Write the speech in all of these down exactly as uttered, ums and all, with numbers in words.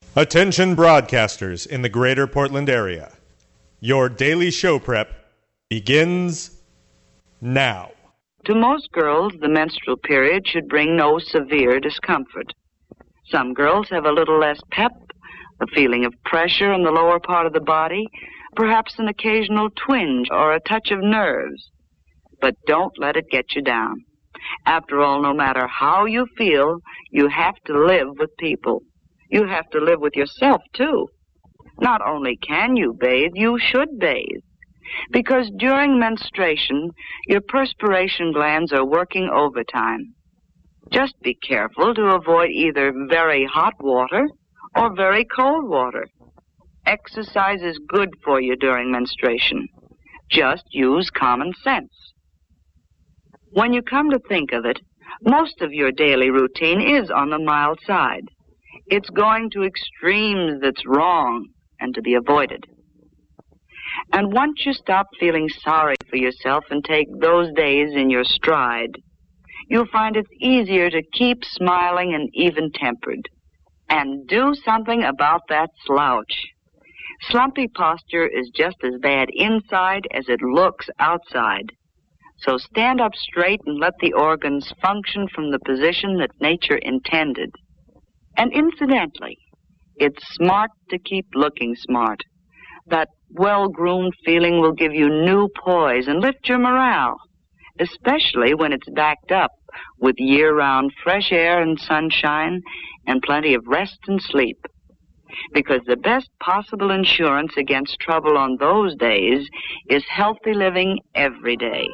Attention broadcasters in the greater Portland area. Your daily show prep begins now. To most girls, the menstrual period should bring no severe discomfort. Some girls have a little less pep, a feeling of pressure in the lower part of the body, perhaps an occasional twinge or a touch of nerves. But don't let it get you down. After all, no matter how you feel, you have to live with people. You have to live with yourself, too. Not only can you bathe, you should bathe. Because during menstruation, your perspiration glands are working overtime. Just be careful to avoid either very hot water or very cold water. Exercise is good for you during menstruation. Just use common sense. When you come to think of it, most of your daily routine is on the mild side. It's going to extremes that's wrong and to be avoided. And once you stop feeling sorry for yourself and take those days in your stride, you'll find it's easier to keep smiling and even-tempered. And do something about that slouch. Slumpy posture is just as bad inside as it looks outside. So stand up straight and let the organs function from the position that nature intended. And incidentally, it's smart to keep looking smart. That well-groomed feeling will give you new poise and lift your morale, especially when it's backed up with year-round fresh air and sunshine and plenty of rest and sleep. Because the best possible insurance against trouble on those days is healthy living every day.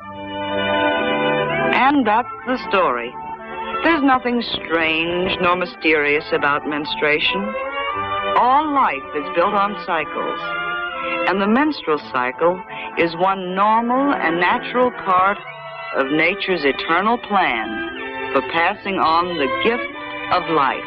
And that's the story. There's nothing strange nor mysterious about menstruation. All life is built on cycles, and the menstrual cycle is one normal and natural part of nature's eternal plan for passing on the gift of life.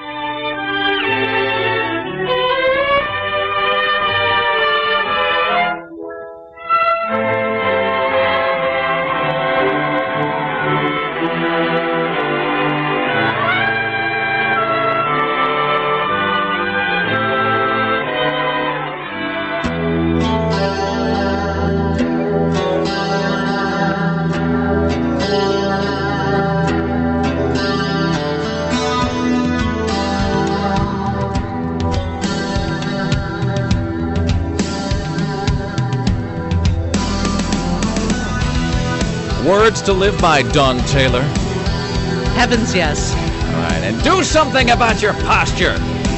Words to live by, Dawn Taylor. Heavens, yes. All right, and do something about your posture.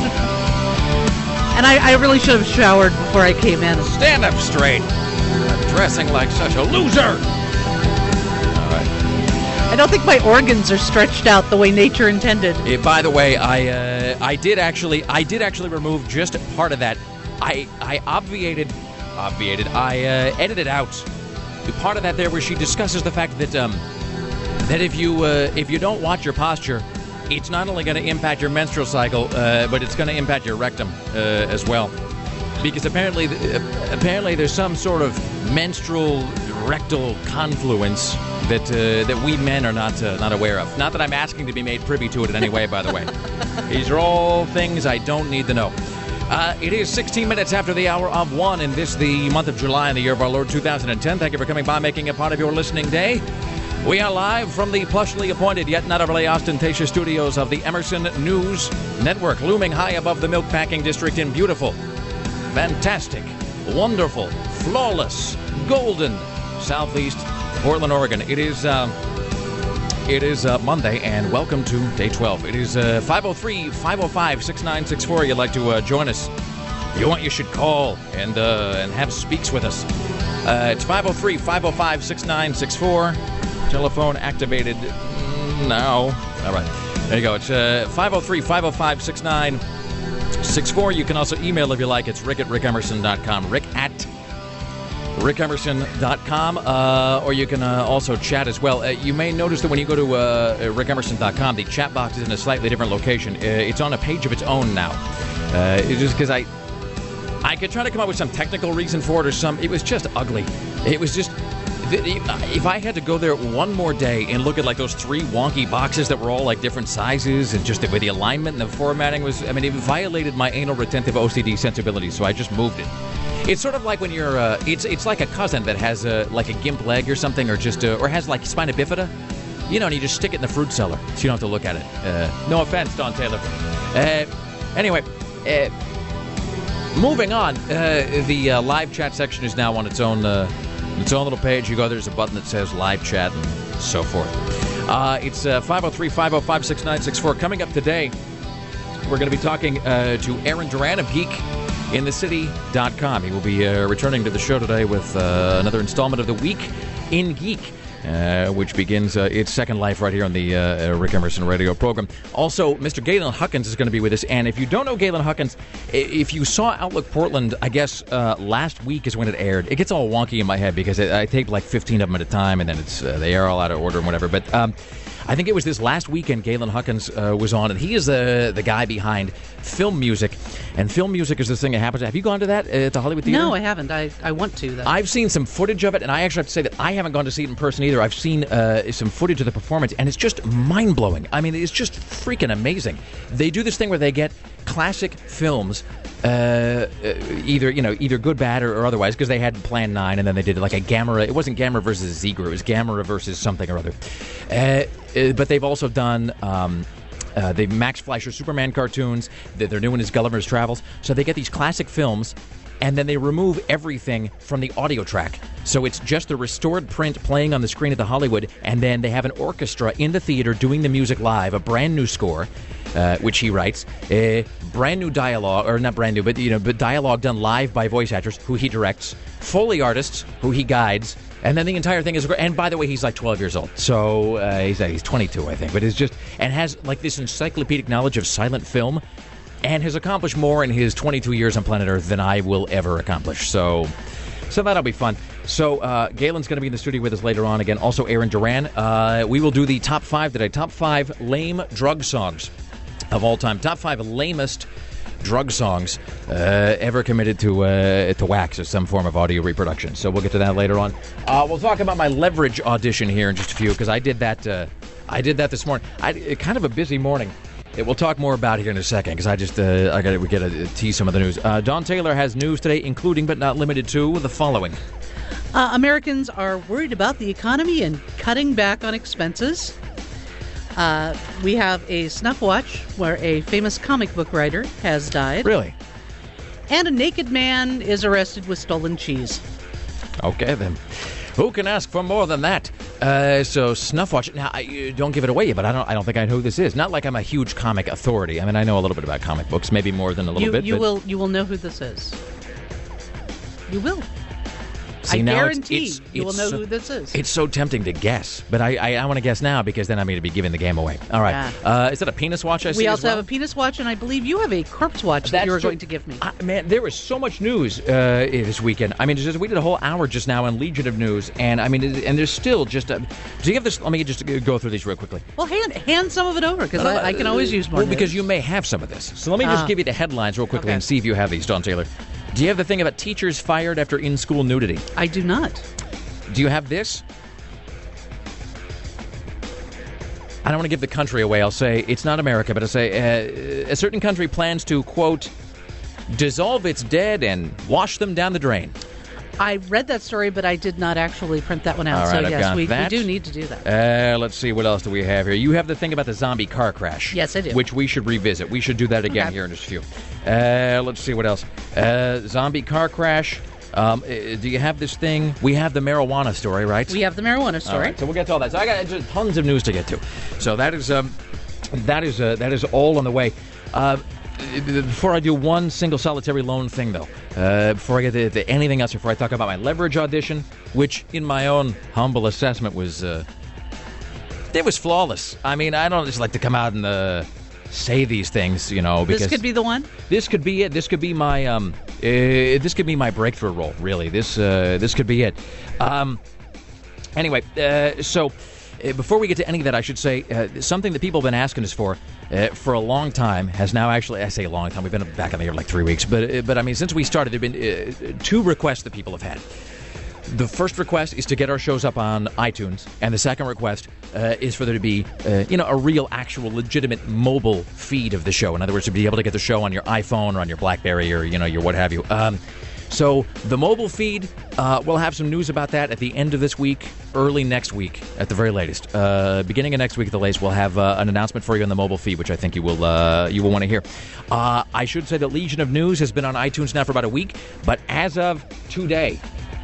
And I, I really should have showered before I came in. Stand up straight. I'm dressing like such a loser. All right. I don't think my organs are stretched out the way nature intended. Eh, by the way, I uh, I did actually I did actually remove just part of that. I I obviated obviated. I uh, edited out part of that there where she discusses the fact that um that if you uh, if you don't watch your posture, it's not only going to impact your menstrual cycle, uh, but it's going to impact your rectum uh, as well. Because apparently, uh, apparently there's some sort of menstrual rectal confluence that uh, that we men are not uh, not aware of. Not that I'm asking to be made privy to it in any way, by the way. These are all things I don't need to know. Uh, it is sixteen minutes after the hour of one in this, the month of July in the year of our Lord two thousand ten. Thank you for coming by, making it part of your listening day. We are live from the plushly appointed yet not overly ostentatious studios of the Emerson News Network, looming high above the milk packing district in beautiful, fantastic, wonderful, flawless, golden southeast Portland, Oregon. It is uh, it is uh, Monday, and welcome to day twelve. It is uh, five oh three, five oh five, six nine six four. You'd like to uh, join us? You want? You should call and uh, and have speaks with us. Uh, it's five oh three, five oh five, six nine six four. Telephone activated now. All right. There you go. It's uh, five oh three, five oh five, six nine six four. You can also email if you like. It's rick at rick emerson dot com. Rick at rick emerson dot com. Uh, or you can uh, also chat as well. Uh, you may notice that when you go to uh, rick emerson dot com, the chat box is in a slightly different location. Uh, it's on a page of its own now. Uh, it's just because I, I could try to come up with some technical reason for it or some. It was just ugly. It was just... if I had to go there one more day and look at like those three wonky boxes that were all like different sizes and just the way the alignment and the formatting was, I mean, it violated my anal retentive O C D sensibilities, so I just moved it. It's sort of like when you're, uh, it's it's like a cousin that has a, like a gimp leg or something, or just, uh, or has like spina bifida, you know, and you just stick it in the fruit cellar so you don't have to look at it. Uh, no offense, Don Taylor. Uh, anyway, uh, moving on, uh, the uh, live chat section is now on its own, uh, its own little page. You go, there's a button that says live chat and so forth. Uh, it's uh, five oh three, five oh five, six nine six four. Coming up today, we're going to be talking uh, to Aaron Duran of geek in the city dot com. He will be uh, returning to the show today with uh, another installment of the Week in Geek, uh, which begins uh, its second life right here on the uh, Rick Emerson radio program. Also, Mister Galen Huckins is going to be with us. And if you don't know Galen Huckins, if you saw Outlook Portland, I guess uh, last week is when it aired. It gets all wonky in my head because it, I taped like fifteen of them at a time, and then it's uh, they air all out of order and whatever. But um, I think it was this last weekend Galen Huckins uh, was on, and he is the the guy behind Film Music. And Film Music is this thing that happens. Have you gone to that, uh, to Hollywood Theater? No, I haven't. I, I want to, though. I've seen some footage of it, and I actually have to say that I haven't gone to see it in person either. I've seen uh, some footage of the performance, and it's just mind-blowing. I mean, it's just freaking amazing. They do this thing where they get classic films, uh, either, you know, either good, bad, or, or otherwise, because they had Plan nine, and then they did like a Gamera. It wasn't Gamera versus Zegra. It was Gamera versus something or other. Uh, uh, but they've also done... Um, Uh, the Max Fleischer Superman cartoons that they're doing his Gulliver's Travels. So they get these classic films, and then they remove everything from the audio track. So it's just the restored print playing on the screen at the Hollywood, and then they have an orchestra in the theater doing the music live, a brand new score, uh, which he writes, a brand new dialogue, or not brand new, but you know, but dialogue done live by voice actors who he directs, Foley artists who he guides. And then the entire thing is, and by the way, he's like twelve years old, so uh, he's uh, he's twenty-two, I think. But it's just, and has like this encyclopedic knowledge of silent film, and has accomplished more in his twenty-two years on planet Earth than I will ever accomplish. So, so that'll be fun. So uh, Galen's going to be in the studio with us later on again. Also, Aaron Duran. Uh, we will do the top five today. Top five lame drug songs of all time. Top five lamest drug songs uh, ever committed to uh, to wax or some form of audio reproduction. So we'll get to that later on. Uh, we'll talk about my Leverage audition here in just a few, because I did that. Uh, I did that this morning. I kind of a busy morning. It, we'll talk more about it here in a second, because I just uh, I got we got to tease some of the news. Uh, Don Taylor has news today, including but not limited to the following. Uh, Americans are worried about the economy and cutting back on expenses. Uh, we have a snuff watch where a famous comic book writer has died. Really? And a naked man is arrested with stolen cheese. Okay, then. Who can ask for more than that? Uh, so, snuff watch. Now, I, uh, don't give it away, but I don't I don't think I know who this is. Not like I'm a huge comic authority. I mean, I know a little bit about comic books, maybe more than a little you, bit. You but... will you will know who this is. You will. See, I now guarantee it's, it's, you will it's know so, who this is. It's so tempting to guess, but I I, I want to guess now, because then I'm going to be giving the game away. All right. Yeah. Uh, is that a penis watch I see We as also well? have a penis watch, and I believe you have a corpse watch that That's you were true. going to give me. Uh, man, there was so much news uh, this weekend. I mean, just, we did a whole hour just now on Legion of News, and I mean, and there's still just a... Do you have this? Let me just go through these real quickly. Well, hand hand some of it over, because I, I can always use more Well, because news. you may have some of this. So let me just Ah. give you the headlines real quickly Okay. and see if you have these, Don Taylor. Do you have the thing about teachers fired after in-school nudity? I do not. Do you have this? I don't want to give the country away. I'll say it's not America, but I'll say uh, a certain country plans to, quote, dissolve its dead and wash them down the drain. I read that story, but I did not actually print that one out. All right, so, I've yes, got we, we that. do need to do that. Uh, let's see, what else do we have here? You have the thing about the zombie car crash. Yes, I do. Which we should revisit. We should do that again Okay. here in just a few. Uh, let's see, what else? Uh, zombie car crash. Um, uh, do you have this thing? We have the marijuana story, right? We have the marijuana story. All right, so we'll get to all that. So I got just tons of news to get to. So that is um, that is uh, that is all on the way. Uh, before I do one single solitary lone thing, though, uh, before I get to, to anything else, before I talk about my Leverage audition, which, in my own humble assessment, was uh, it was flawless. I mean, I don't just like to come out and uh, say these things, you know, because This could be the one? This could be it. This could be my um. Uh, this could be my breakthrough role. Really, this uh, this could be it. Um. Anyway, uh, so uh, before we get to any of that, I should say uh, something that people have been asking us for uh, for a long time has now actually. I say a long time. We've been back on the air like three weeks, but uh, but I mean, since we started, there've been uh, two requests that people have had. The first request is to get our shows up on iTunes, and the second request uh, is for there to be, uh, you know, a real, actual, legitimate mobile feed of the show. In other words, to be able to get the show on your iPhone or on your BlackBerry or, you know, your what have you. Um, so the mobile feed, uh, we'll have some news about that at the end of this week, early next week at the very latest. Uh, beginning of next week at the latest, we'll have uh, an announcement for you on the mobile feed, which I think you will uh, you will want to hear. Uh, I should say that Legion of News has been on iTunes now for about a week, but as of today...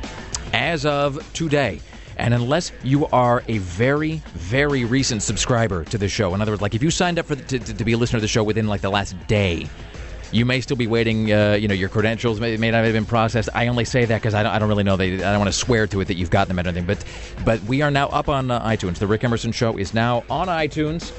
As of today, and unless you are a very, very recent subscriber to the show, in other words, like if you signed up for the, to, to be a listener to the show within like the last day, you may still be waiting. Uh, you know, your credentials may, may not have been processed. I only say that because I don't, I don't really know. They, I don't want to swear to it that you've gotten them or anything. But, but we are now up on uh, iTunes. The Rick Emerson Show is now on iTunes,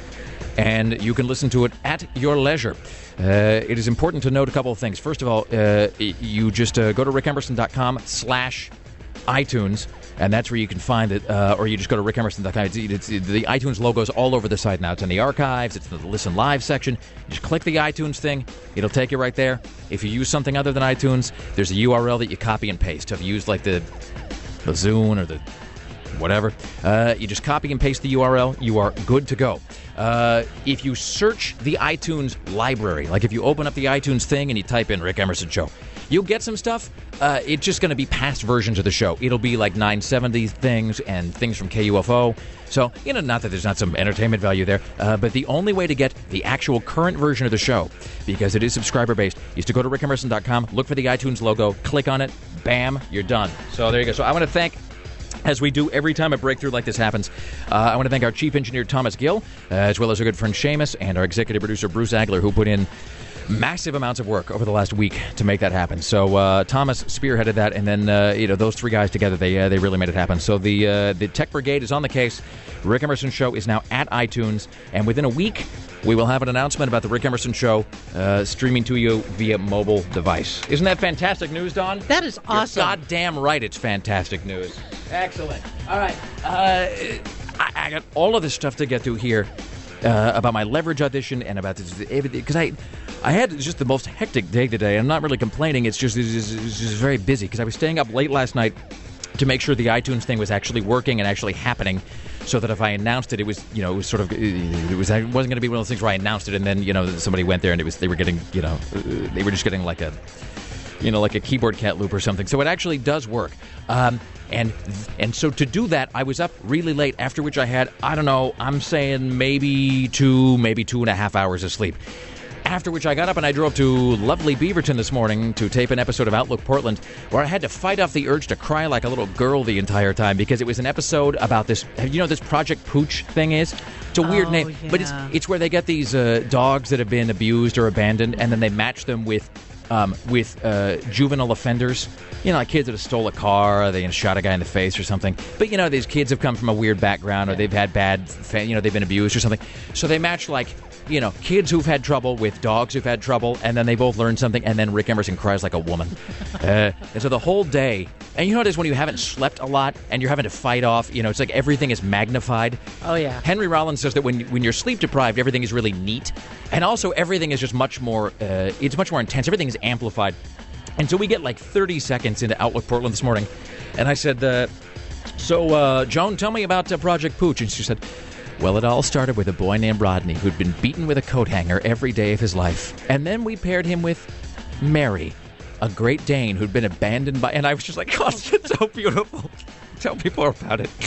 and you can listen to it at your leisure. Uh, it is important to note a couple of things. First of all, uh, you just uh, go to rickemerson.com slash iTunes, and that's where you can find it, uh, or you just go to rick emerson dot com. It's, it's, the iTunes logo's all over the site now. It's in the archives. It's in the Listen Live section. You just click the iTunes thing. It'll take you right there. If you use something other than iTunes, there's a U R L that you copy and paste. If you use like the, the Zune or the whatever, uh, you just copy and paste the U R L. You are good to go. Uh, if you search the iTunes library, like if you open up the iTunes thing and you type in Rick Emerson Show, you'll get some stuff. Uh, it's just going to be past versions of the show. It'll be like nine seventy things and things from K U F O. So, you know, not that there's not some entertainment value there, uh, but the only way to get the actual current version of the show, because it is subscriber-based, is to go to rick emerson dot com, look for the iTunes logo, click on it, bam, you're done. So there you go. So I want to thank... As we do every time a breakthrough like this happens, uh, I want to thank our chief engineer, Thomas Gill, uh, as well as our good friend Seamus, and our executive producer, Bruce Agler, who put in massive amounts of work over the last week to make that happen. So uh, Thomas spearheaded that, and then uh, you know those three guys together, they uh, they really made it happen. So the uh, the Tech Brigade is on the case. Rick Emerson Show is now at iTunes, and within a week, we will have an announcement about the Rick Emerson Show uh, streaming to you via mobile device. Isn't that fantastic news, Dawn? That is awesome. You're goddamn right, it's fantastic news. Excellent. All right. Uh, I, I got all of this stuff to get through here uh, about my leverage audition and about this, because I, I had just the most hectic day today. I'm not really complaining. It's just, it's just, it's just very busy because I was staying up late last night to make sure the iTunes thing was actually working and actually happening, so that if I announced it, it was, you know, it was sort of, it was, it wasn't going to be one of those things where I announced it and then, you know, somebody went there and it was, they were getting, you know, they were just getting like a, you know, like a keyboard cat loop or something. So it actually does work. Um, and and so to do that, I was up really late, after which I had, I don't know, I'm saying maybe two, maybe two and a half hours of sleep. After which I got up and I drove to lovely Beaverton this morning to tape an episode of Outlook Portland, where I had to fight off the urge to cry like a little girl the entire time, because it was an episode about this, you know, this Project Pooch thing is? It's a weird oh, name, yeah. but it's it's where they get these uh, dogs that have been abused or abandoned, and then they match them with um, with uh, juvenile offenders. You know, like kids that have stole a car, or they shot a guy in the face or something. But, you know, these kids have come from a weird background, or they've had bad, you know, they've been abused or something. So they match, like, you know, kids who've had trouble with dogs who've had trouble, and then they both learn something, and then Rick Emerson cries like a woman. uh, and so the whole day, and you know what it is when you haven't slept a lot, and you're having to fight off, you know, it's like everything is magnified. Oh, yeah. Henry Rollins says that when when you're sleep deprived, everything is really neat, and also everything is just much more, uh, it's much more intense. Everything is amplified. And so we get like thirty seconds into Outlook Portland this morning, and I said, uh, so, uh, Joan, tell me about uh, Project Pooch. And she said, well, it all started with a boy named Rodney who'd been beaten with a coat hanger every day of his life. And then we paired him with Mary, a Great Dane who'd been abandoned by... And I was just like, oh, it's so beautiful. Tell people about it.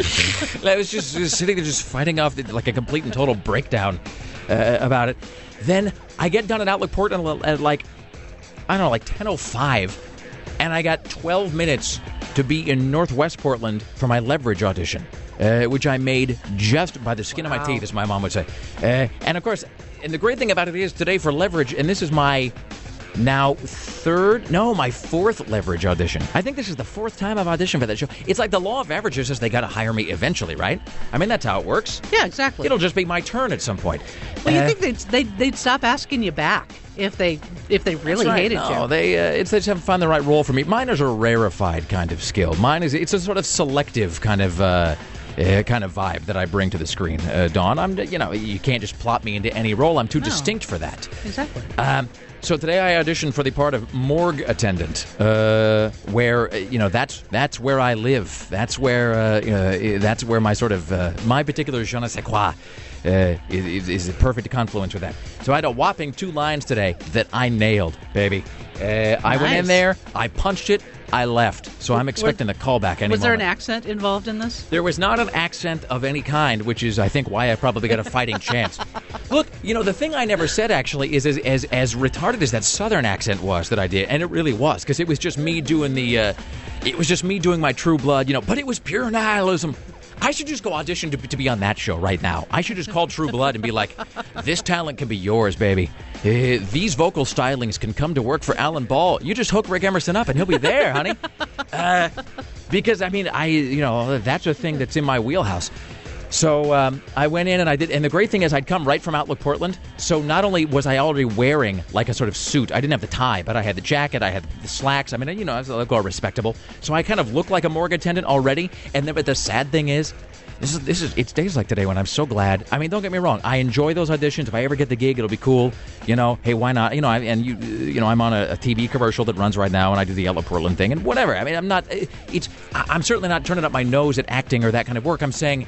I was just, just sitting there just fighting off like a complete and total breakdown uh, about it. Then I get done at Outlook Portland at like, I don't know, like ten oh five. And I got twelve minutes to be in Northwest Portland for my leverage audition. Uh, which I made just by the skin wow. of my teeth, as my mom would say. Uh, and, of course, and the great thing about it is today for leverage, and this is my now third, no, my fourth leverage audition. I think this is the fourth time I've auditioned for that show. It's like the law of averages says they got to hire me eventually, right? I mean, that's how it works. Yeah, exactly. It'll just be my turn at some point. Well, uh, you think they'd, they'd, they'd stop asking you back if they if they really right. hated no, you. No, they, uh, it's, they just haven't found the right role for me. Mine is a rarefied kind of skill. Mine is, it's a sort of selective kind of... Uh, uh, kind of vibe that I bring to the screen, uh, Dawn. I'm, you know, you can't just plop me into any role. I'm too No. distinct for that. Exactly. Um, so today I auditioned for the part of morgue attendant, uh, where uh, you know that's that's where I live. That's where uh, uh, that's where my sort of uh, my particular je ne sais quoi uh, is, is a perfect confluence with that. So I had a whopping two lines today that I nailed, baby. Uh, I went in Nice. there, I punched it, I left. So I'm expecting the callback any Was there an moment. accent involved in this? There was not an accent of any kind, which is, I think, why I probably got a fighting chance. Look, you know, the thing I never said, actually, is as as, as retarded as that Southern accent was that I did, and it really was, because it was just me doing the, uh, it was just me doing my True Blood, you know, but it was pure nihilism. I should just go audition to, to be on that show right now. I should just call True Blood and be like, this talent can be yours, baby. Uh, these vocal stylings can come to work for Alan Ball. You just hook Rick Emerson up and he'll be there, honey. Uh, because, I mean, I, you know, that's a thing that's in my wheelhouse. So um, I went in and I did, and the great thing is I'd come right from Outlook Portland, so not only was I already wearing like a sort of suit, I didn't have the tie, but I had the jacket, I had the slacks, I mean, you know, I was a little respectable, so I kind of look like a morgue attendant already, and then, but the sad thing is, this is, this is, it's days like today when I'm so glad, I mean, don't get me wrong, I enjoy those auditions, if I ever get the gig, it'll be cool, you know, hey, why not, you know, I, and you, you know, I'm on a, a T V commercial that runs right now, and I do the Outlook Portland thing, and whatever, I mean, I'm not, it's, I'm certainly not turning up my nose at acting or that kind of work, I'm saying,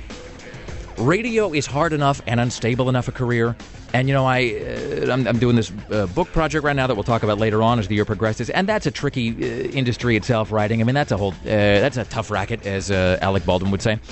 radio is hard enough and unstable enough a career, and you know I uh, I'm, I'm doing this uh, book project right now that we'll talk about later on as the year progresses, and that's a tricky uh, industry itself. Writing, I mean that's a whole uh, that's a tough racket, as uh, Alec Baldwin would say.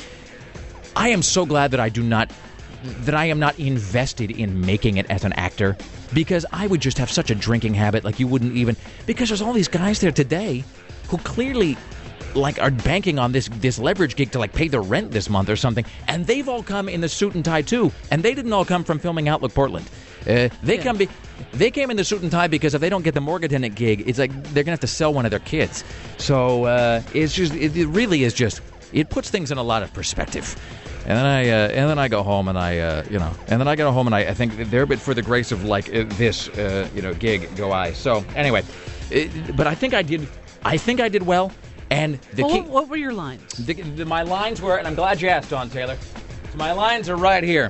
I am so glad that I do not that I am not invested in making it as an actor, because I would just have such a drinking habit like you wouldn't even, because there's all these guys there today who clearly like are banking on this this leverage gig to like pay their rent this month or something, and they've all come in the suit and tie too, and they didn't all come from filming Outlook Portland. Uh, they Yeah. come be, they came in the suit and tie because if they don't get the morgue attendant gig, it's like they're gonna have to sell one of their kids. So uh, it's just it, it really is just it puts things in a lot of perspective. And then I uh, and then I go home and I uh, you know and then I get home and I, I think there, but for the grace of like uh, this uh, you know gig go I. So anyway, it, but I think I did I think I did well. And the Well, key, what, what were your lines? the, the, my lines were, and I'm glad you asked, Don Taylor. So my lines are right here.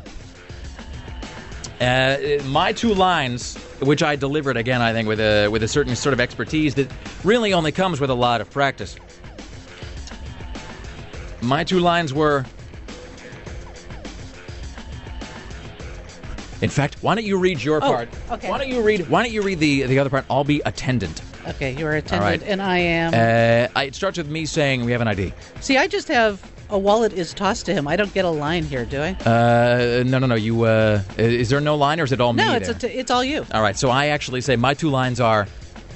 Uh, my two lines, which I delivered again, I think, with a with a certain sort of expertise that really only comes with a lot of practice. My two lines were. In fact, why don't you read your Oh, part? okay. Why don't you read? Why don't you read the the other part? I'll be attendant. Okay, you're attendant, right. and I am. Uh, I, it starts with me saying we have an I D. See, I just have a wallet is tossed to him. I don't get a line here, do I? Uh, no, no, no. You, uh, is there no line or is it all me no, it's there? a t- it's all you. All right, so I actually say my two lines are,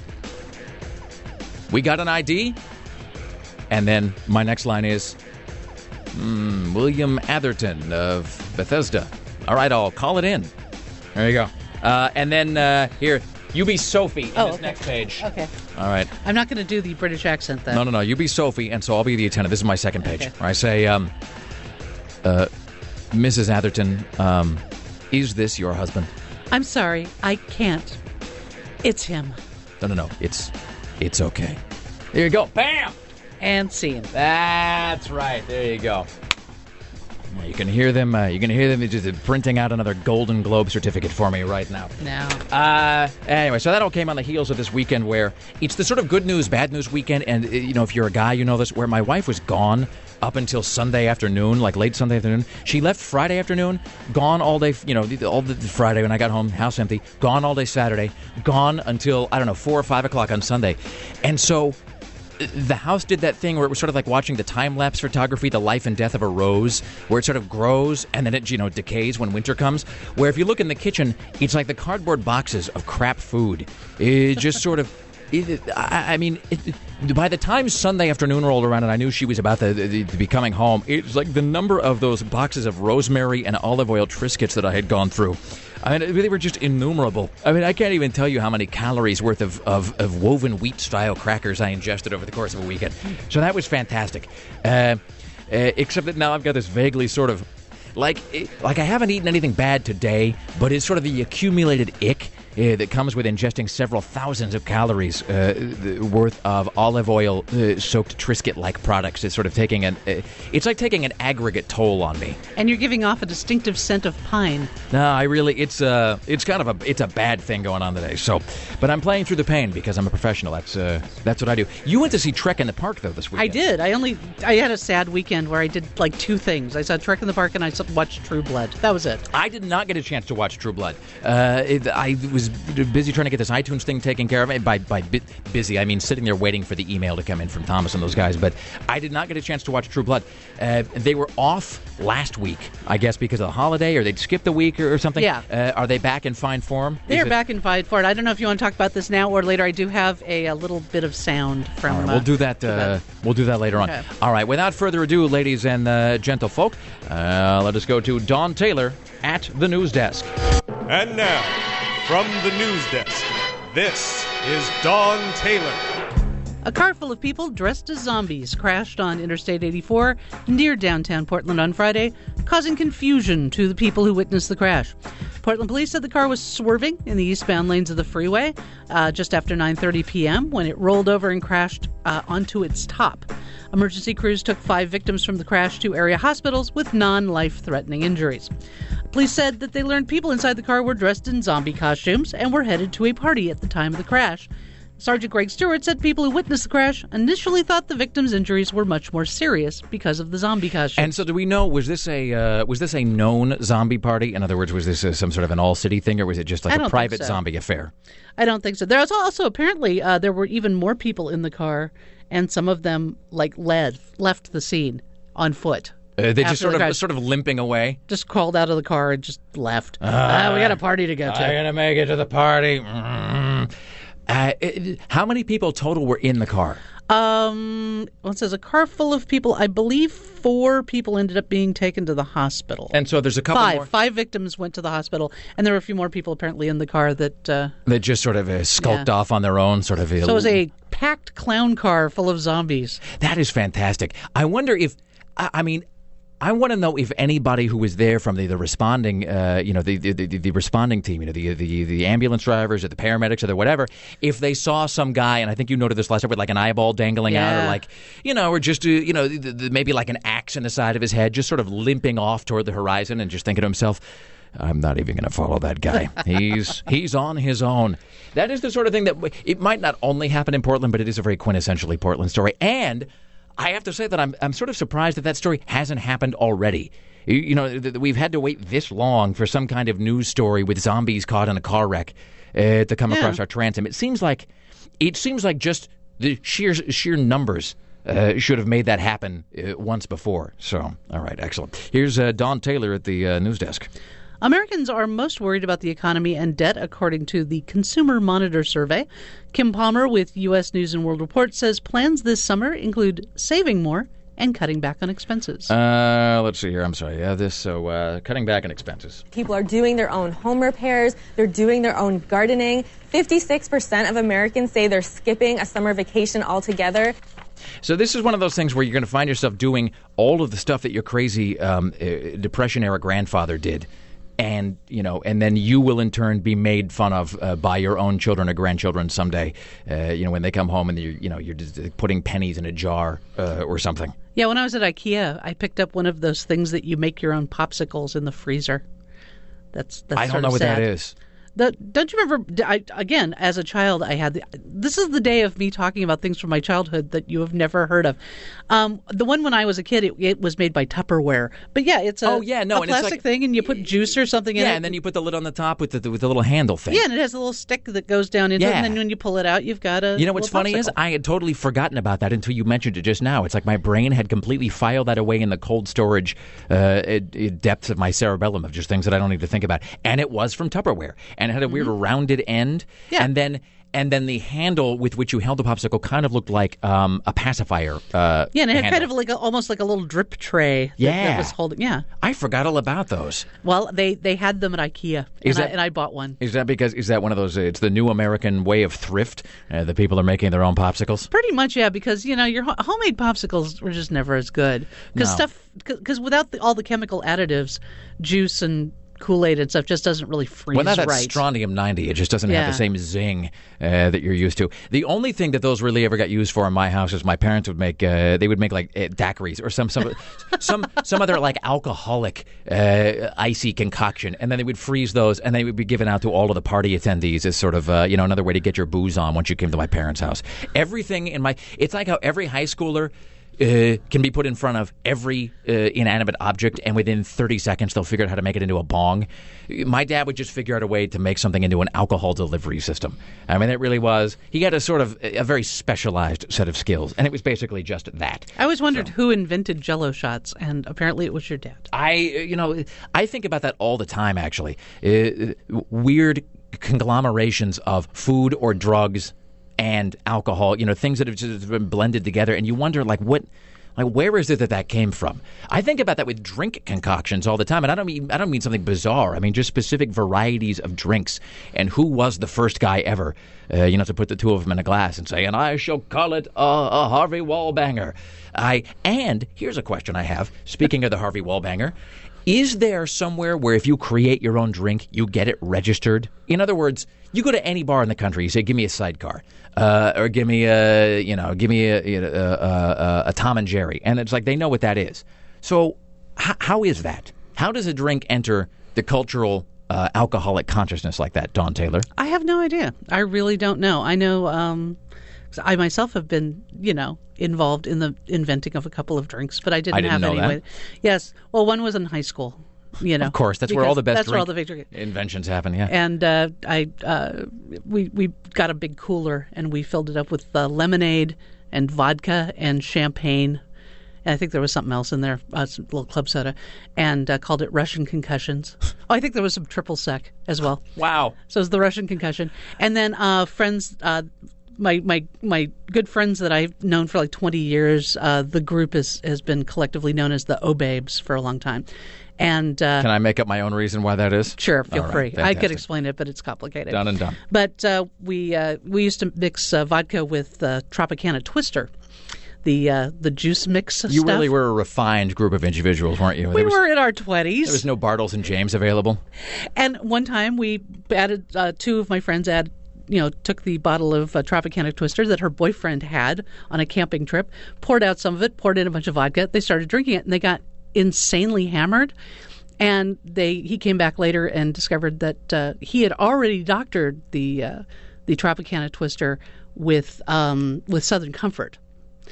we got an I D, and then my next line is, mm, William Atherton of Bethesda. All right, I'll call it in. There you go. Uh, and then uh, here, you be Sophie in Oh, this okay. next page. Okay. All right. I'm not going to do the British accent then. No, no, no. You be Sophie, and so I'll be the attendant. This is my second page. Okay. Where I say, um, uh, Missus Atherton, um, is this your husband? I'm sorry, I can't. It's him. No, no, no. It's, it's okay. There you go. Bam! And scene. That's right. There you go. Now you can hear them. Uh, you can hear them just printing out another Golden Globe certificate for me right now. Now. Uh, anyway, so that all came on the heels of this weekend where it's the sort of good news, bad news weekend. And, uh, you know, if you're a guy, you know this, where my wife was gone up until Sunday afternoon, like late Sunday afternoon. She left Friday afternoon, gone all day, you know, all the Friday when I got home, house empty, gone all day Saturday, gone until, I don't know, four or five o'clock on Sunday. And so the house did that thing where it was sort of like watching the time-lapse photography, the life and death of a rose, where it sort of grows and then it, you know, decays when winter comes. Where if you look in the kitchen, it's like the cardboard boxes of crap food. It just sort of... It, I, I mean, it, by the time Sunday afternoon rolled around and I knew she was about to, to, to be coming home, it was like the number of those boxes of rosemary and olive oil Triscuits that I had gone through. I mean, they were just innumerable. I mean, I can't even tell you how many calories worth of, of, of woven wheat-style crackers I ingested over the course of a weekend. So that was fantastic. Uh, uh, except that now I've got this vaguely sort of... Like, like I haven't eaten anything bad today, but it's sort of the accumulated ick uh, that comes with ingesting several thousands of calories uh, worth of olive oil uh, soaked Triscuit-like products. It's sort of taking an uh, it's like taking an aggregate toll on me. And you're giving off a distinctive scent of pine. No, I really it's uh it's kind of a it's a bad thing going on today. So, but I'm playing through the pain because I'm a professional. That's uh that's what I do. You went to see Trek in the Park though this weekend. I did. I only I had a sad weekend where I did like two things. I saw Trek in the Park and I watched True Blood. That was it. I did not get a chance to watch True Blood. Uh, it, I was busy trying to get this iTunes thing taken care of. By by bi- busy, I mean sitting there waiting for the email to come in from Thomas and those guys. But I did not get a chance to watch True Blood. Uh, they were off last week, I guess, because of the holiday, or they'd skipped a week or, or something. Yeah. Uh, are they back in fine form? They Is are it- back in fine for it. I don't know if you want to talk about this now or later. I do have a, a little bit of sound from. All right, uh, we'll do that. Uh, we'll do that later on. Okay. All right. Without further ado, ladies and uh, gentlefolk, uh, let us go to Dawn Taylor at the news desk. And now, from the news desk, this is Dawn Taylor. A car full of people dressed as zombies crashed on Interstate eighty-four near downtown Portland on Friday, causing confusion to the people who witnessed the crash. Portland police said the car was swerving in the eastbound lanes of the freeway uh, just after nine thirty p.m. when it rolled over and crashed uh, onto its top. Emergency crews took five victims from the crash to area hospitals with non-life-threatening injuries. Police said that they learned people inside the car were dressed in zombie costumes and were headed to a party at the time of the crash. Sergeant Greg Stewart said people who witnessed the crash initially thought the victims' injuries were much more serious because of the zombie costume. And so, do we know, was this a uh, was this a known zombie party? In other words, was this uh, some sort of an all-city thing, or was it just I like don't a think private so. zombie affair? I don't think so. There was also apparently uh, there were even more people in the car, and some of them like led left the scene on foot. Uh, they After just sort the of crash. sort of limping away. Just crawled out of the car and just left. Ah, we got a party to go to. I'm gonna make it to the party. Mm. Uh, it, how many people total were in the car? Um, well, it says a car full of people. I believe four people ended up being taken to the hospital. And so there's a couple Five. more Five victims went to the hospital, and there were a few more people apparently in the car that. Uh, that just sort of uh, skulked Yeah. off on their own, sort of. Uh, so it was a packed clown car full of zombies. That is fantastic. I wonder if, I, I mean, I want to know if anybody who was there from the, the responding, uh, you know, the, the, the, the responding team, you know, the, the the ambulance drivers or the paramedics or the whatever, if they saw some guy, and I think you noted this last time, with like an eyeball dangling out, or Yeah. like, you know, or just, uh, you know, the, the, maybe like an axe in the side of his head, just sort of limping off toward the horizon and just thinking to himself, I'm not even going to follow that guy. He's he's on his own. That is the sort of thing that it might not only happen in Portland, but it is a very quintessentially Portland story. And I have to say that I'm I'm sort of surprised that that story hasn't happened already. You, you know, th- th- we've had to wait this long for some kind of news story with zombies caught in a car wreck uh, to come Yeah. across our transom. It seems like it seems like just the sheer sheer numbers uh, should have made that happen uh, once before. So, all right, excellent. Here's uh, Dawn Taylor at the uh, news desk. Americans are most worried about the economy and debt, according to the Consumer Monitor survey. Kim Palmer with U S News and World Report says plans this summer include saving more and cutting back on expenses. Uh, let's see here. I'm sorry. Yeah, this. So, uh, cutting back on expenses. People are doing their own home repairs. They're doing their own gardening. fifty-six percent of Americans say they're skipping a summer vacation altogether. So this is one of those things where you're going to find yourself doing all of the stuff that your crazy um, uh, Depression-era grandfather did. And, you know, and then you will in turn be made fun of uh, by your own children or grandchildren someday, uh, you know, when they come home and you're, you know, you're just putting pennies in a jar uh, or something. Yeah, when I was at IKEA, I picked up one of those things that you make your own popsicles in the freezer. That's, that's I don't sort know of what sad. that is. The, don't you remember, I, again, as a child, I had, the, this is the day of me talking about things from my childhood that you have never heard of. Um, the one when I was a kid, it, it was made by Tupperware. But yeah, it's a, Oh, yeah, no, a and it's plastic like- thing, and you put juice or something in it. Yeah, and then you put the lid on the top with the with the little handle thing. Yeah, and it has a little stick that goes down into it, Yeah. and then when you pull it out, you've got a You know what's little funny is popsicle. I had totally forgotten about that until you mentioned it just now. It's like my brain had completely filed that away in the cold storage uh, uh, depths of my cerebellum of just things that I don't need to think about. And it was from Tupperware, and it had a weird rounded end, Yeah. and then and then the handle with which you held the popsicle kind of looked like um, a pacifier. Uh, Yeah, and it had handle. kind of like a, almost like a little drip tray that, Yeah. that was holding. Yeah. I forgot all about those. Well, they, they had them at IKEA, Is and, that- I, and I bought one. Is that because is that one of those? Uh, it's the new American way of thrift. Uh, the people are making their own popsicles. Pretty much, yeah, because, you know, your ho- homemade popsicles were just never as good. Because No. stuff, because without the, all the chemical additives, juice and Kool-Aid and stuff just doesn't really freeze Well, not that right. strontium ninety. It just doesn't Yeah. have the same zing uh, that you're used to. The only thing that those really ever got used for in my house is my parents would make. Uh, they would make like uh, daiquiris or some some some some other like alcoholic uh, icy concoction, and then they would freeze those, and they would be given out to all of the party attendees as sort of uh, you know another way to get your booze on once you came to my parents' house. Everything in my. It's like how every high schooler. Uh, can be put in front of every uh, inanimate object, and within thirty seconds they'll figure out how to make it into a bong. My dad would just figure out a way to make something into an alcohol delivery system. I mean, it really was. He had a sort of a very specialized set of skills, and it was basically just that. I always wondered so. who invented Jell-O shots, and apparently it was your dad. I, you know, I think about that all the time. Actually, uh, weird conglomerations of food or drugs. And alcohol, you know, things that have just been blended together, and you wonder, like, what, like, where is it that that came from? I think about that with drink concoctions all the time, and I don't mean I don't mean something bizarre. I mean just specific varieties of drinks, and who was the first guy ever, uh, you know, to put the two of them in a glass and say, and I shall call it a, a Harvey Wallbanger. I and here's a question I have. Speaking of the Harvey Wallbanger. Is there somewhere where if you create your own drink, you get it registered? In other words, you go to any bar in the country, you say, give me a sidecar, uh, or give me a, you know, give me a, a, a, a Tom and Jerry. And it's like they know what that is. So h- how is that? How does a drink enter the cultural uh, alcoholic consciousness like that, Dawn Taylor? I have no idea. I really don't know. I know um, I myself have been, you know, involved in the inventing of a couple of drinks, but I didn't, I didn't have know any that. way. Yes. Well, one was in high school. You know, of course, that's where all the best that's drink where all the big drink inventions happen. Yeah, and uh, I uh, we we got a big cooler and we filled it up with uh, lemonade and vodka and champagne, and I think there was something else in there, uh, some little club soda, and uh, called it Russian Concussions. Oh, I think there was some triple sec as well. Wow! So it was the Russian Concussion, and then uh, friends. Uh, My, my my good friends that I've known for like twenty years, uh, the group is, has been collectively known as the O-Babes for a long time. And uh, can I make up my own reason why that is? Sure, feel right, free. fantastic. I could explain it, but it's complicated. Done and done. But uh, we uh, we used to mix uh, vodka with uh, Tropicana Twister, the uh, the juice mix You stuff. really were a refined group of individuals, weren't you? We There was, were in our twenties. There was no Bartles and James available. And one time we added, uh, two of my friends added, you know, took the bottle of uh, Tropicana Twister that her boyfriend had on a camping trip, poured out some of it, poured in a bunch of vodka. They started drinking it, and they got insanely hammered. And they he came back later and discovered that uh, he had already doctored the uh, the Tropicana Twister with um, with Southern Comfort.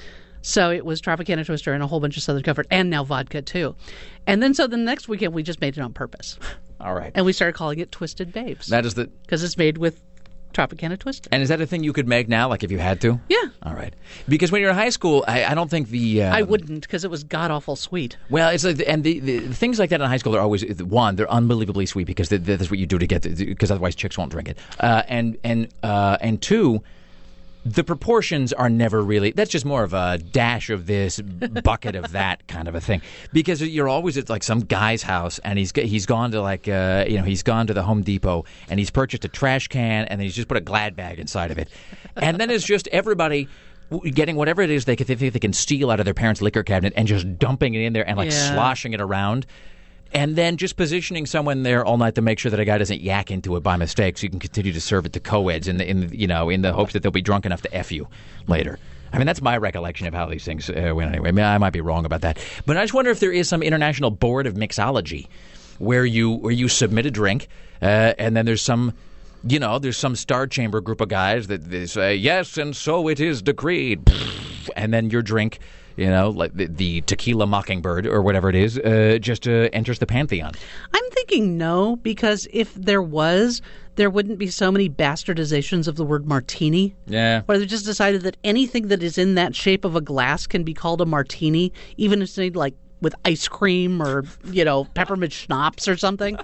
So it was Tropicana Twister and a whole bunch of Southern Comfort, and now vodka too. And then so the next weekend we just made it on purpose. All right. And we started calling it Twisted Babes. That is the because it's made with Tropicana Twister. And is that a thing you could make now, like if you had to? Yeah. All right. Because when you're in high school, I, I don't think the... Um, I wouldn't, because it was god-awful sweet. Well, it's like, and the, the things like that in high school are always, one, they're unbelievably sweet because they, that's what you do to get, because otherwise chicks won't drink it. Uh, and, and, uh, and two... The proportions are never really, that's just more of a dash of this, bucket of that kind of a thing. Because you're always at like some guy's house and he's he's gone to like, uh, you know, he's gone to the Home Depot and he's purchased a trash can and then he's just put a Glad bag inside of it. And then it's just everybody getting whatever it is they, can, they think they can steal out of their parents' liquor cabinet and just dumping it in there and like Yeah. sloshing it around. And then just positioning someone there all night to make sure that a guy doesn't yak into it by mistake, so you can continue to serve it to co-eds in the, in the, you know in the hopes that they'll be drunk enough to F you later. I mean, that's my recollection of how these things uh, went anyway. I, mean, I might be wrong about that, but I just wonder if there is some international board of mixology where you where you submit a drink, uh, and then there's some. You know, there's some Star Chamber group of guys that they say, yes, and so it is decreed. And then your drink, you know, like the, the Tequila Mockingbird or whatever it is, uh, just uh, enters the pantheon. I'm thinking no, because if there was, there wouldn't be so many bastardizations of the word martini. Yeah. Where they just decided that anything that is in that shape of a glass can be called a martini, even if it's made like with ice cream or, you know, peppermint schnapps or something.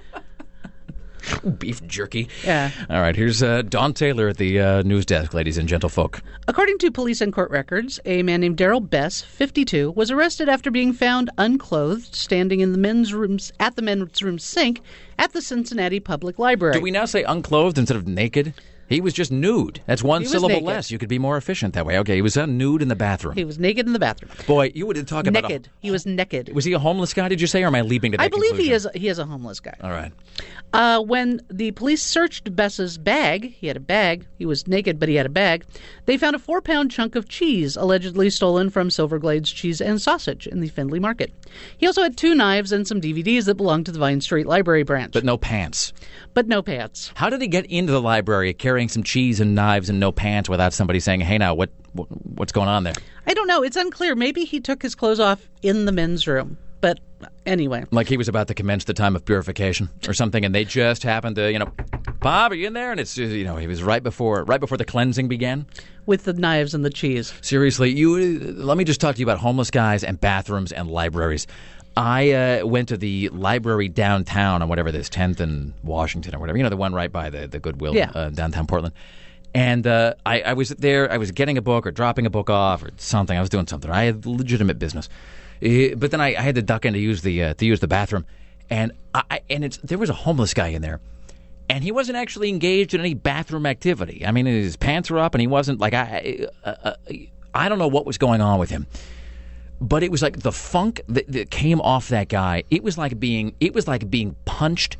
Beef jerky. Yeah. All right, here's uh, Dawn Taylor at the uh, news desk, ladies and gentlefolk. According to police and court records, a man named Daryl Bess, fifty-two, was arrested after being found unclothed, standing in the men's rooms at the men's room sink at the Cincinnati Public Library. Do we now say unclothed instead of naked? He was just nude. That's one He was syllable naked. less. You could be more efficient that way. Okay, he was uh, nude in the bathroom. He was naked in the bathroom. Boy, you would talk about Naked. A, He was naked. was he a homeless guy? Did you say, or am I leaping to that I believe conclusion? he is. He is a homeless guy. All right. Uh, when the police searched Bess's bag, he had a bag. He was naked, but he had a bag. They found a four-pound chunk of cheese, allegedly stolen from Silverglades Cheese and Sausage in the Findlay Market. He also had two knives and some D V Ds that belonged to the Vine Street Library branch, But no pants. but no pants. How did he get into the library carrying some cheese and knives and no pants without somebody saying, "Hey, now what, what what's going on there?" I don't know. It's unclear. Maybe he took his clothes off in the men's room. But anyway, Like he was about to commence the time of purification or something, and they just happened to, you know, Bob, are you in there? And it's, you know, he was right before right before the cleansing began. with the knives and the cheese. Seriously, you. Let me just talk to you about homeless guys and bathrooms and libraries. I uh, went to the library downtown on whatever this tenth and Washington or whatever, you know, the one right by the, the Goodwill Yeah. uh, downtown Portland. And uh, I, I was there. I was getting a book or dropping a book off or something. I was doing something. I had legitimate business, uh, but then I, I had to duck in to use the uh, to use the bathroom, and I I- and it's there was a homeless guy in there. And he wasn't actually engaged in any bathroom activity. I mean, his pants were up, and he wasn't like I. Uh, uh, I don't know what was going on with him, but it was like the funk that, that came off that guy. It was like being. It was like being punched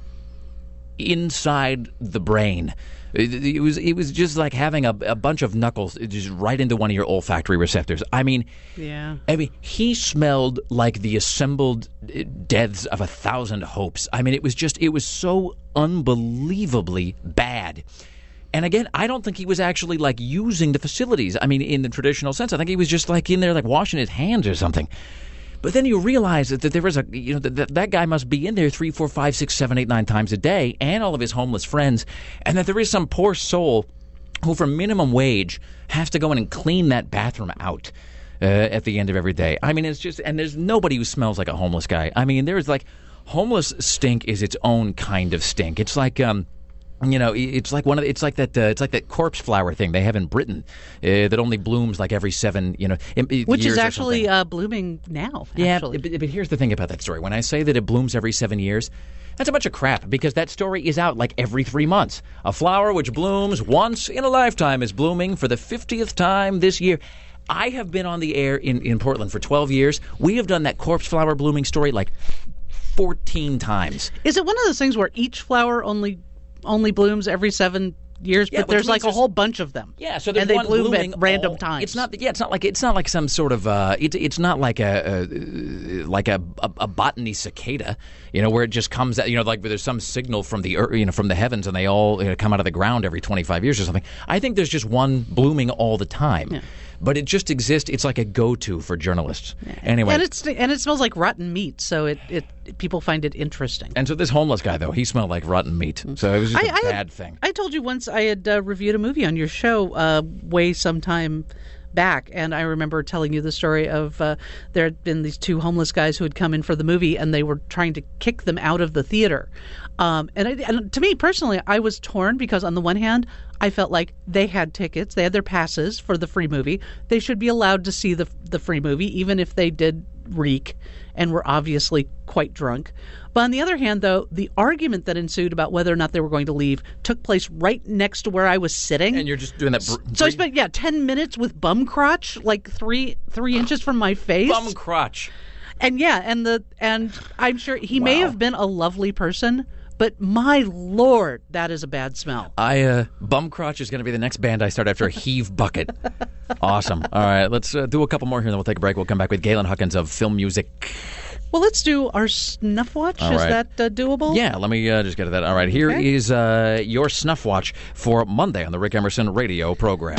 inside the brain. It, it was. It was just like having a, a bunch of knuckles just right into one of your olfactory receptors. I mean, Yeah. I mean, he smelled like the assembled uh, deaths of a thousand hopes. I mean, it was just, it was so unbelievably bad. And again, I don't think he was actually like using the facilities. I mean, in the traditional sense, I think he was just like in there, like washing his hands or something. But then you realize that, that there was a, you know, that, that that guy must be in there three, four, five, six, seven, eight, nine times a day, and all of his homeless friends, and that there is some poor soul who, for minimum wage, has to go in and clean that bathroom out uh, at the end of every day. I mean, it's just, and there's nobody who smells like a homeless guy. I mean, there's like, homeless stink is its own kind of stink. It's like, um, you know, it's like one of the, it's like that uh, it's like that corpse flower thing they have in Britain uh, that only blooms like every seven, you know, im- Which years is or actually something. uh, blooming now. Yeah, actually. but, but here's the thing about that story. When I say that it blooms every seven years, that's a bunch of crap because that story is out like every three months. A flower which blooms once in a lifetime is blooming for the fiftieth time this year. I have been on the air in, in Portland for twelve years. We have done that corpse flower blooming story like fourteen times. Is it one of those things where each flower only only blooms every seven years, Yeah, but which there's like means a there's- whole bunch of them? Yeah, so there's and they one bloom blooming at random all- times. It's not. Yeah, it's not like it's not like some sort of. Uh, it, it's not like a, a like a, a a botany cicada, you know, where it just comes out. You know, like where there's some signal from the ear- you know from the heavens and they all you know, come out of the ground every twenty-five years or something. I think there's just one blooming all the time. Yeah. But it just exists. It's like a go-to for journalists. Anyway, and it's and it smells like rotten meat, so it, it people find it interesting. and so this homeless guy though, he smelled like rotten meat. So it was just a I- I had- bad thing. I told you once I had uh, reviewed a movie on your show uh, way some time back, and I remember telling you the story of uh, there had been these two homeless guys who had come in for the movie, and they were trying to kick them out of the theater. Um, and, I, and to me personally, I was torn because on the one hand, I felt like they had tickets, they had their passes for the free movie. They should be allowed to see the the free movie, even if they did reek and were obviously quite drunk. But on the other hand, though, the argument that ensued about whether or not they were going to leave took place right next to where I was sitting. And you're just doing that. Br- so I spent yeah ten minutes with bum crotch, like three three inches from my face. bum crotch. And yeah, and the and I'm sure he may Wow. have been a lovely person, but my lord, that is a bad smell. I uh, Bum Crotch is going to be the next band I start after a Heave Bucket. Awesome. All right, let's uh, do a couple more here, and then we'll take a break. We'll come back with Galen Huckins of Film Music. Well, let's do our snuff watch. All Is right. that uh, doable? Yeah, let me uh, just get to that. All right, here Okay. is uh, your Snuff Watch for Monday on the Rick Emerson radio program.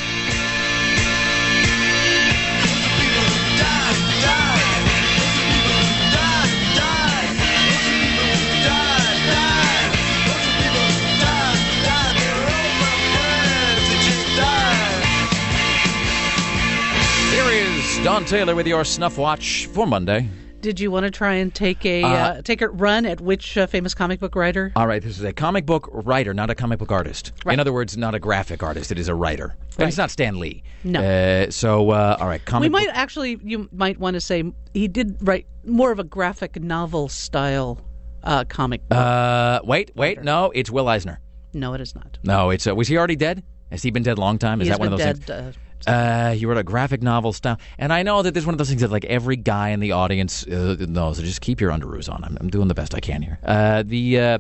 Here is Don Taylor with your Snuff Watch for Monday. Did you want to try and take a uh, take a run at which uh, famous comic book writer? All right, this is a comic book writer, not a comic book artist. Right. In other words, not a graphic artist. It is a writer. And it's not Stan Lee. No. Uh, so, uh, all right, comic We might book. actually, you might want to say he did write more of a graphic novel style uh, comic book. Uh, wait, wait, no, it's Will Eisner. No, it is not. No, it's uh, was he already dead? Has he been dead a long time? Is He has that one of been those dead, things? Uh, Uh, he wrote a graphic novel style, and I know that there's one of those things that like every guy in the audience uh, knows. So just keep your underoos on. I'm, I'm doing the best I can here. Uh, the uh,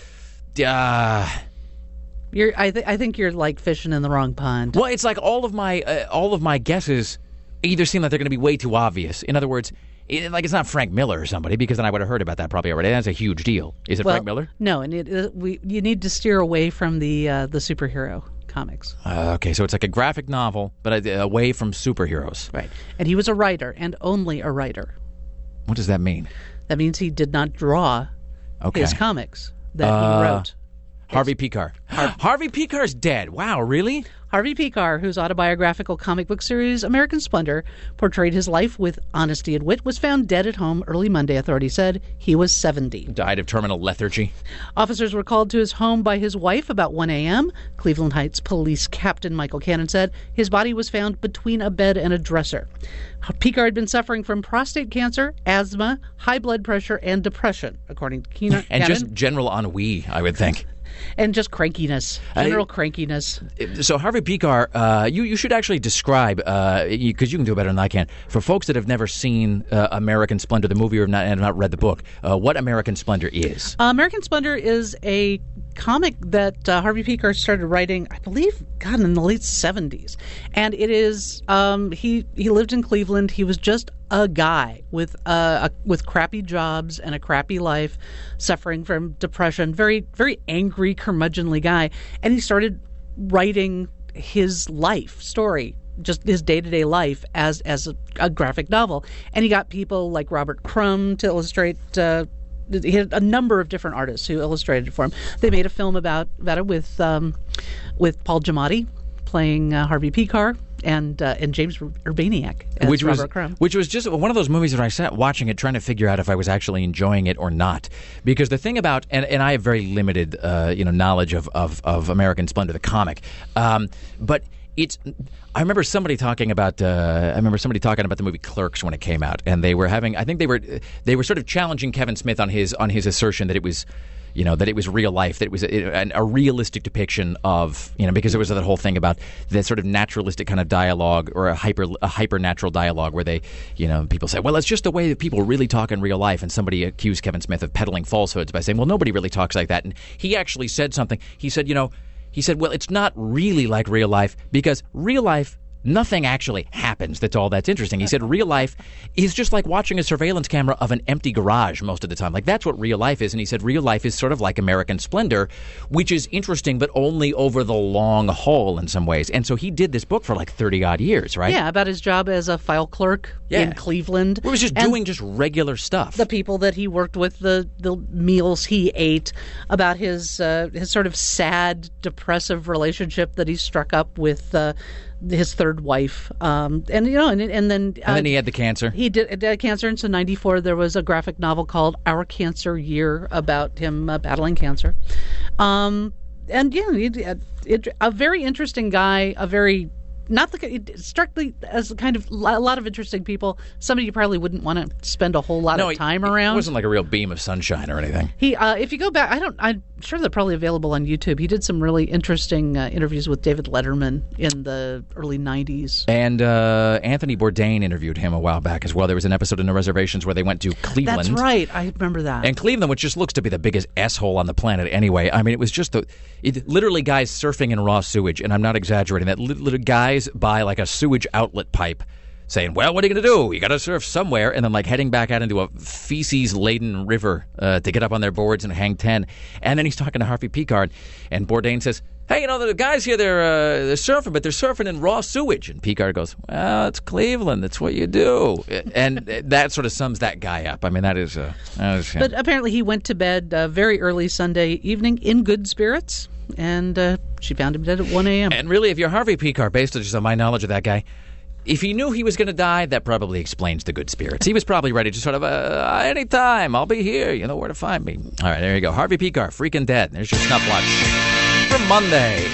uh, you're, I, th- I think you're like fishing in the wrong pond. well, it's like all of my uh, all of my guesses either seem like they're going to be way too obvious. In other words, it, like it's not Frank Miller or somebody, because then I would have heard about that probably already. That's a huge deal. Is it Well, Frank Miller? No, and it, uh, we you need to steer away from the uh, the superhero comics. Uh, okay, so it's like a graphic novel, but uh, away from superheroes. Right. And he was a writer, and only a writer. What does that mean? That means he did not draw Okay. his comics that Uh, he wrote. Harvey Pekar. Harvey Pekar's dead. Wow, really? Harvey Pekar, whose autobiographical comic book series American Splendor portrayed his life with honesty and wit, was found dead at home early Monday, authorities said. He was seventy. Died of terminal lethargy. Officers were called to his home by his wife about one a.m. Cleveland Heights Police Captain Michael Cannon said his body was found between a bed and a dresser. Pekar had been suffering from prostate cancer, asthma, high blood pressure, and depression, according to Cannon. And just general ennui, I would think. And just crankiness, general I- crankiness. So Harvey Pekar, uh, you you should actually describe, because you, 'cause you can do it better than I can, for folks that have never seen uh, American Splendor, the movie, or have not, have not read the book, uh, what American Splendor is. Uh, American Splendor is a comic that uh, Harvey Pekar started writing, I believe, God, in the late seventies. And it is, um, he, he lived in Cleveland. He was just a guy with uh, a, with crappy jobs and a crappy life, suffering from depression, very, very angry, curmudgeonly guy. And he started writing his life story, just his day-to-day life as as a, a graphic novel. And he got people like Robert Crumb to illustrate. Uh, he had a number of different artists who illustrated for him. They made a film about about it with um, with Paul Giamatti playing uh, Harvey Pekar, and uh, and James Urbaniak as Which was, Robert Crumb. which was just one of those movies that I sat watching it, trying to figure out if I was actually enjoying it or not. Because the thing about, and, and I have very limited, uh, you know, knowledge of, of, of American Splendor, the comic, um, but it's. I remember somebody talking about. Uh, I remember somebody talking about the movie Clerks when it came out, and they were having. I think they were they were sort of challenging Kevin Smith on his on his assertion that it was. You know, that it was real life, that it was a, a realistic depiction of, you know, because there was that whole thing about the sort of naturalistic kind of dialogue, or a hyper a hyper-natural dialogue where they, you know, people say, well, it's just the way that people really talk in real life. And somebody accused Kevin Smith of peddling falsehoods by saying, well, nobody really talks like that. And he actually said something. He said, you know, he said, well, it's not really like real life, because real life, nothing actually happens that's all that's interesting. He said real life is just like watching a surveillance camera of an empty garage most of the time. Like, that's what real life is. And he said real life is sort of like American Splendor, which is interesting, but only over the long haul in some ways. And so he did this book for like thirty-odd years, right? Yeah, about his job as a file clerk Yeah. in Cleveland. He was just And doing just regular stuff. the people that he worked with, the the meals he ate, about his uh, his sort of sad, depressive relationship that he struck up with uh, his third wife, um, and you know, and, and then uh, and then he had the cancer. He did, did cancer, and so in ninety-four there was a graphic novel called Our Cancer Year about him uh, battling cancer. Um, and yeah, it, it, a very interesting guy, a very not the it struck me as a kind of a lot of interesting people. Somebody you probably wouldn't want to spend a whole lot no, of time it, around. It wasn't like a real beam of sunshine or anything. He, uh, if you go back, I don't. I'm sure they're probably available on YouTube. He did some really interesting uh, interviews with David Letterman in the early nineties. And uh, Anthony Bourdain interviewed him a while back as well. There was an episode in No Reservations where they went to Cleveland. That's right. I remember that. And Cleveland, which just looks to be the biggest asshole on the planet anyway. I mean, it was just the it, literally guys surfing in raw sewage, and I'm not exaggerating. That little guys buy like a sewage outlet pipe, saying, well, what are you going to do? You got to surf somewhere. And then like heading back out into a feces-laden river uh, to get up on their boards and hang ten. And then he's talking to Harvey Pekar, and Bourdain says, hey, you know, the guys here, they're, uh, they're surfing, but they're surfing in raw sewage. And Pekar goes, well, it's Cleveland. That's what you do. And that sort of sums that guy up. I mean, that is... Uh, that is but apparently he went to bed uh, very early Sunday evening in good spirits, and uh, she found him dead at one a.m. And really, if you're Harvey Pekar, based just on my knowledge of that guy, if he knew he was going to die, that probably explains the good spirits. He was probably ready to sort of, uh, anytime, I'll be here. You know where to find me. All right, there you go. Harvey Pekar, freaking dead. There's your Snuff Watch for Monday.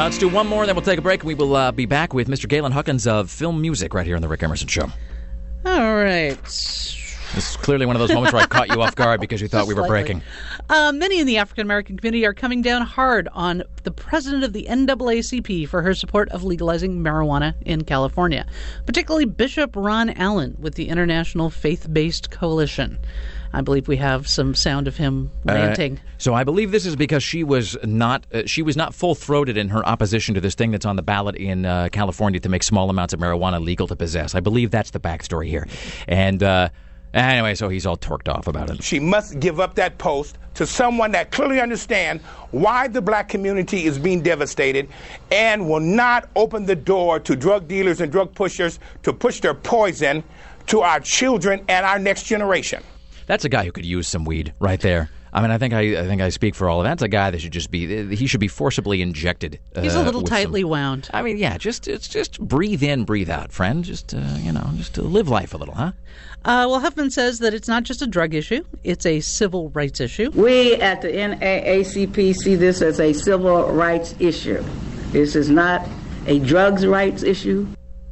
Uh, let's do one more, then we'll take a break. We will uh, be back with Mister Galen Huckins of Film Music right here on The Rick Emerson Show. All right. This is clearly one of those moments where I caught you off guard because you thought we were breaking. Uh, many in the African-American community are coming down hard on the president of the N double A C P for her support of legalizing marijuana in California, particularly Bishop Ron Allen with the International Faith-Based Coalition. I believe we have some sound of him ranting. Uh, so I believe this is because she was not uh, she was not full-throated in her opposition to this thing that's on the ballot in uh, California to make small amounts of marijuana legal to possess. I believe that's the backstory here. And uh, anyway, so he's all torqued off about it. She must give up that post to someone that clearly understands why the black community is being devastated and will not open the door to drug dealers and drug pushers to push their poison to our children and our next generation. That's a guy who could use some weed right there. I mean, I think I, I think I speak for all of that. That's a guy that should just be, he should be forcibly injected. Uh, He's a little with tightly some, wound. I mean, yeah, just it's just breathe in, breathe out, friend. Just, uh, you know, just to live life a little, huh? Uh, well, Huffman says that it's not just a drug issue, it's a civil rights issue. We at the N double A C P see this as a civil rights issue. This is not a drugs rights issue.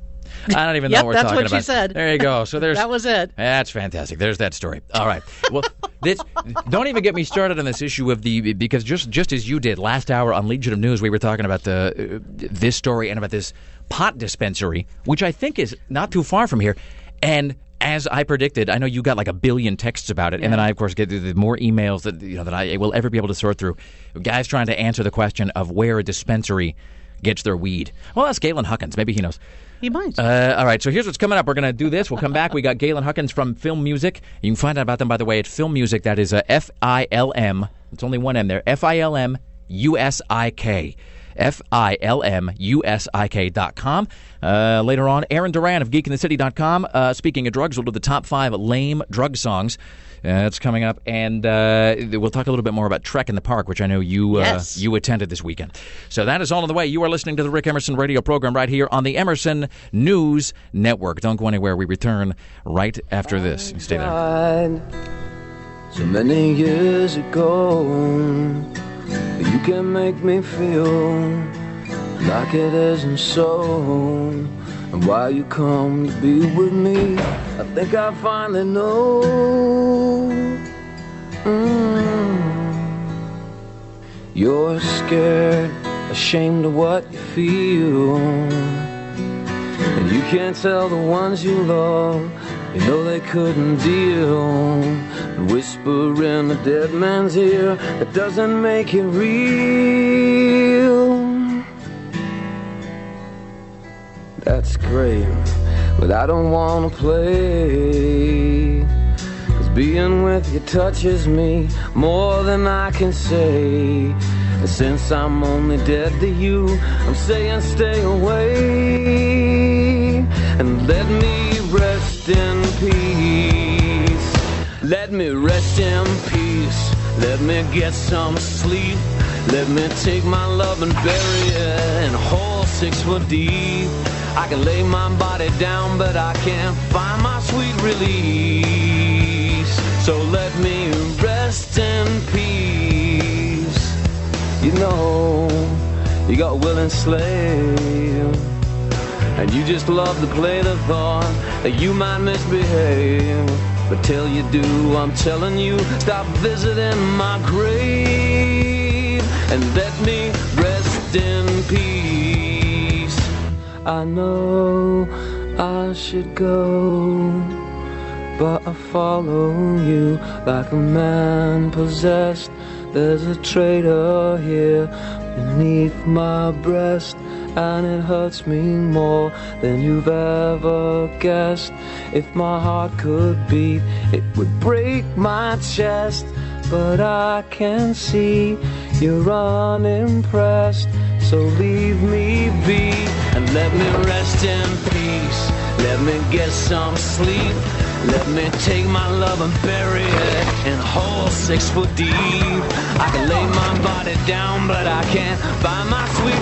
I don't even know Yep, what we're that's talking what about. she said. There you go. So there's That was it. That's fantastic. There's that story. All right. Well, this, don't even get me started on this issue of the because just just as you did last hour on Legion of News, we were talking about the uh, this story and about this pot dispensary, which I think is not too far from here, and. As I predicted, I know you got like a billion texts about it, yeah. And then I, of course, get the more emails that you know that I will ever be able to sort through. Guys trying to answer the question of where a dispensary gets their weed. Well, that's Galen Huckins. Maybe he knows. He might. Uh, all right, so here's what's coming up. We're going to do this. We'll come back. We got Galen Huckins from Film Music. You can find out about them, by the way, at Film Music. That is uh, F I L M. It's only one M there. F I L M U S I K. F I L M U S I K dot com. Uh, later on, Aaron Duran of geek in the city dot com. Uh, speaking of drugs, we'll do the top five lame drug songs. Uh, that's coming up. And uh, we'll talk a little bit more about Trek in the Park, which I know you uh, yes. you attended this weekend. So that is all on the way. You are listening to the Rick Emerson radio program right here on the Emerson News Network. Don't go anywhere. We return right after this. You stay there. So many years ago, you can make me feel like it isn't so. And why you come to be with me, I think I finally know. Mm. You're scared, ashamed of what you feel, and you can't tell the ones you love, you know they couldn't deal. And whisper in a dead man's ear, it doesn't make it real. That's great, but I don't wanna play, 'cause being with you touches me more than I can say. And since I'm only dead to you, I'm saying stay away. And let me rest in peace. Let me rest in peace. Let me get some sleep. Let me take my love and bury it in a hole six foot deep. I can lay my body down, but I can't find my sweet release. So let me rest in peace. You know, you got a willing slave, and you just love to play the thought that you might misbehave. But till you do, I'm telling you, stop visiting my grave and let me rest in peace. I know I should go, but I follow you like a man possessed. There's a traitor here beneath my breast, and it hurts me more than you've ever guessed. If my heart could beat, it would break my chest. But I can see you're unimpressed, so leave me be and let me rest in peace. Let me get some sleep. Let me take my love and bury it in a hole six foot deep. I can lay my body down, but I can't find my sweet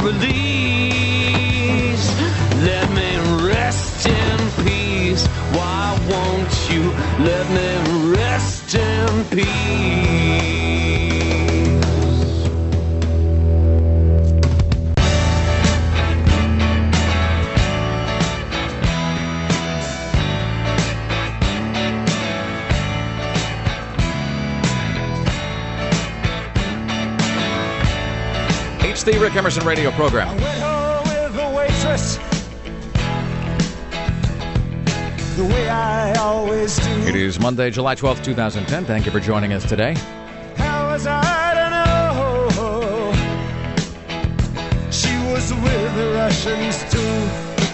release. Let me rest in peace. Why won't you let me rest in peace? the Rick Emerson radio program. I went home with the waitress, the way I always do. It is Monday, July twelfth, twenty ten. Thank you for joining us today. How was I to know she was with the Russians too?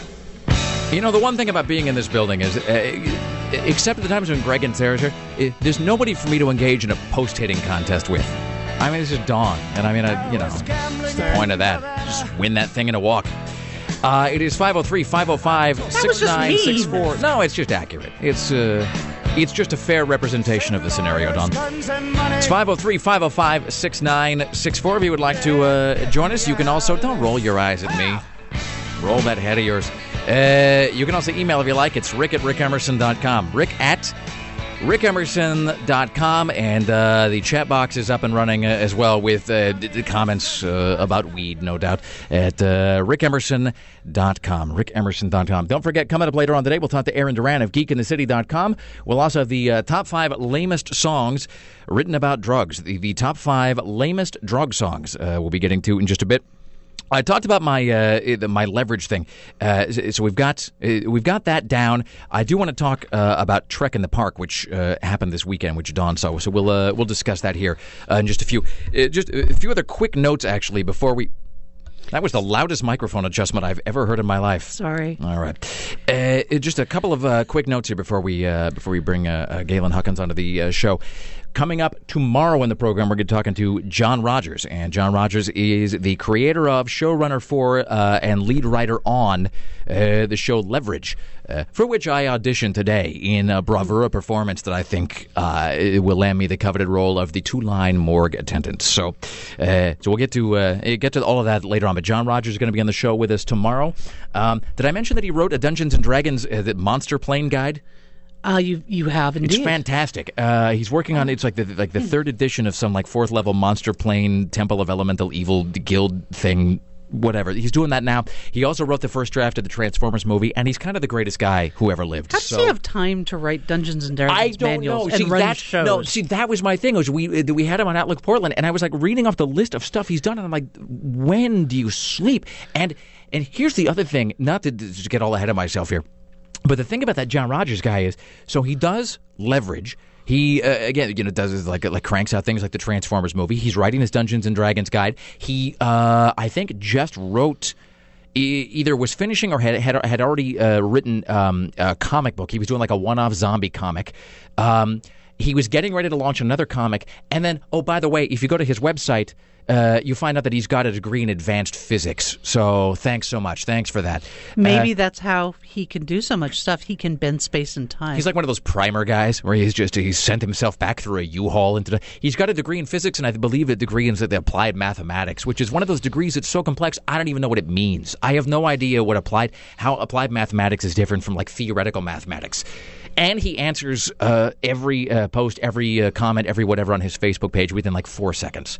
You know, the one thing about being in this building is, uh, except at the times when Greg and Sarah's here, it, there's nobody for me to engage in a post-hitting contest with. I mean, this is Dawn, and I mean, I, you know, what's the point of that? Just win that thing in a walk. Uh, it is five oh three, five oh five, six nine six four. No, it's just accurate. It's uh, it's just a fair representation of the scenario, Dawn. It's five oh three, five oh five, six nine six four. If you would like to uh, join us, you can also, don't roll your eyes at me. Roll that head of yours. Uh, you can also email if you like. It's rick at rick emerson dot com. Rick at rick emerson dot com. And uh, the chat box is up and running uh, as well with uh, d- d- comments uh, about weed, no doubt, at uh, rick emerson dot com. rick emerson dot com. Don't forget, coming up later on today, we'll talk to Aaron Duran of geek in the city dot com. We'll also have the uh, top five lamest songs written about drugs. The, the top five lamest drug songs uh, we'll be getting to in just a bit. I talked about my uh, my leverage thing, uh, so we've got uh, we've got that down. I do want to talk uh, about Trek in the Park, which uh, happened this weekend, which Dawn saw. So we'll uh, we'll discuss that here uh, in just a few. Uh, just a few other quick notes, actually, before we. That was the loudest microphone adjustment I've ever heard in my life. Sorry. All right. Uh, just a couple of uh, quick notes here before we uh, before we bring uh, uh, Galen Huckins onto the uh, show. Coming up tomorrow in the program, we're going to be talking to John Rogers. And John Rogers is the creator of, showrunner for, uh, and lead writer on uh, the show Leverage, uh, for which I auditioned today in a bravura performance that I think uh, will land me the coveted role of the two-line morgue attendant. So uh, so we'll get to uh, get to all of that later on. But John Rogers is going to be on the show with us tomorrow. Um, did I mention that he wrote a Dungeons and Dragons uh, the Monster Plane Guide? Uh, you you have indeed. It's fantastic. Uh, he's working on it's like the like the third edition of some like fourth level Monster Plane Temple of Elemental Evil Guild thing. Whatever. He's doing that now. He also wrote the first draft of the Transformers movie, and he's kind of the greatest guy who ever lived. How does so. he have time to write Dungeons and Dragons I don't manuals know. and see, run that, shows? No, see, that was my thing. Was we we had him on Outlook Portland, and I was like reading off the list of stuff he's done, and I'm like, when do you sleep? And and here's the other thing. Not to, to get all ahead of myself here. But the thing about that John Rogers guy is, so he does Leverage. He, uh, again, you know, does like like cranks out things like the Transformers movie. He's writing his Dungeons and Dragons guide. He, uh, I think, just wrote, e- either was finishing or had had, had already uh, written um, a comic book. He was doing like a one-off zombie comic. Um, he was getting ready to launch another comic. And then, oh, by the way, if you go to his website, Uh, you find out that he's got a degree in advanced physics. So thanks so much. Thanks for that. Maybe uh, that's how he can do so much stuff. He can bend space and time. He's like one of those primer guys where he's just he's sent himself back through a U-Haul into the. He's got a degree in physics and I believe a degree in the applied mathematics, which is one of those degrees that's so complex I don't even know what it means. I have no idea what applied how applied mathematics is different from like theoretical mathematics. And he answers uh, every uh, post, every uh, comment, every whatever on his Facebook page within like four seconds.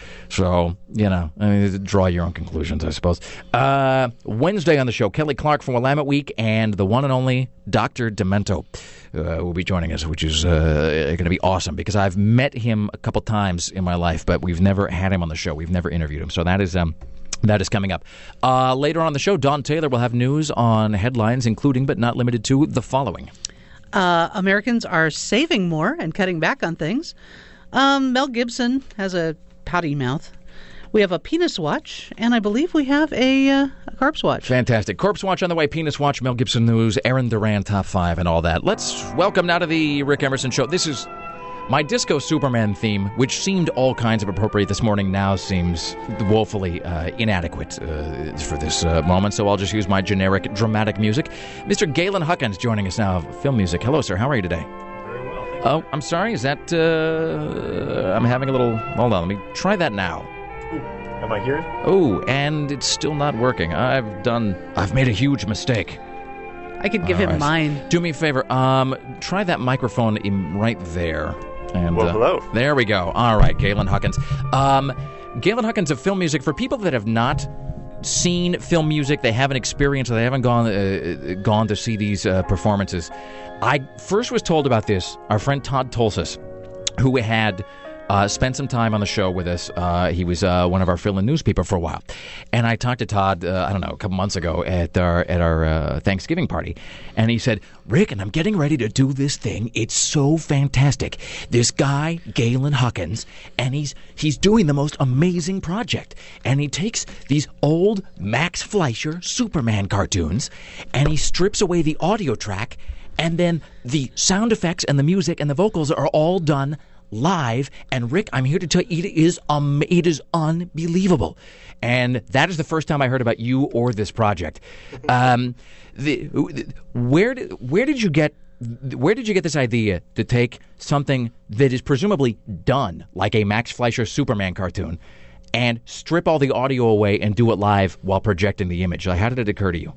So, you know, I mean, draw your own conclusions, I suppose. Uh, Wednesday on the show, Kelly Clark from Willamette Week and the one and only Doctor Demento uh, will be joining us, which is uh, going to be awesome because I've met him a couple times in my life, but we've never had him on the show. We've never interviewed him. So that is... Um, That is coming up. Uh, later on the show, Dawn Taylor will have news on headlines, including but not limited to the following. Uh, Americans are saving more and cutting back on things. Um, Mel Gibson has a potty mouth. We have a penis watch, and I believe we have a, uh, a corpse watch. Fantastic. Corpse watch on the way, penis watch, Mel Gibson news, Aaron Duran top five, and all that. Let's welcome now to the Rick Emerson Show. This is my Disco Superman theme, which seemed all kinds of appropriate this morning, now seems woefully uh, inadequate uh, for this uh, moment, so I'll just use my generic dramatic music. Mister Galen Huckins joining us now of Film Music. Hello, sir. How are you today? Very well, thank you. Oh, I'm sorry. Is that... Uh, I'm having a little... Hold on. Let me try that now. Ooh, am I here? Oh, and it's still not working. I've done... I've made a huge mistake. I could give All him right. mine. Do me a favor. Um, try that microphone in right there. And, well, uh, hello. There we go. All right, Galen Huckins. Um, Galen Huckins of Film Music. For people that have not seen Film Music, they haven't experienced, or they haven't gone uh, gone to see these uh, performances. I first was told about this. Our friend Todd Tulsis, who had uh, spent some time on the show with us. Uh, he was uh, one of our fill-in news people for a while. And I talked to Todd, uh, I don't know, a couple months ago at our at our uh, Thanksgiving party. And he said, Rick, and I'm getting ready to do this thing. It's so fantastic. This guy, Galen Huckins, and he's he's doing the most amazing project. And he takes these old Max Fleischer Superman cartoons, and he strips away the audio track, and then the sound effects and the music and the vocals are all done live. And Rick, I'm here to tell you, it is um, it is unbelievable. And that is the first time I heard about you or this project. Um, the, where did where did you get where did you get this idea to take something that is presumably done like a Max Fleischer Superman cartoon and strip all the audio away and do it live while projecting the image? Like, how did it occur to you?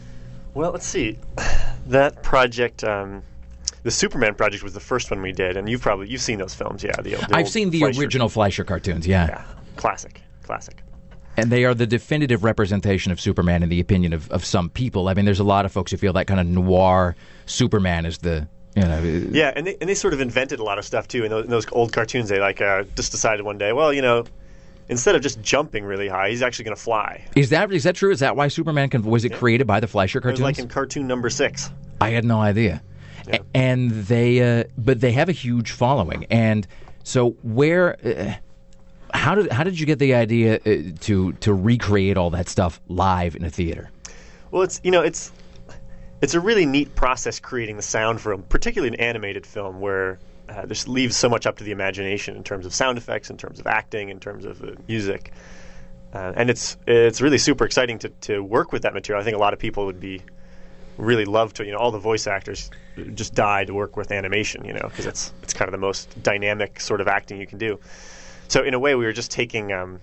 Well, let's see. That project, um, the Superman project, was the first one we did, and you've probably you've seen those films, yeah. The, the I've seen the Fleischer. original Fleischer cartoons, yeah. Yeah, classic, classic. And they are the definitive representation of Superman in the opinion of, of some people. I mean, there's a lot of folks who feel that kind of noir Superman is the, you know. Yeah, and they and they sort of invented a lot of stuff too. In those, in those old cartoons, they like uh, just decided one day, well, you know, instead of just jumping really high, he's actually going to fly. Is that is that true? Is that why Superman can, was it yeah. created by the Fleischer It cartoons? was like in cartoon number six. I had no idea. Yeah. A- and they, uh, but they have a huge following. And so where, uh, how did how did you get the idea uh, to to recreate all that stuff live in a theater? Well, it's you know it's it's a really neat process creating the sound for a, particularly an animated film where uh, this leaves so much up to the imagination in terms of sound effects, in terms of acting, in terms of uh, music, uh, and it's it's really super exciting to to work with that material. I think a lot of people would be really love to, you know, all the voice actors just die to work with animation, you know, because it's it's kind of the most dynamic sort of acting you can do. So in a way, we were just taking, um,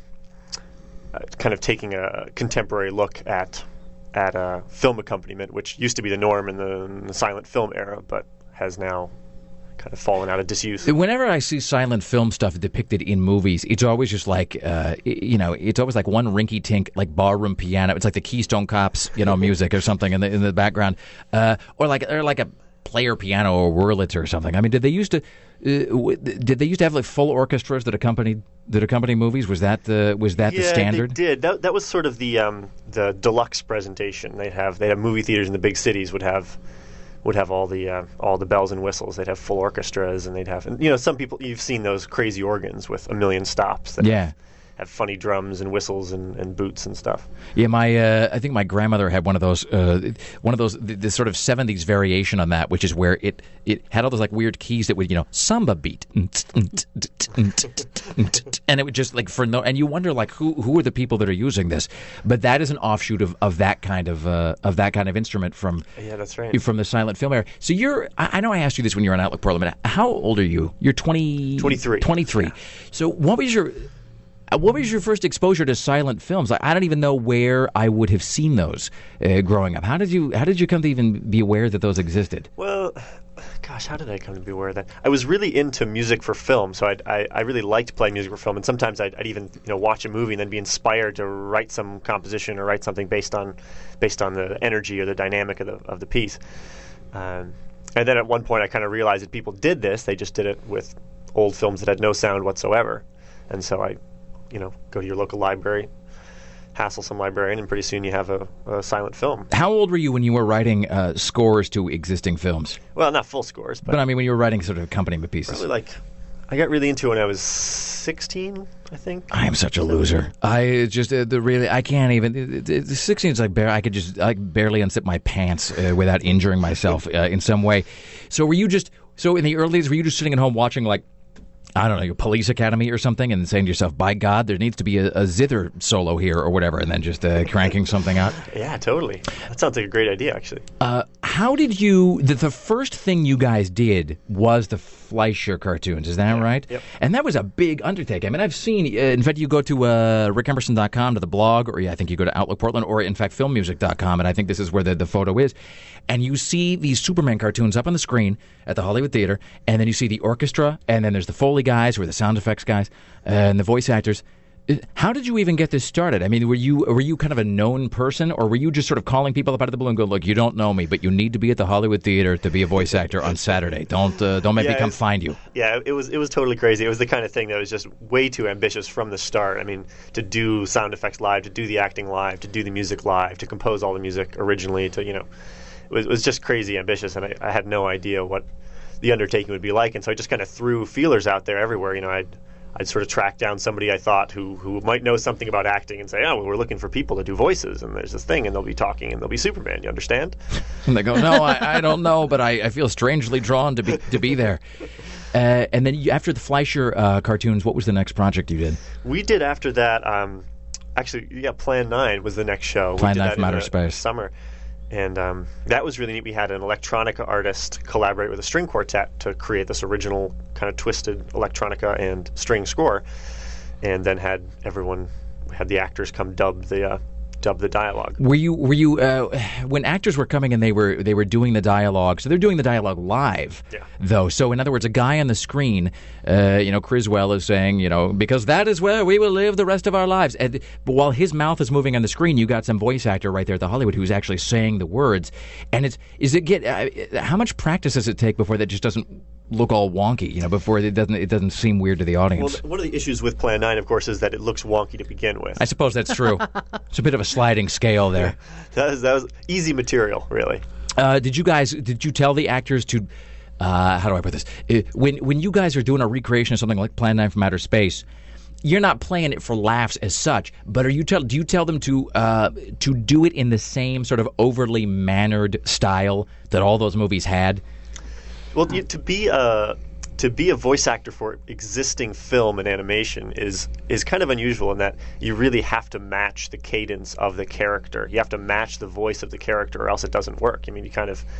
uh, kind of taking a contemporary look at at uh, film accompaniment, which used to be the norm in the, in the silent film era, but has now kind of fallen out of disuse. Whenever I see silent film stuff depicted in movies, it's always just like, uh, you know, it's always like one rinky-tink, like ballroom piano. It's like the Keystone Cops, you know, music or something in the in the background, uh, or like or like a player piano or Wurlitzer or something. I mean, did they used to uh, w- did they used to have like full orchestras that accompanied that accompany movies? Was that the was that yeah, the standard? They did. That that was sort of the um, the deluxe presentation. They'd have they have movie theaters in the big cities would have. would have all the uh, all the bells and whistles. They'd have full orchestras, and they'd have, and, you know, some people, you've seen those crazy organs with a million stops that yeah. have, have funny drums and whistles and, and boots and stuff. Yeah, my uh, I think my grandmother had one of those, uh, one of those, the, the sort of seventies variation on that, which is where it, it had all those like weird keys that would, you know, samba beat, and it would just like for no, and you wonder like who who are the people that are using this, but that is an offshoot of, of that kind of uh, of that kind of instrument from yeah, that's right, from the silent film era. So you're, I, I know I asked you this when you were on Outlook Portland. How old are you? You're twenty, twenty-three. twenty-three. Yeah. So what was your What was your first exposure to silent films? I, I don't even know where I would have seen those uh, growing up. How did you How did you come to even be aware that those existed? Well, gosh, how did I come to be aware of that? I was really into music for film, so I'd, I I really liked playing music for film, and sometimes I'd, I'd even you know watch a movie and then be inspired to write some composition or write something based on based on the energy or the dynamic of the of the piece. Um, and then at one point, I kind of realized that people did this; they just did it with old films that had no sound whatsoever, and so I. You know, go to your local library, hassle some librarian, and pretty soon you have a, a silent film. How old were you when you were writing uh, scores to existing films? Well, not full scores, but, but I mean when you were writing sort of accompaniment pieces. Probably like, I got really into it when I was sixteen, I think. I am such a loser. I just uh, the really I can't even. It, it, the sixteen is like bare. I could just I barely unzip my pants uh, without injuring myself uh, in some way. So were you just so in the early days? Were you just sitting at home watching like? I don't know, your Police Academy or something, and saying to yourself, by God, there needs to be a, a zither solo here or whatever, and then just uh, cranking something out? Yeah, totally. That sounds like a great idea, actually. Uh, how did you, the, the first thing you guys did was the Fleischer cartoons, is that yeah. right? Yep. And that was a big undertaking. I mean, I've seen, uh, in fact, you go to uh, rick emerson dot com to the blog, or yeah, I think you go to Outlook Portland, or in fact, film music dot com, and I think this is where the, the photo is. And you see these Superman cartoons up on the screen at the Hollywood Theater, and then you see the orchestra, and then there's the Foley guys, or the sound effects guys, uh, and the voice actors. How did you even get this started? I mean, were you were you kind of a known person, or were you just sort of calling people up out of the blue and go, look, you don't know me, but you need to be at the Hollywood Theater to be a voice actor on Saturday. Don't uh, don't make Yeah, me come it's- find you. Yeah, it was it was totally crazy. It was the kind of thing that was just way too ambitious from the start. I mean, to do sound effects live, to do the acting live, to do the music live, to compose all the music originally, to, you know, it was, it was just crazy ambitious, and I, I had no idea what the undertaking would be like. And so I just kind of threw feelers out there everywhere. You know, I'd I'd sort of track down somebody I thought who who might know something about acting and say, oh, well, we're looking for people to do voices, and there's this thing, and they'll be talking, and they'll be Superman. You understand? And they go, no, I, I don't know, but I, I feel strangely drawn to be to be there. Uh, and then you, after the Fleischer uh, cartoons, what was the next project you did? We did after that. Um, actually, yeah, Plan Nine was the next show. Plan we did nine that from in Outer the Space. Summer, and um, that was really neat. We had an electronica artist collaborate with a string quartet to create this original kind of twisted electronica and string score, and then had everyone had the actors come dub the uh, dub the dialogue. Were you were you uh, when actors were coming and they were they were doing the dialogue? So they're doing the dialogue live, Yeah. though. So in other words, a guy on the screen, uh, you know, Criswell is saying, you know, because that is where we will live the rest of our lives. And, but while his mouth is moving on the screen, you got some voice actor right there at the Hollywood who's actually saying the words. And it's is it get uh, how much practice does it take before that just doesn't look all wonky? You know, before it doesn't it doesn't seem weird to the Well, audience. th- one of the issues with Plan Nine, of course, is that it looks wonky to begin with. I suppose that's true. It's a bit of a sliding scale there. That was, that was easy material, really. Uh, did you guys? Did you tell the actors to? Uh, how do I put this? Uh, when when you guys are doing a recreation of something like Plan Nine from Outer Space, you're not playing it for laughs as such. But are you tell? Do you tell them to uh, to do it in the same sort of overly mannered style that all those movies had? Well, you, to be a to be a voice actor for existing film and animation is is kind of unusual in that you really have to match the cadence of the character. You have to match the voice of the character, or else it doesn't work. I mean, you kind of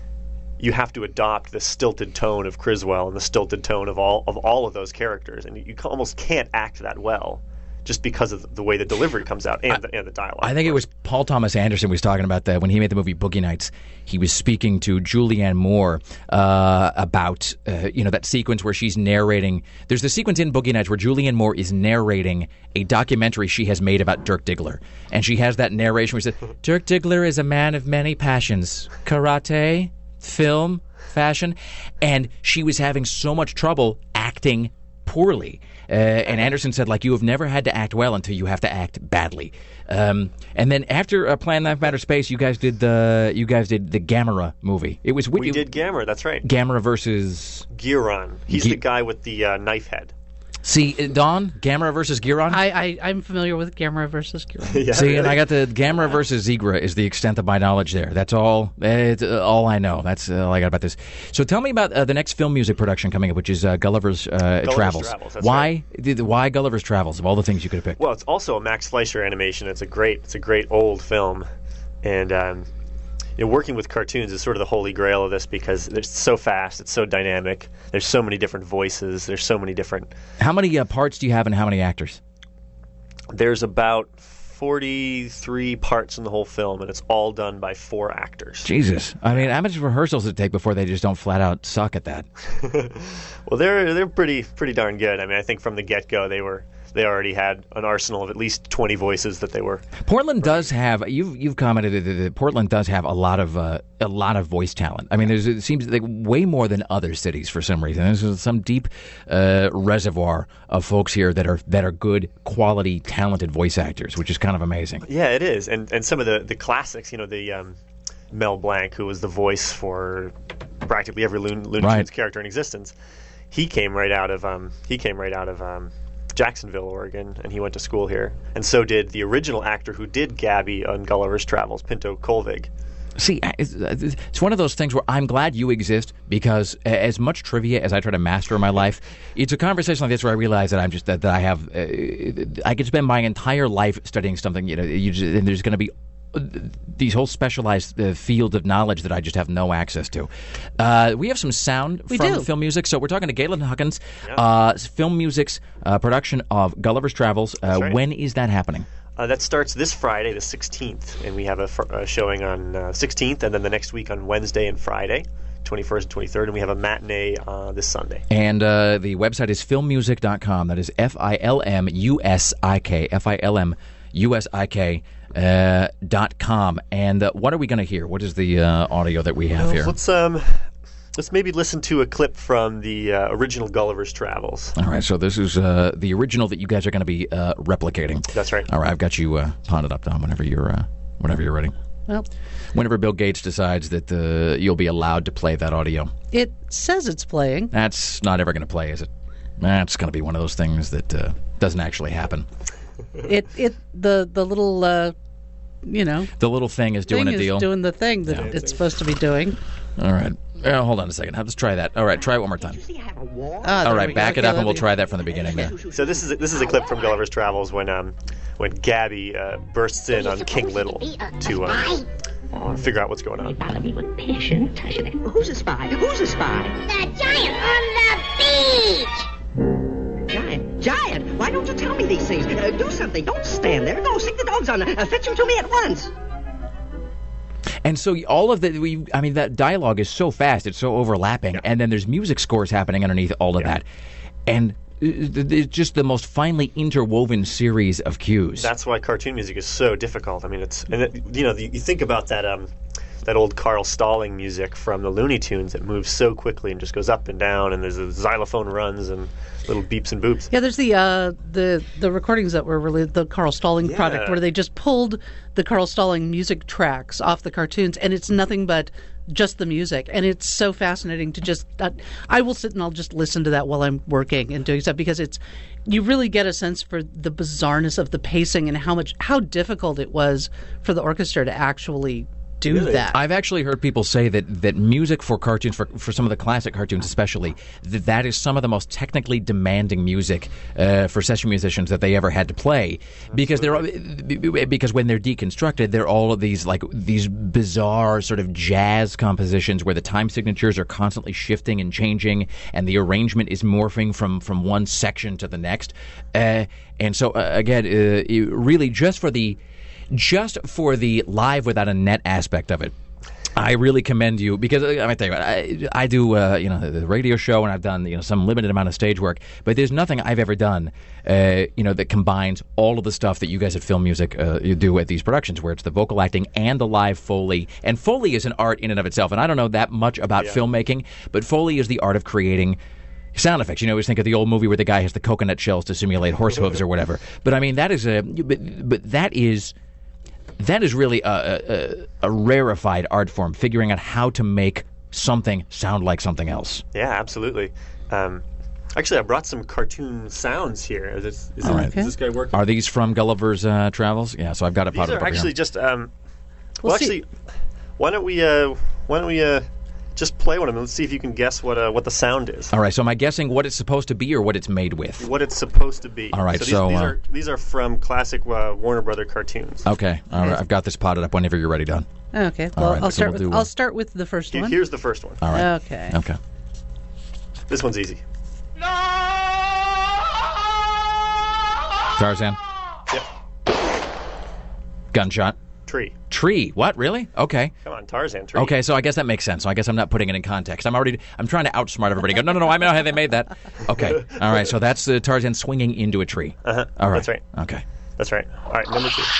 you have to adopt the stilted tone of Criswell and the stilted tone of all of all of those characters, and you almost can't act that well just because of the way the delivery comes out and, I, the, and the dialogue. I think it was Paul Thomas Anderson was talking about that when he made the movie Boogie Nights. He was speaking to Julianne Moore uh, about uh, you know that sequence where she's narrating. There's the sequence in Boogie Nights where Julianne Moore is narrating a documentary she has made about Dirk Diggler, and she has that narration where she says, "Dirk Diggler is a man of many passions: karate, film, fashion," and she was having so much trouble acting poorly. Uh, and Anderson said, like, you have never had to act well until you have to act badly. Um, and then after uh, Plan Nine from Outer Space, you guys did the you guys did the Gamera movie. It was we it, did Gamera. That's right. Gamera versus Giron. He's Ge- the guy with the uh, knife head. See, uh, Don, Gamera versus Giron? I, I, I'm familiar with Gamera versus Giron. Yeah, See, really? and I got the Gamera versus Zigra is the extent of my knowledge there. That's all It's uh, all I know. That's uh, all I got about this. So tell me about uh, the next film music production coming up, which is uh, Gulliver's, uh, Gulliver's Travels. Travels, that's why, right. did, why Gulliver's Travels, of all the things you could have picked? Well, it's also a Max Fleischer animation. It's a great, it's a great old film, and um, you know, working with cartoons is sort of the holy grail of this because it's so fast, it's so dynamic. There's so many different voices. There's so many different. How many uh, parts do you have and how many actors? There's about forty-three parts in the whole film, and it's all done by four actors. Jesus. I mean, how much rehearsals does it take before they just don't flat out suck at that? Well, they're they're pretty pretty darn good. I mean, I think from the get-go they were they already had an arsenal of at least twenty voices that they were. Portland does have you've you've commented that- that Portland does have a lot of uh, a lot of voice talent. I mean, there's it seems like way more than other cities for some reason. There's some deep uh, reservoir of folks here that are that are good, quality, talented voice actors, which is kind of amazing. Yeah, it is, and and some of the the classics. You know, the um, Mel Blanc, who was the voice for practically every Looney, Looney Right. Tunes character in existence. He came right out of um, he came right out of um, Jacksonville, Oregon, and he went to school here. And so did the original actor who did Gabby on Gulliver's Travels, Pinto Colvig. See, it's, it's one of those things where I'm glad you exist because as much trivia as I try to master in my life, it's a conversation like this where I realize that I'm just that, that I have uh, I could spend my entire life studying something. You know, you just, and there's going to be these whole specialized uh, fields of knowledge that I just have no access to. Uh, we have some sound We from do. film music, so we're talking to Galen Huckins, uh, film music's uh, production of Gulliver's Travels. Uh, right. When is that happening? Uh, that starts this Friday, the sixteenth, and we have a, fr- a showing on uh, sixteenth, and then the next week on Wednesday and Friday, twenty-first, and twenty-third, and we have a matinee uh, this Sunday. And uh, the website is film music dot com. That is F I L M U S I K. F I L M U S I K uh, dot com. And uh, what are we going to hear? What is the uh, audio that we have Well, here? Let's um, let's maybe listen to a clip from the uh, original Gulliver's Travels. All right, so this is uh, the original that you guys are going to be uh, replicating. That's right. All right, I've got you uh, potted up, Don, whenever you're, uh, whenever you're ready. Well, Whenever Bill Gates decides that uh, you'll be allowed to play that audio. it says it's playing. That's not ever going to play, is it? That's going to be one of those things that uh, doesn't actually happen. It it the the little uh, you know The little thing is doing thing a deal. is doing the thing that Yeah. it's supposed to be doing. All right. Uh, hold on a second. Let's try that. All right, try it one more time. Ah, All there right, we go. back it Okay, up and let we'll me- try that from the beginning there. So this is a, this is a clip from Gulliver's Travels when um, when Gabby uh, bursts in on King Little to uh, figure out what's going on. Follow me with patient. Who's a spy? Who's a spy? The giant on the beach! Giant. Giant? Why don't you tell me these things? Uh, do something. Don't stand there. Go, stick the dogs on. Uh, fetch them to me at once. And so all of the, we, I mean, that dialogue is so fast, it's so overlapping, and then there's music scores happening underneath all of that. And it's just the most finely interwoven series of cues. That's why cartoon music is so difficult. I mean, it's and it, you know you think about that um, that old Carl Stalling music from the Looney Tunes that moves so quickly and just goes up and down, and there's a xylophone runs and little beeps and boops. Yeah, there's the uh, the the recordings that were really the Carl Stalling Yeah. product, where they just pulled the Carl Stalling music tracks off the cartoons, and it's nothing but just the music, and it's so fascinating to just. Uh, I will sit and I'll just listen to that while I'm working and doing stuff because it's. You really get a sense for the bizarreness of the pacing and how much how difficult it was for the orchestra to actually do that. I've actually heard people say that, that music for cartoons, for, for some of the classic cartoons especially, that that is some of the most technically demanding music uh, for session musicians that they ever had to play, because they're because when they're deconstructed, they're all of these like these bizarre sort of jazz compositions where the time signatures are constantly shifting and changing, and the arrangement is morphing from from one section to the next, uh, and so uh, again, uh, it really just for the. Just for the live without a net aspect of it, I really commend you because I mean, tell you what, I, I do uh, you know the radio show and I've done you know some limited amount of stage work, but there's nothing I've ever done uh, you know that combines all of the stuff that you guys at Film Music uh, you do at these productions, where it's the vocal acting and the live Foley. And Foley is an art in and of itself, and I don't know that much about Yeah. filmmaking, but Foley is the art of creating sound effects. You know, always think of the old movie where the guy has the coconut shells to simulate horse hooves or whatever. But I mean, that is a but, but that is. That is really a, a, a rarefied art form, figuring out how to make something sound like something else. Yeah, absolutely. Um, actually, I brought some cartoon sounds here. Is, this, is, All it- right. is this guy working? Are these from Gulliver's uh, Travels? Yeah, so I've got it These potted are up over actually here. just. Um, We'll well, see. actually, why don't we? Uh, why don't we? Uh, just play one of them. Let's see if you can guess what uh, what the sound is. All right, so am I guessing what it's supposed to be or what it's made with? What it's supposed to be. All right, so these, so, these uh, are these are from classic uh, Warner Brother cartoons. Okay, all right, I've got this potted up whenever you're ready, Don. Okay, All well right, I'll so start we'll with do, uh, I'll start with the first Here- one. Here's the first one. All right. Okay. Okay. This one's easy. Tarzan? Yep. Gunshot? Tree. Tree. What? Really? Okay. Come on, Tarzan. Tree. Okay, so I guess that makes sense. So I guess I'm not putting it in context. I'm already. I'm trying to outsmart everybody. Go, no, no, no. I know how they made that. Okay. All right. So that's uh, Tarzan swinging into a tree. Uh huh. All right. That's right. Okay. That's right. All right, number two.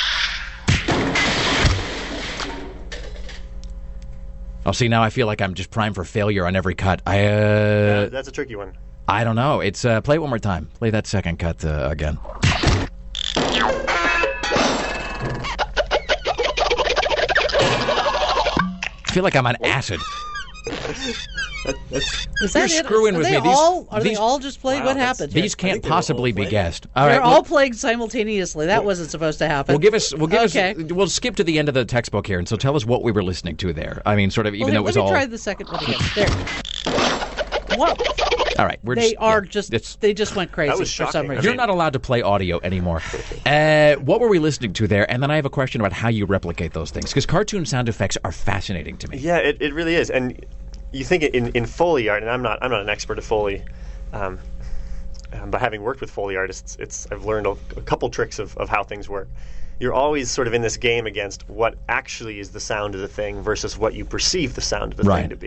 Oh, see, now I feel like I'm just primed for failure on every cut. I. Uh, Uh, that's a tricky one. I don't know. It's uh, play it one more time. Play that second cut uh, again. I feel like I'm on acid. Is You're that it? screwing Are with they me. These- all, are these- they all just playing? Wow, What that's- happened? These I can't think they were all possibly be playing. guessed. All They're right. all well, playing simultaneously. That wasn't supposed to happen. We'll give us. We'll give Okay. us. We'll skip to the end of the textbook here, and so tell us what we were listening to there. I mean, sort of, even Well, though it was let me all. try the second one again. There. What? All right, we're They just, are yeah, just. it's- They just went crazy That was for some shocking. reason. You're not allowed to play audio anymore. Uh, what were we listening to there? And then I have a question about how you replicate those things, because cartoon sound effects are fascinating to me. Yeah, it, it really is. And you think in, in Foley art, and I'm not I'm not an expert at Foley, um, um, but having worked with Foley artists, it's I've learned a, a couple tricks of, of how things work. You're always sort of in this game against what actually is the sound of the thing versus what you perceive the sound of the Right. thing to be.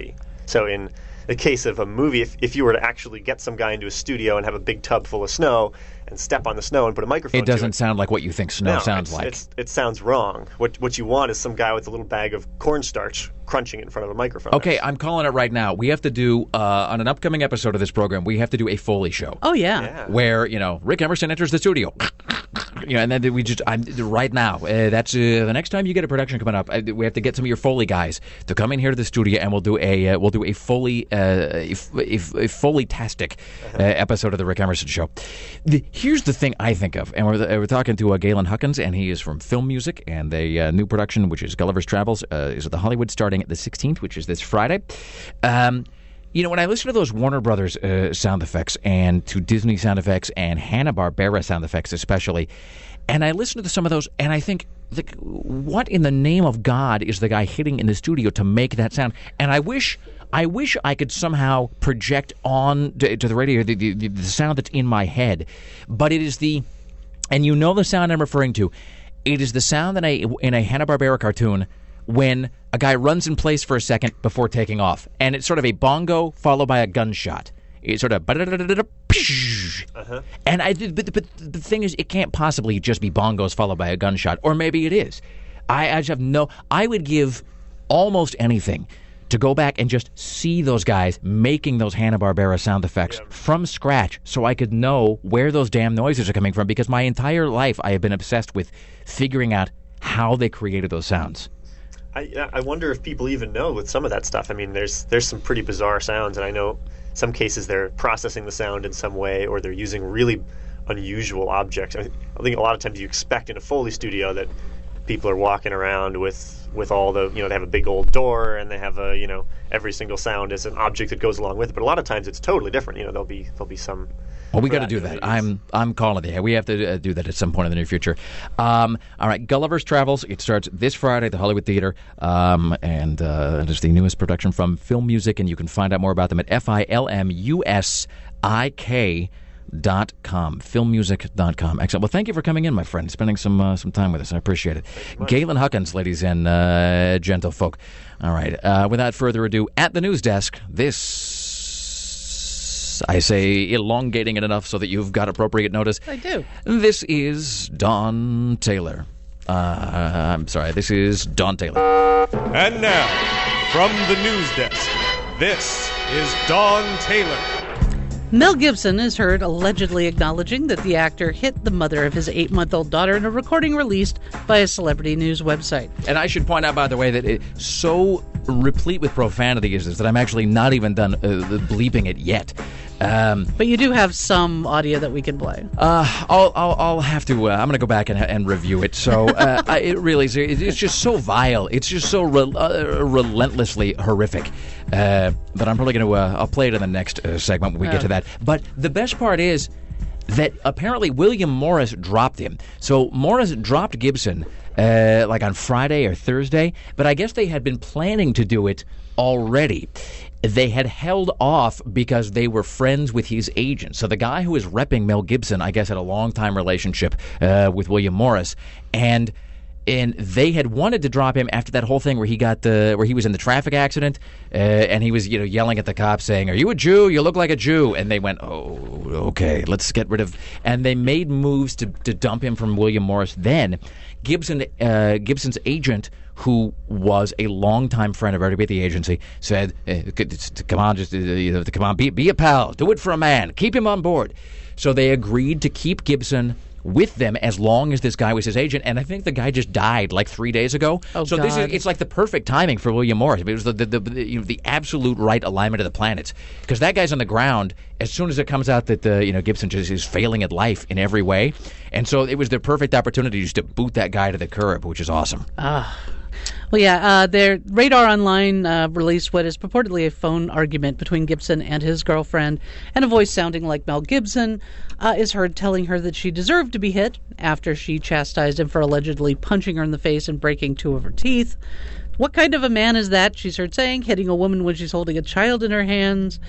So in the case of a movie, if, if you were to actually get some guy into a studio and have a big tub full of snow and step on the snow and put a microphone It doesn't to it, sound like what you think snow no, sounds it's, like. It's, it sounds wrong. What what you want is some guy with a little bag of cornstarch crunching it in front of a microphone. Okay, I'm calling it right now. We have to do, uh, on an upcoming episode of this program, we have to do a Foley show. Oh, yeah. Yeah. Where, you know, Rick Emerson enters the studio. You know, and then we just, I'm right now, uh, that's uh, the next time you get a production coming up, uh, we have to get some of your Foley guys to come in here to the studio, and we'll do a uh, we'll do a Foley uh, a, a, a Foley-tastic uh, episode of the Rick Emerson Show. The, here's the thing I think of, and we're, we're talking to uh, Galen Huckins, and he is from Film Music, and a uh, new production, which is Gulliver's Travels, uh, is at the Hollywood starting at the sixteenth, which is this Friday. Um, You know, when I listen to those Warner Brothers uh, sound effects and to Disney sound effects and Hanna-Barbera sound effects especially, and I listen to some of those and I think, like, what in the name of God is the guy hitting in the studio to make that sound? And I wish I wish I could somehow project on to, to the radio the, the, the sound that's in my head. But it is the, and you know the sound I'm referring to, it is the sound in a, in a Hanna-Barbera cartoon when a guy runs in place for a second before taking off. And it's sort of a bongo followed by a gunshot. It's sort of... Uh-huh. And I, but, but the thing is, it can't possibly just be bongos followed by a gunshot. Or maybe it is. I, I just have no... I would give almost anything to go back and just see those guys making those Hanna-Barbera sound effects yeah. from scratch so I could know where those damn noises are coming from. Because my entire life I have been obsessed with figuring out how they created those sounds. I, I wonder if people even know with some of that stuff. I mean, there's there's some pretty bizarre sounds, and I know some cases they're processing the sound in some way, or they're using really unusual objects. I, mean, I think a lot of times you expect in a Foley studio that people are walking around with with all the, you know, they have a big old door and they have a, you know, every single sound is an object that goes along with it. But a lot of times it's totally different. You know, there'll be there'll be some. Well, we got to do that. I'm I'm calling it. We have to uh, do that at some point in the near future. Um, all right, Gulliver's Travels. It starts this Friday at the Hollywood Theater, um, and uh, it is the newest production from Film Music, and you can find out more about them at F I L M U S I K dot com, film music dot com. Excellent. Well, thank you for coming in, my friend, spending some uh, some time with us. I appreciate it. Galen Huckins, ladies and uh, gentlefolk. All right. Uh, without further ado, at the news desk, this. I say elongating it enough so that you've got appropriate notice. I do. This is Don Taylor. Uh, I'm sorry, this is Don Taylor. And now, from the news desk, this is Don Taylor. Mel Gibson is heard allegedly acknowledging that the actor hit the mother of his eight-month-old daughter in a recording released by a celebrity news website. And I should point out, by the way, that it so replete with profanity is this that I'm actually not even done uh, bleeping it yet. Um, but you do have some audio that we can play. Uh, I'll, I'll, I'll have to. Uh, I'm going to go back and, and review it. So uh, I, it really is. It's just so vile. It's just so re- uh, relentlessly horrific. Uh, but I'm probably going to. Uh, I'll play it in the next uh, segment when we oh. get to that. But the best part is that apparently William Morris dropped him. So Morris dropped Gibson uh, like on Friday or Thursday. But I guess they had been planning to do it already. They had held off because they were friends with his agent. So the guy who was repping Mel Gibson, I guess, had a long-time relationship uh, with William Morris, and and they had wanted to drop him after that whole thing where he got the where he was in the traffic accident, uh, and he was, you know, yelling at the cops saying, "Are you a Jew? You look like a Jew." And they went, "Oh, okay, let's get rid of." And they made moves to to dump him from William Morris. Then Gibson uh, Gibson's agent, who was a longtime friend of everybody at the agency, said, eh, "Come on, just uh, you know, come on, be be a pal, do it for a man, keep him on board." So they agreed to keep Gibson with them as long as this guy was his agent, and I think the guy just died like three days ago. Oh, so God. this is it's like the perfect timing for William Morris. It was the the, the, you know, the absolute right alignment of the planets, because that guy's on the ground as soon as it comes out that the you know Gibson just is failing at life in every way, and so it was the perfect opportunity just to boot that guy to the curb, which is awesome. Ah. Well, yeah, uh, their Radar Online uh, released what is purportedly a phone argument between Gibson and his girlfriend, and a voice sounding like Mel Gibson uh, is heard telling her that she deserved to be hit after she chastised him for allegedly punching her in the face and breaking two of her teeth. What kind of a man is that, she's heard saying, hitting a woman when she's holding a child in her hands?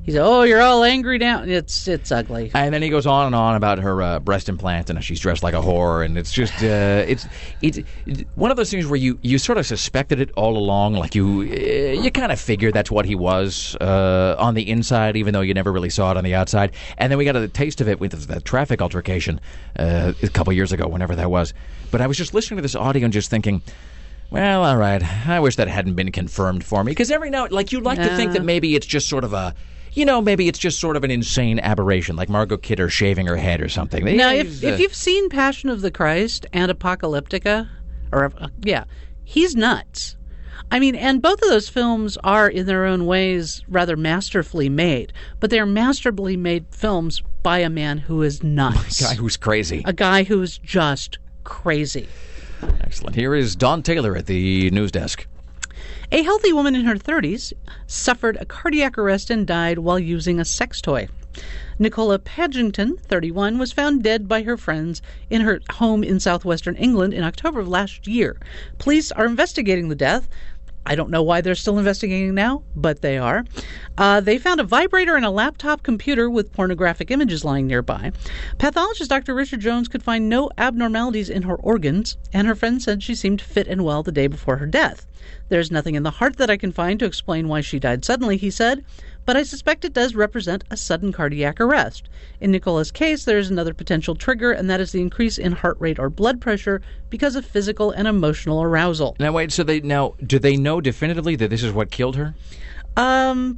He said, "Oh, you're all angry now." It's it's ugly. And then he goes on and on about her uh, breast implant and how she's dressed like a whore, and it's just uh, it's it's one of those things where you, you sort of suspected it all along, like you uh, you kind of figured that's what he was uh, on the inside, even though you never really saw it on the outside. And then we got a taste of it with the traffic altercation uh, a couple years ago, whenever that was. But I was just listening to this audio and just thinking, well, all right, I wish that hadn't been confirmed for me, because every now, like, you'd like to think that maybe it's just sort of a. You know, maybe it's just sort of an insane aberration, like Margot Kidder shaving her head or something. Now, He's, if, uh, if you've seen Passion of the Christ and Apocalyptica, or uh, yeah, he's nuts. I mean, and both of those films are, in their own ways, rather masterfully made, but they're masterfully made films by a man who is nuts. A guy who's crazy. A guy who's just crazy. Excellent. Here is Don Taylor at the news desk. A healthy woman in her thirties suffered a cardiac arrest and died while using a sex toy. Nicola Pagington, thirty-one, was found dead by her friends in her home in southwestern England in October of last year. Police are investigating the death. I don't know why they're still investigating now, but they are. Uh, they found a vibrator and a laptop computer with pornographic images lying nearby. Pathologist Doctor Richard Jones could find no abnormalities in her organs, and her friend said she seemed fit and well the day before her death. There's nothing in the heart that I can find to explain why she died suddenly, he said, but I suspect it does represent a sudden cardiac arrest. In Nicola's case, there is another potential trigger, and that is the increase in heart rate or blood pressure because of physical and emotional arousal. Now, wait, so they now, do they know definitively that this is what killed her? Um,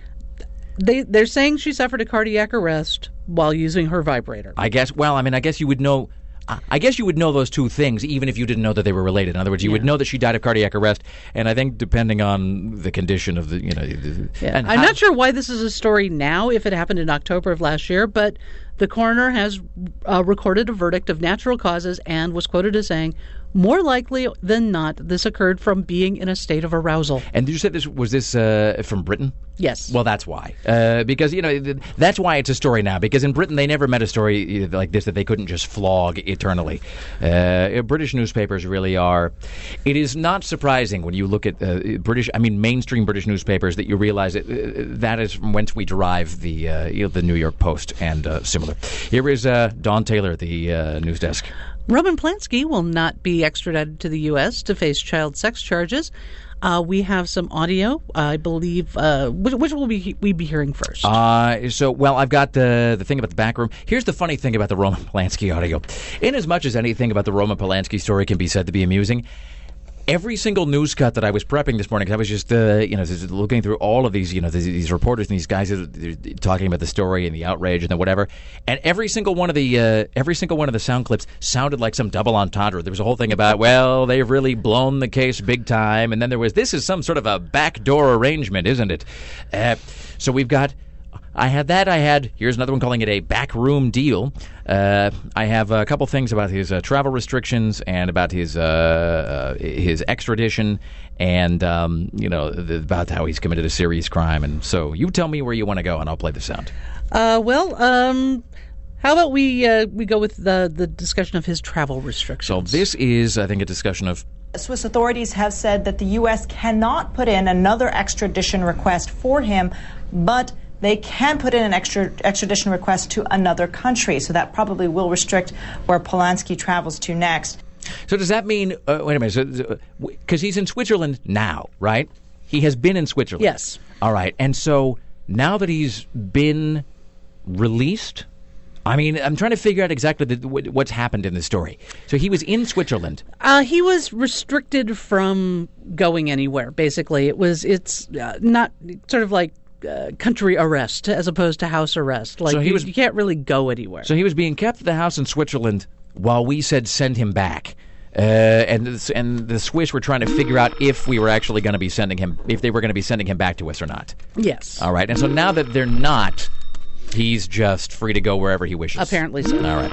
they, they're saying she suffered a cardiac arrest while using her vibrator. I guess, well, I mean, I guess you would know... I guess you would know those two things even if you didn't know that they were related. In other words, you yeah. would know that she died of cardiac arrest, and I think depending on the condition of the, you know... The, yeah. and I'm how, not sure why this is a story now, if it happened in October of last year, but the coroner has uh, recorded a verdict of natural causes and was quoted as saying, more likely than not, this occurred from being in a state of arousal. And did you say this was this uh, from Britain? Yes. Well, that's why. Uh, because, you know, that's why it's a story now. Because in Britain, they never met a story like this that they couldn't just flog eternally. Uh, British newspapers really are. It is not surprising when you look at uh, British, I mean, mainstream British newspapers that you realize that uh, that is from whence we derive the, uh, you know, the New York Post and uh, similar. Here is uh, Don Taylor at the uh, news desk. Roman Polanski will not be extradited to the U S to face child sex charges. Uh, we have some audio, I believe. Uh, which, which will we, we be hearing first? Uh, so, well, I've got the the thing about the back room. Here's the funny thing about the Roman Polanski audio. In as much as anything about the Roman Polanski story can be said to be amusing, every single news cut that I was prepping this morning, because I was just, uh, you know, just looking through all of these, you know, these, these reporters and these guys talking about the story and the outrage and the whatever, and every single one of the uh, every single one of the sound clips sounded like some double entendre. There was a whole thing about, well, they've really blown the case big time, and then there was, this is some sort of a backdoor arrangement, isn't it? Uh, so we've got. I had that. I had, here's another one calling it a backroom deal. Uh, I have a couple things about his uh, travel restrictions and about his uh, uh, his extradition and, um, you know, the, about how he's committed a serious crime. And so you tell me where you want to go, and I'll play the sound. Uh, well, um... How about we uh, we go with the, the discussion of his travel restrictions? So this is, I think, a discussion of... Swiss authorities have said that the U S cannot put in another extradition request for him, but they can put in an extra extradition request to another country. So that probably will restrict where Polanski travels to next. So does that mean... Uh, wait a minute. Because so, he's in Switzerland now, right? He has been in Switzerland. Yes. All right. And so now that he's been released... I mean, I'm trying to figure out exactly the, what's happened in this story. So he was in Switzerland. Uh, he was restricted from going anywhere, basically. It was, it's uh, not sort of like uh, country arrest as opposed to house arrest. Like, so he you, was, you can't really go anywhere. So he was being kept at the house in Switzerland while we said send him back. Uh, and, the, and the Swiss were trying to figure out if we were actually going to be sending him, if they were going to be sending him back to us or not. Yes. All right. And so now that they're not... He's just free to go wherever he wishes. Apparently so. All right.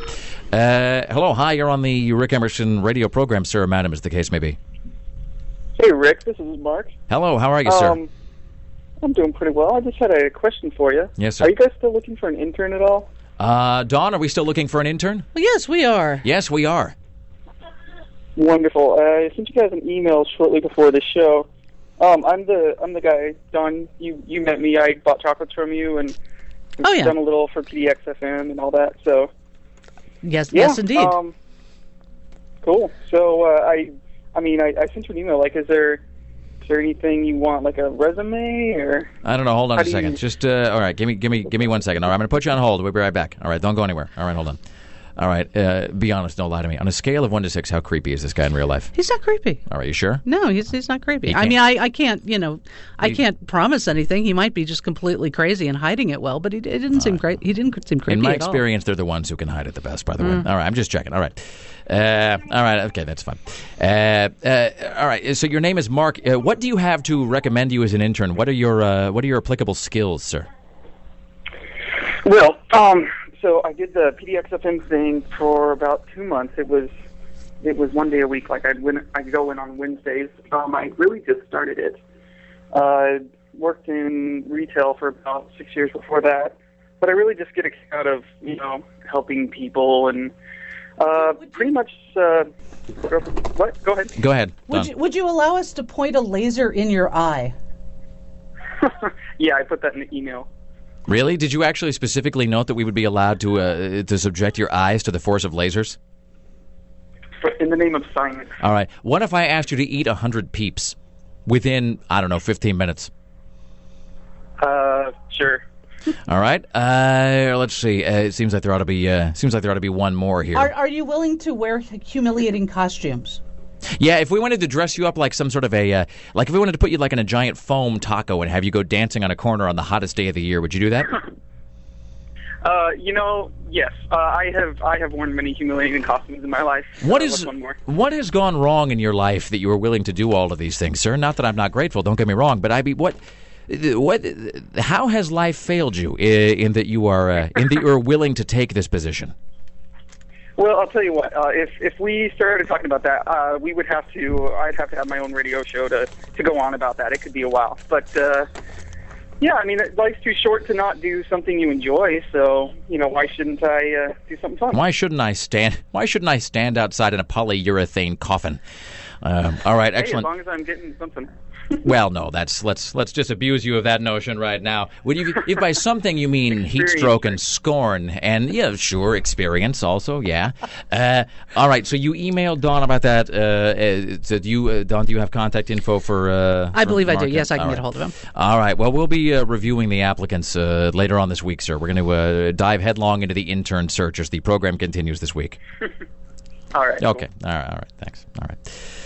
Uh, hello, hi, you're on the Rick Emerson radio program, sir or madam, as the case may be. Hey, Rick, this is Mark. Hello, how are you, um, sir? I'm doing pretty well. I just had a question for you. Yes, sir. Are you guys still looking for an intern at all? Uh, Dawn, are we still looking for an intern? Well, yes, we are. Yes, we are. Wonderful. Uh, I sent you guys an email shortly before the show Um, I'm the I'm the guy, Don. You you met me. I bought chocolates from you, and Oh, yeah. done a little for P D X F M and all that. So Yes, yeah, yes, indeed. Um, cool. So uh, I I mean I, I sent you an email. Like, is there is there anything you want, like a resume or? I don't know. Hold on How a do second. you- Just uh, all right. Give me, give me, give me one second. All right, I'm going to put you on hold. We'll be right back. All right, don't go anywhere. All right, hold on. All right, uh, be honest. Don't lie to me. On a scale of one to six, how creepy is this guy in real life? He's not creepy. All right, you sure? No, he's he's not creepy. He I can't- mean, I, I can't, you know, I He- can't promise anything. He might be just completely crazy and hiding it well, but he, it didn't seem great. He didn't seem creepy In my at all. experience, they're the ones who can hide it the best. By the Mm. way. All right, I'm just checking. All right. Uh, all right. Okay, that's fine. Uh, uh, all right. So your name is Mark. Uh, what do you have to recommend you as an intern? What are your uh, What are your applicable skills, sir? Well, um, so I did the P D X F M thing for about two months. It was it was one day a week. Like I'd win, I'd go in on Wednesdays. Um, I really just started it. Uh, worked in retail for about six years before that, but I really just get a kick out of you know helping people and uh, pretty much. Uh, what? Go ahead. Go ahead. Would Don. you, would you allow us to point a laser in your eye? Yeah, I put that in the email. Really? Did you actually specifically note that we would be allowed to uh, to subject your eyes to the force of lasers? In the name of science. All right. What if I asked you to eat one hundred peeps within, I don't know, fifteen minutes? Uh, sure. All right. Uh, let's see. Uh, it seems like there ought to be uh, seems like there ought to be one more here. Are, are you willing to wear humiliating costumes? Yeah, if we wanted to dress you up like some sort of a, uh, like if we wanted to put you like in a giant foam taco and have you go dancing on a corner on the hottest day of the year, would you do that? Uh, you know, yes. Uh, I have I have worn many humiliating costumes in my life. What Uh, is what's one more? what has gone wrong in your life that you are willing to do all of these things, sir? Not that I'm not grateful. Don't get me wrong, but I mean, what, what, how has life failed you in, in that you are uh, in that you are willing to take this position? Well, I'll tell you what. Uh, if if we started talking about that, uh, we would have to. I'd have to have my own radio show to to go on about that. It could be a while, but uh, yeah, I mean, life's too short to not do something you enjoy. So you know, why shouldn't I uh, do something fun? Why shouldn't I stand? Why shouldn't I stand outside in a polyurethane coffin? Um, all right, Hey, excellent. as long as I'm getting something. Well, no, that's let's let's disabuse you of that notion right now. Would you, if by something you mean heat stroke and scorn, and yeah, sure, experience also, yeah. Uh, all right, so you emailed Don about that. Uh, uh, so do you, uh, Don? Do you have contact info for? Uh, I for believe I do. Mark? Yes, I can All get right. a hold of him. All right. Well, we'll be uh, reviewing the applicants uh, later on this week, sir. We're going to uh, dive headlong into the intern search as the program continues this week. All right. Okay. All right. All right. Thanks. All right.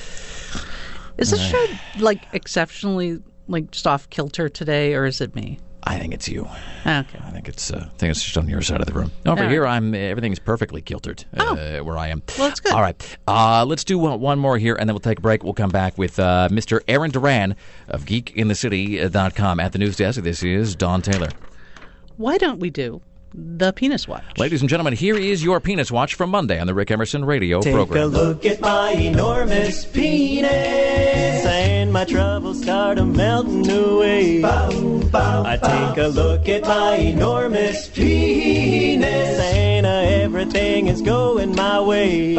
Is this All show like exceptionally like just off kilter today, or is it me? I think it's you. Okay. I think it's. Uh, I think it's just on your side of the room. Over All here, I'm. Everything's perfectly kiltered uh, where I am. Well, that's good. All right. Uh, let's do one, one more here, and then we'll take a break. We'll come back with uh, Mister Aaron Duran of geek in the city dot com at the news desk. This is Don Taylor. Why don't we do the Penis Watch? Ladies and gentlemen, here is your Penis Watch from Monday on the Rick Emerson Radio Take program. a look at my enormous penis, and my troubles start a melting away. I take a look at my enormous penis, and uh, everything is going my way.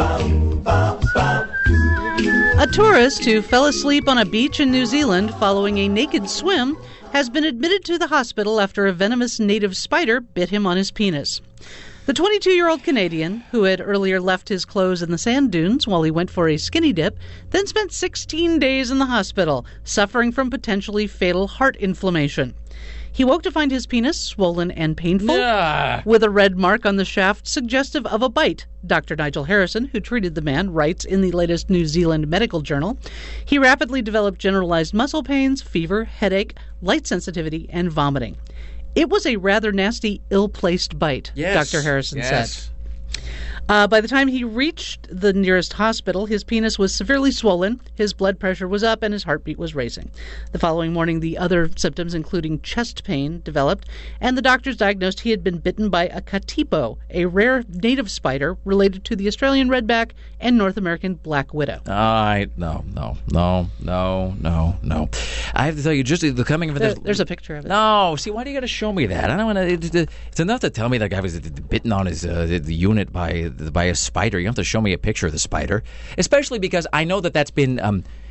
A tourist who fell asleep on a beach in New Zealand following a naked swim has been admitted to the hospital after a venomous native spider bit him on his penis. The twenty-two-year-old Canadian, who had earlier left his clothes in the sand dunes while he went for a skinny dip, then spent sixteen days in the hospital, suffering from potentially fatal heart inflammation. He woke to find his penis swollen and painful, Ah. with a red mark on the shaft suggestive of a bite. Doctor Nigel Harrison, who treated the man, writes in the latest New Zealand Medical Journal. He rapidly developed generalized muscle pains, fever, headache, light sensitivity, and vomiting. It was a rather nasty, ill-placed bite, Yes. Doctor Harrison Yes. said. Uh, by the time he reached the nearest hospital, his penis was severely swollen, his blood pressure was up, and his heartbeat was racing. The following morning, the other symptoms, including chest pain, developed, and the doctors diagnosed he had been bitten by a katipo, a rare native spider related to the Australian redback and North American black widow. I no no no no no no. I have to tell you, just the coming of There- this. there's a picture of it. No, see, why do you got to show me that? I don't want to. It's, it's enough to tell me that guy was bitten on his uh, the, the unit by by a spider. You don't have to show me a picture of the spider, especially because I know that that's been um,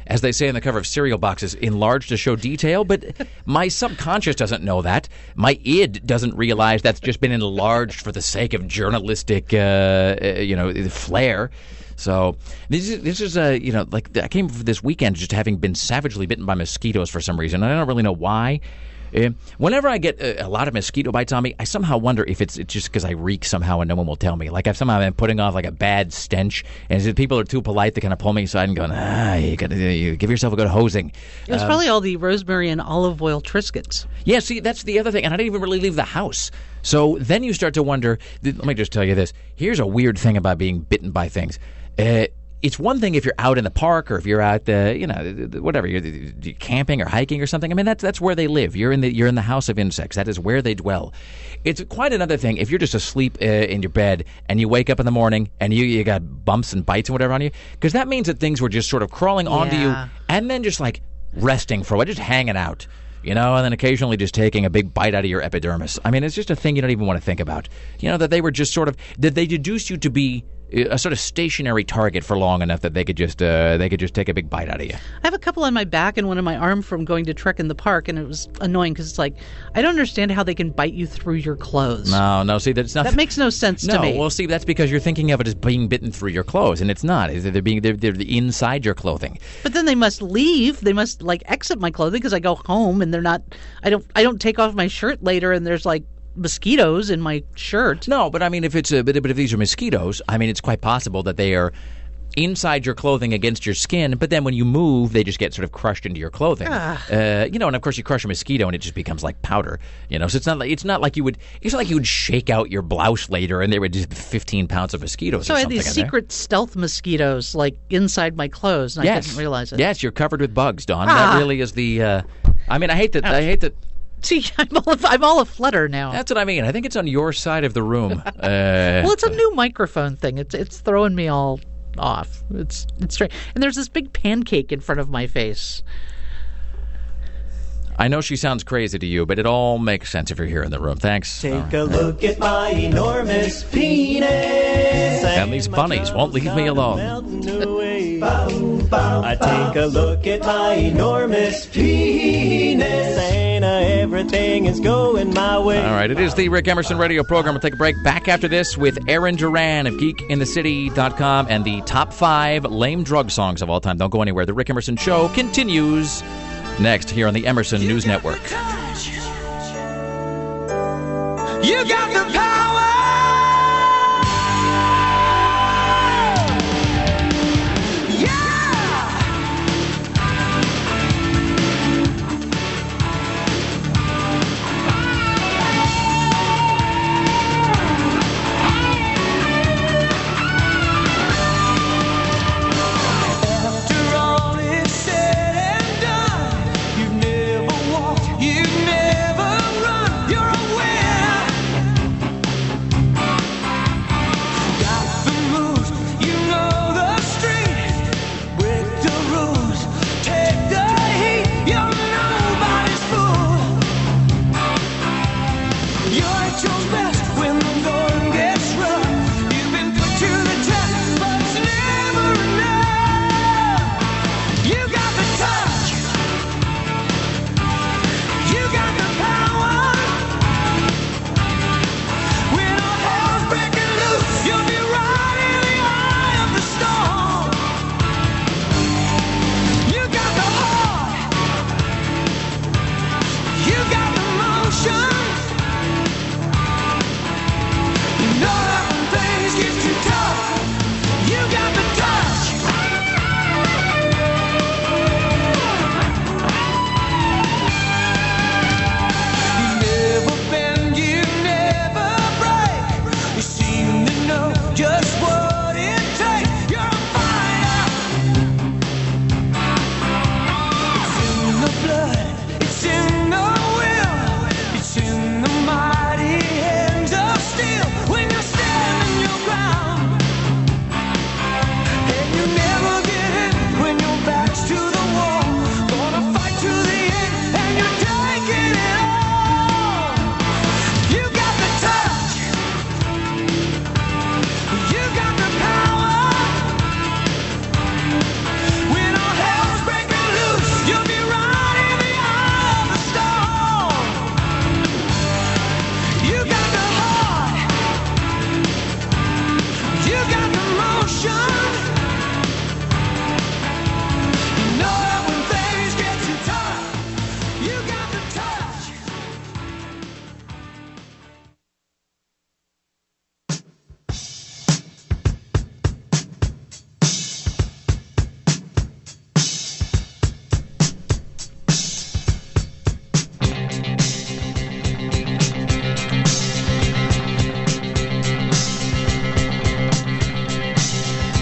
as they say on the cover of cereal boxes, enlarged to show detail. But my subconscious doesn't know that. My id doesn't realize that's just been enlarged for the sake of journalistic, uh, you know, flair. So this is, this is uh, you know, like I came this weekend just having been savagely bitten by mosquitoes for some reason. I don't really know why. Uh, whenever I get a, a lot of mosquito bites on me, I somehow wonder if it's, it's just because I reek somehow and no one will tell me. Like I've somehow been putting off like a bad stench, and if people are too polite to kind of pull me aside and go, ah, you got to you give yourself a good hosing. It was Um, probably all the rosemary and olive oil Triscuits. Yeah, see, that's the other thing. And I didn't even really leave the house. So then you start to wonder, th- let me just tell you this. Here's a weird thing about being bitten by things. Uh, it's one thing if you're out in the park or if you're out, uh, you know, whatever, you're, you're camping or hiking or something. I mean, that's that's where they live. You're in the you're in the house of insects. That is where they dwell. It's quite another thing if you're just asleep uh, in your bed and you wake up in the morning and you you got bumps and bites and whatever on you, because that means that things were just sort of crawling onto Yeah. you and then just like resting for a while, just hanging out. You know, and then occasionally just taking a big bite out of your epidermis. I mean, it's just a thing you don't even want to think about. You know, that they were just sort of, did they deduce you to be a sort of stationary target for long enough that they could just uh, they could just take a big bite out of you? I have a couple on my back and one on my arm from going to trek in the park, and it was annoying because it's like, I don't understand how they can bite you through your clothes. No, no, see, that's not... That makes no sense no, to me. well, see, that's because you're thinking of it as being bitten through your clothes, and it's not. They're being they're, they're inside your clothing. But then they must leave. They must like exit my clothing because I go home and they're not. I don't. I don't take off my shirt later and there's like mosquitoes in my shirt. No, but I mean, if it's a, but, but if these are mosquitoes, I mean, it's quite possible that they are inside your clothing against your skin, but then when you move, they just get sort of crushed into your clothing. Ah. Uh, you know, and of course you crush a mosquito and it just becomes like powder. You know, so it's not like it's not like you would it's not like you would shake out your blouse later and there would just be fifteen pounds of mosquitoes. So or I had something these in there. secret stealth mosquitoes like inside my clothes, and yes. I didn't realize it. Yes, you're covered with bugs, Dawn. Ah. That really is the. Uh, I mean, I hate that. I hate that. See, I'm all, I'm all aflutter now. That's what I mean. I think it's on your side of the room. Uh, Well, it's a new microphone thing. It's it's throwing me all off. It's it's strange. And there's this big pancake in front of my face. I know she sounds crazy to you, but it all makes sense if you're here in the room. Thanks. Take a look at my enormous penis. And these bunnies won't leave me alone. I take a look at my enormous penis, and uh, everything is going my way. All right, it is the Rick Emerson radio program. We'll take a break. Back after this with Aaron Duran of geek in the city dot com and the top five lame drug songs of all time. Don't go anywhere. The Rick Emerson Show continues next here on the Emerson News Network. You got the power. After all is said and done, you've never walked, you've never run, you're a winner.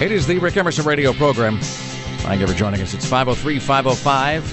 It is the Rick Emerson radio program. Thank you for joining us. It's five oh three, five oh five,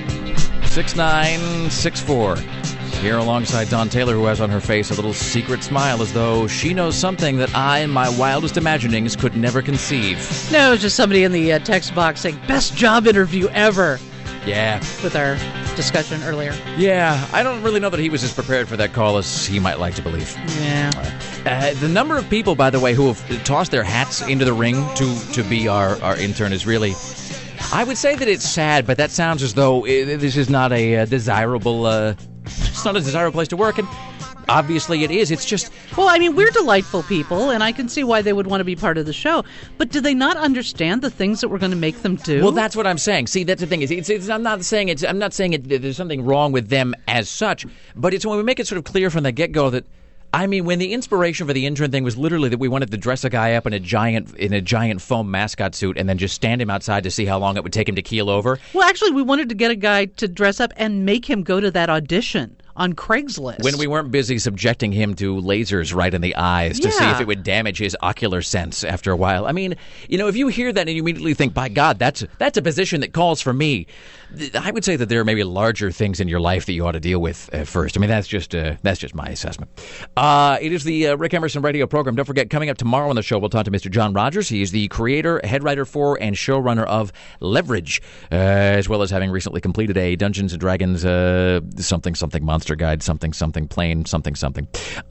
six nine six four. Here alongside Dawn Taylor, who has on her face a little secret smile as though she knows something that I, in my wildest imaginings, could never conceive. No, it's just somebody in the uh, text box saying, best job interview ever. Yeah. With our discussion earlier. Yeah, I don't really know that he was as prepared for that call as he might like to believe. Yeah. Uh, the number of people, by the way, who have tossed their hats into the ring to, to be our, our intern is really... I would say that it's sad, but that sounds as though it, this is not a uh, desirable... Uh, it's not a desirable place to work, and obviously it is. It's just... Well, I mean, we're delightful people, and I can see why they would want to be part of the show. But do they not understand the things that we're going to make them do? Well, that's what I'm saying. See, that's the thing. It's, it's, it's, I'm not saying it's. I'm not saying it, there's something wrong with them as such, but it's when we make it sort of clear from the get-go that, I mean, when the inspiration for the intern thing was literally that we wanted to dress a guy up in a giant in a giant foam mascot suit and then just stand him outside to see how long it would take him to keel over. Well, actually, we wanted to get a guy to dress up and make him go to that audition on Craigslist. When we weren't busy subjecting him to lasers right in the eyes to Yeah. see if it would damage his ocular sense after a while. I mean, you know, if you hear that and you immediately think, by God, that's that's a position that calls for me, th- I would say that there are maybe larger things in your life that you ought to deal with uh, first. I mean, that's just uh, that's just my assessment. Uh, it is the uh, Rick Emerson radio program. Don't forget, coming up tomorrow on the show, we'll talk to Mister John Rogers. He is the creator, head writer for, and showrunner of Leverage, uh, as well as having recently completed a Dungeons and Dragons uh, something something monster guide, something something plane, something something,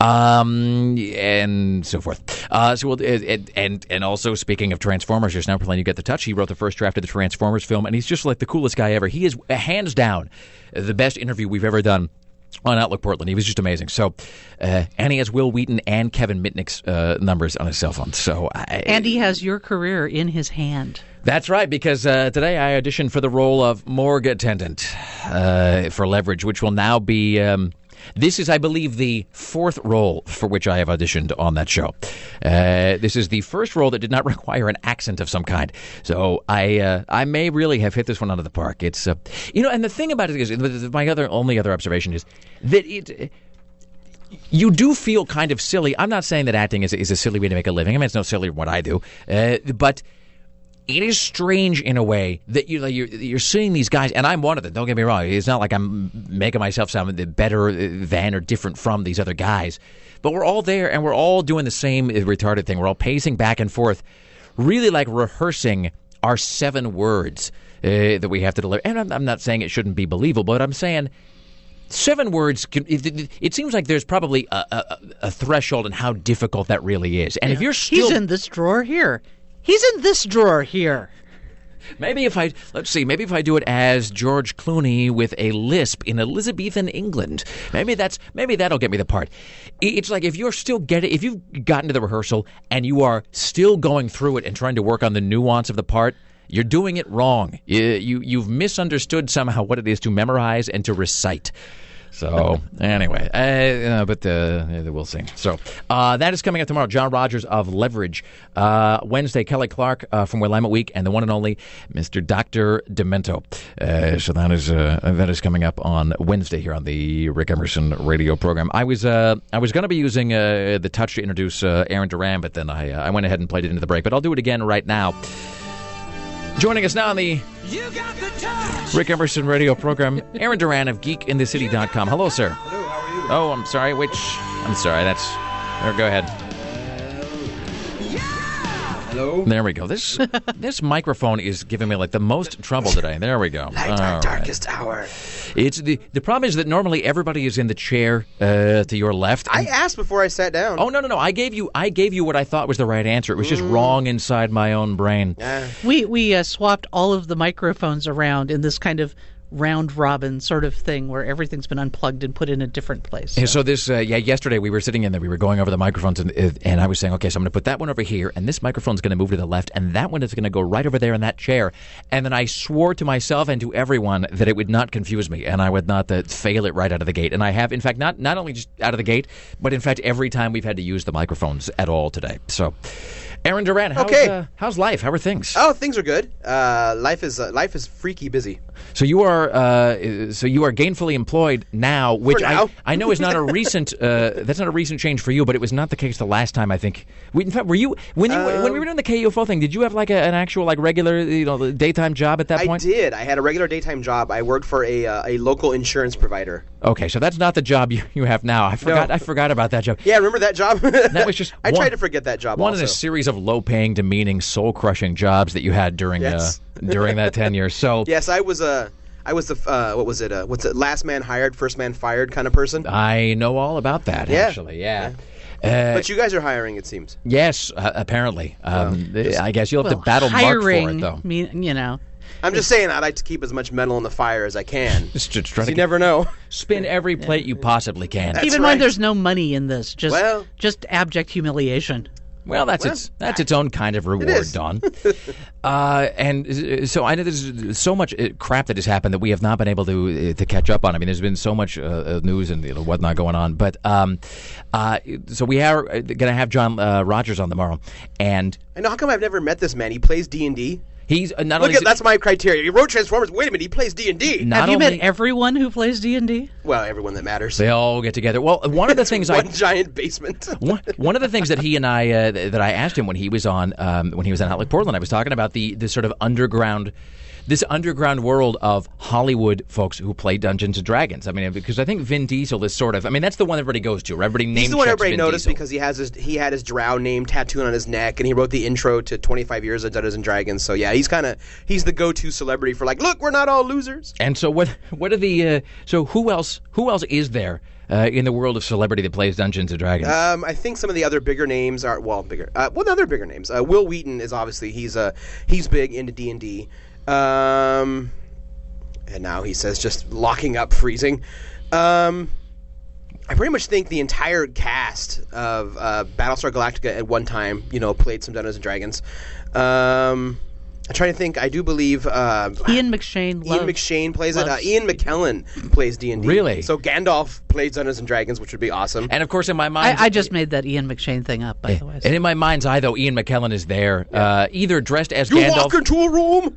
um, and so forth. Uh, so we'll, and, and and also speaking of Transformers, just now playing You Get the Touch. He wrote the first draft of the Transformers film, and he's just like the coolest guy ever. He is hands down the best interview we've ever done on Outlook Portland. He was just amazing. So, uh, and he has Will Wheaton and Kevin Mitnick's uh, numbers on his cell phone. So, I, And he has your career in his hand. That's right, because uh, today I auditioned for the role of morgue attendant uh, for Leverage, which will now be... Um, this is, I believe, the fourth role for which I have auditioned on that show. Uh, this is the first role that did not require an accent of some kind. So I uh, I may really have hit this one out of the park. It's uh, you know, and the thing about it is, my other only other observation is that it... You do feel kind of silly. I'm not saying that acting is, is a silly way to make a living. I mean, it's no sillier than what I do. Uh, but... It is strange in a way that you, you're, you're seeing these guys, and I'm one of them, don't get me wrong. It's not like I'm making myself sound better than or different from these other guys. But we're all there, and we're all doing the same retarded thing. We're all pacing back and forth, really like rehearsing our seven words uh, that we have to deliver. And I'm, I'm not saying it shouldn't be believable, but I'm saying... Seven words, can, it, it seems like there's probably a, a, a threshold in how difficult that really is. And Yeah. if you're still... He's in this drawer here. He's in this drawer here. Maybe if I, let's see, maybe if I do it as George Clooney with a lisp in Elizabethan England, maybe that's, maybe that'll get me the part. It's like if you're still getting, if you've gotten to the rehearsal and you are still going through it and trying to work on the nuance of the part, you're doing it wrong. You, you, you've misunderstood somehow what it is to memorize and to recite. So, anyway, uh, uh, but uh, we'll see. So, uh, that is coming up tomorrow. John Rogers of Leverage. Uh, Wednesday, Kelly Clark uh, from Willamette Week, and the one and only Mister Doctor Demento. Uh, so that is uh, that is coming up on Wednesday here on the Rick Emerson radio program. I was uh, I was going to be using uh, the touch to introduce uh, Aaron Duran, but then I uh, I went ahead and played it into the break. But I'll do it again right now. Joining us now on the Rick Emerson radio program, Aaron Duran of geek in the city dot com. Hello, sir. Hello, how are you? Oh, I'm sorry. Which? I'm sorry. That's... There, go ahead. Hello? There we go. This this microphone is giving me like the most trouble today. There we go. Light All our right. darkest hour. It's the the problem is that normally everybody is in the chair uh, to your left. I asked before I sat down. Oh no no no! I gave you I gave you what I thought was the right answer. It was just Mm. wrong inside my own brain. We we uh, swapped all of the microphones around in this kind of round robin sort of thing where everything's been unplugged and put in a different place. And so this, uh, yeah, yesterday we were sitting in there, we were going over the microphones, and, and I was saying, okay, so I'm going to put that one over here, and this microphone's going to move to the left, and that one is going to go right over there in that chair. And then I swore to myself and to everyone that it would not confuse me, and I would not uh, fail it right out of the gate. And I have, in fact, not not only just out of the gate, but in fact every time we've had to use the microphones at all today. So Aaron Duran, how's, Okay. uh, how's life? How are things? Oh, things are good. Uh, life is uh, life is freaky busy. So you are uh, so you are gainfully employed now, which For now. I, I know is not a recent uh, that's not a recent change for you, but it was not the case the last time. I think. We, in fact, were you when you Um, when we were doing the K U F O thing? Did you have like a, an actual like regular you know daytime job at that I point? did. I had a regular daytime job. I worked for a uh, a local insurance provider. Okay, so that's not the job you, you have now. I forgot. No. I forgot about that job. Yeah, remember that job? That was just I one, tried to forget that job. One also. in a series of low-paying, demeaning, soul-crushing jobs that you had during Yes. uh, during that tenure. So Yes, I was a. I was the uh, what was it? Uh, what's it? Last man hired, first man fired kind of person. I know all about that. Yeah. Actually, yeah. Uh, But you guys are hiring, it seems. Yes, uh, apparently. Um, just- I guess you'll have Well, to battle Mark for hiring, it, though. mean, you know. I'm just saying, I like to keep as much metal in the fire as I can. Just to try 'Cause to you never know. spin every plate you possibly can. That's Keep in right. mind, there's no money in this. Just, Well- just abject humiliation. Well, that's Well, its that's its own kind of reward, is. Don. uh, and uh, so I know there's so much uh, crap that has happened that we have not been able to uh, to catch up on. I mean, there's been so much uh, uh, news and you know, whatnot going on. But um, uh, so we are going to have John uh, Rogers on tomorrow, and I know. How come I've never met this man? He plays D and D. he's uh, not Look only at that's my criteria. He wrote Transformers. Wait a minute, he plays D and D. Not Have you only- met everyone who plays D and D? Well, everyone that matters. they all get together. Well, one of the things I One giant basement. one, one of the things that he and I uh, th- that I asked him when he was on um, when he was in Outlook Portland, I was talking about the this sort of underground this underground world of Hollywood folks who play Dungeons and Dragons. I mean, because I think Vin Diesel is sort of I mean that's the one everybody goes to. Everybody names He's the one checks everybody Vin noticed Diesel. because he has his he had his drow name tattooed on his neck, and he wrote the intro to twenty-five years of Dungeons and Dragons. So yeah, he's kind of he's the go-to celebrity for like, look, we're not all losers. And so what what are the uh, so who else who else is there uh, in the world of celebrity that plays Dungeons and Dragons? Um, I think some of the other bigger names are well bigger. Uh, well, other bigger names. Uh, Will Wheaton is obviously he's uh he's big into D and D. Um, and now he says just locking up, freezing. Um, I pretty much think the entire cast of uh, Battlestar Galactica at one time, you know, played some Dungeons and Dragons. Um, I'm trying to think. I do believe uh, Ian McShane. Ian Love, McShane plays it. Uh, loves- Ian McKellen plays D and D. Really? So Gandalf plays Dungeons and Dragons, which would be awesome. and of course, in my mind, I, I just made that Ian McShane thing up, by the way. and in my mind's eye, though, Ian McKellen is there, uh, either dressed as You Gandalf. walk into a room.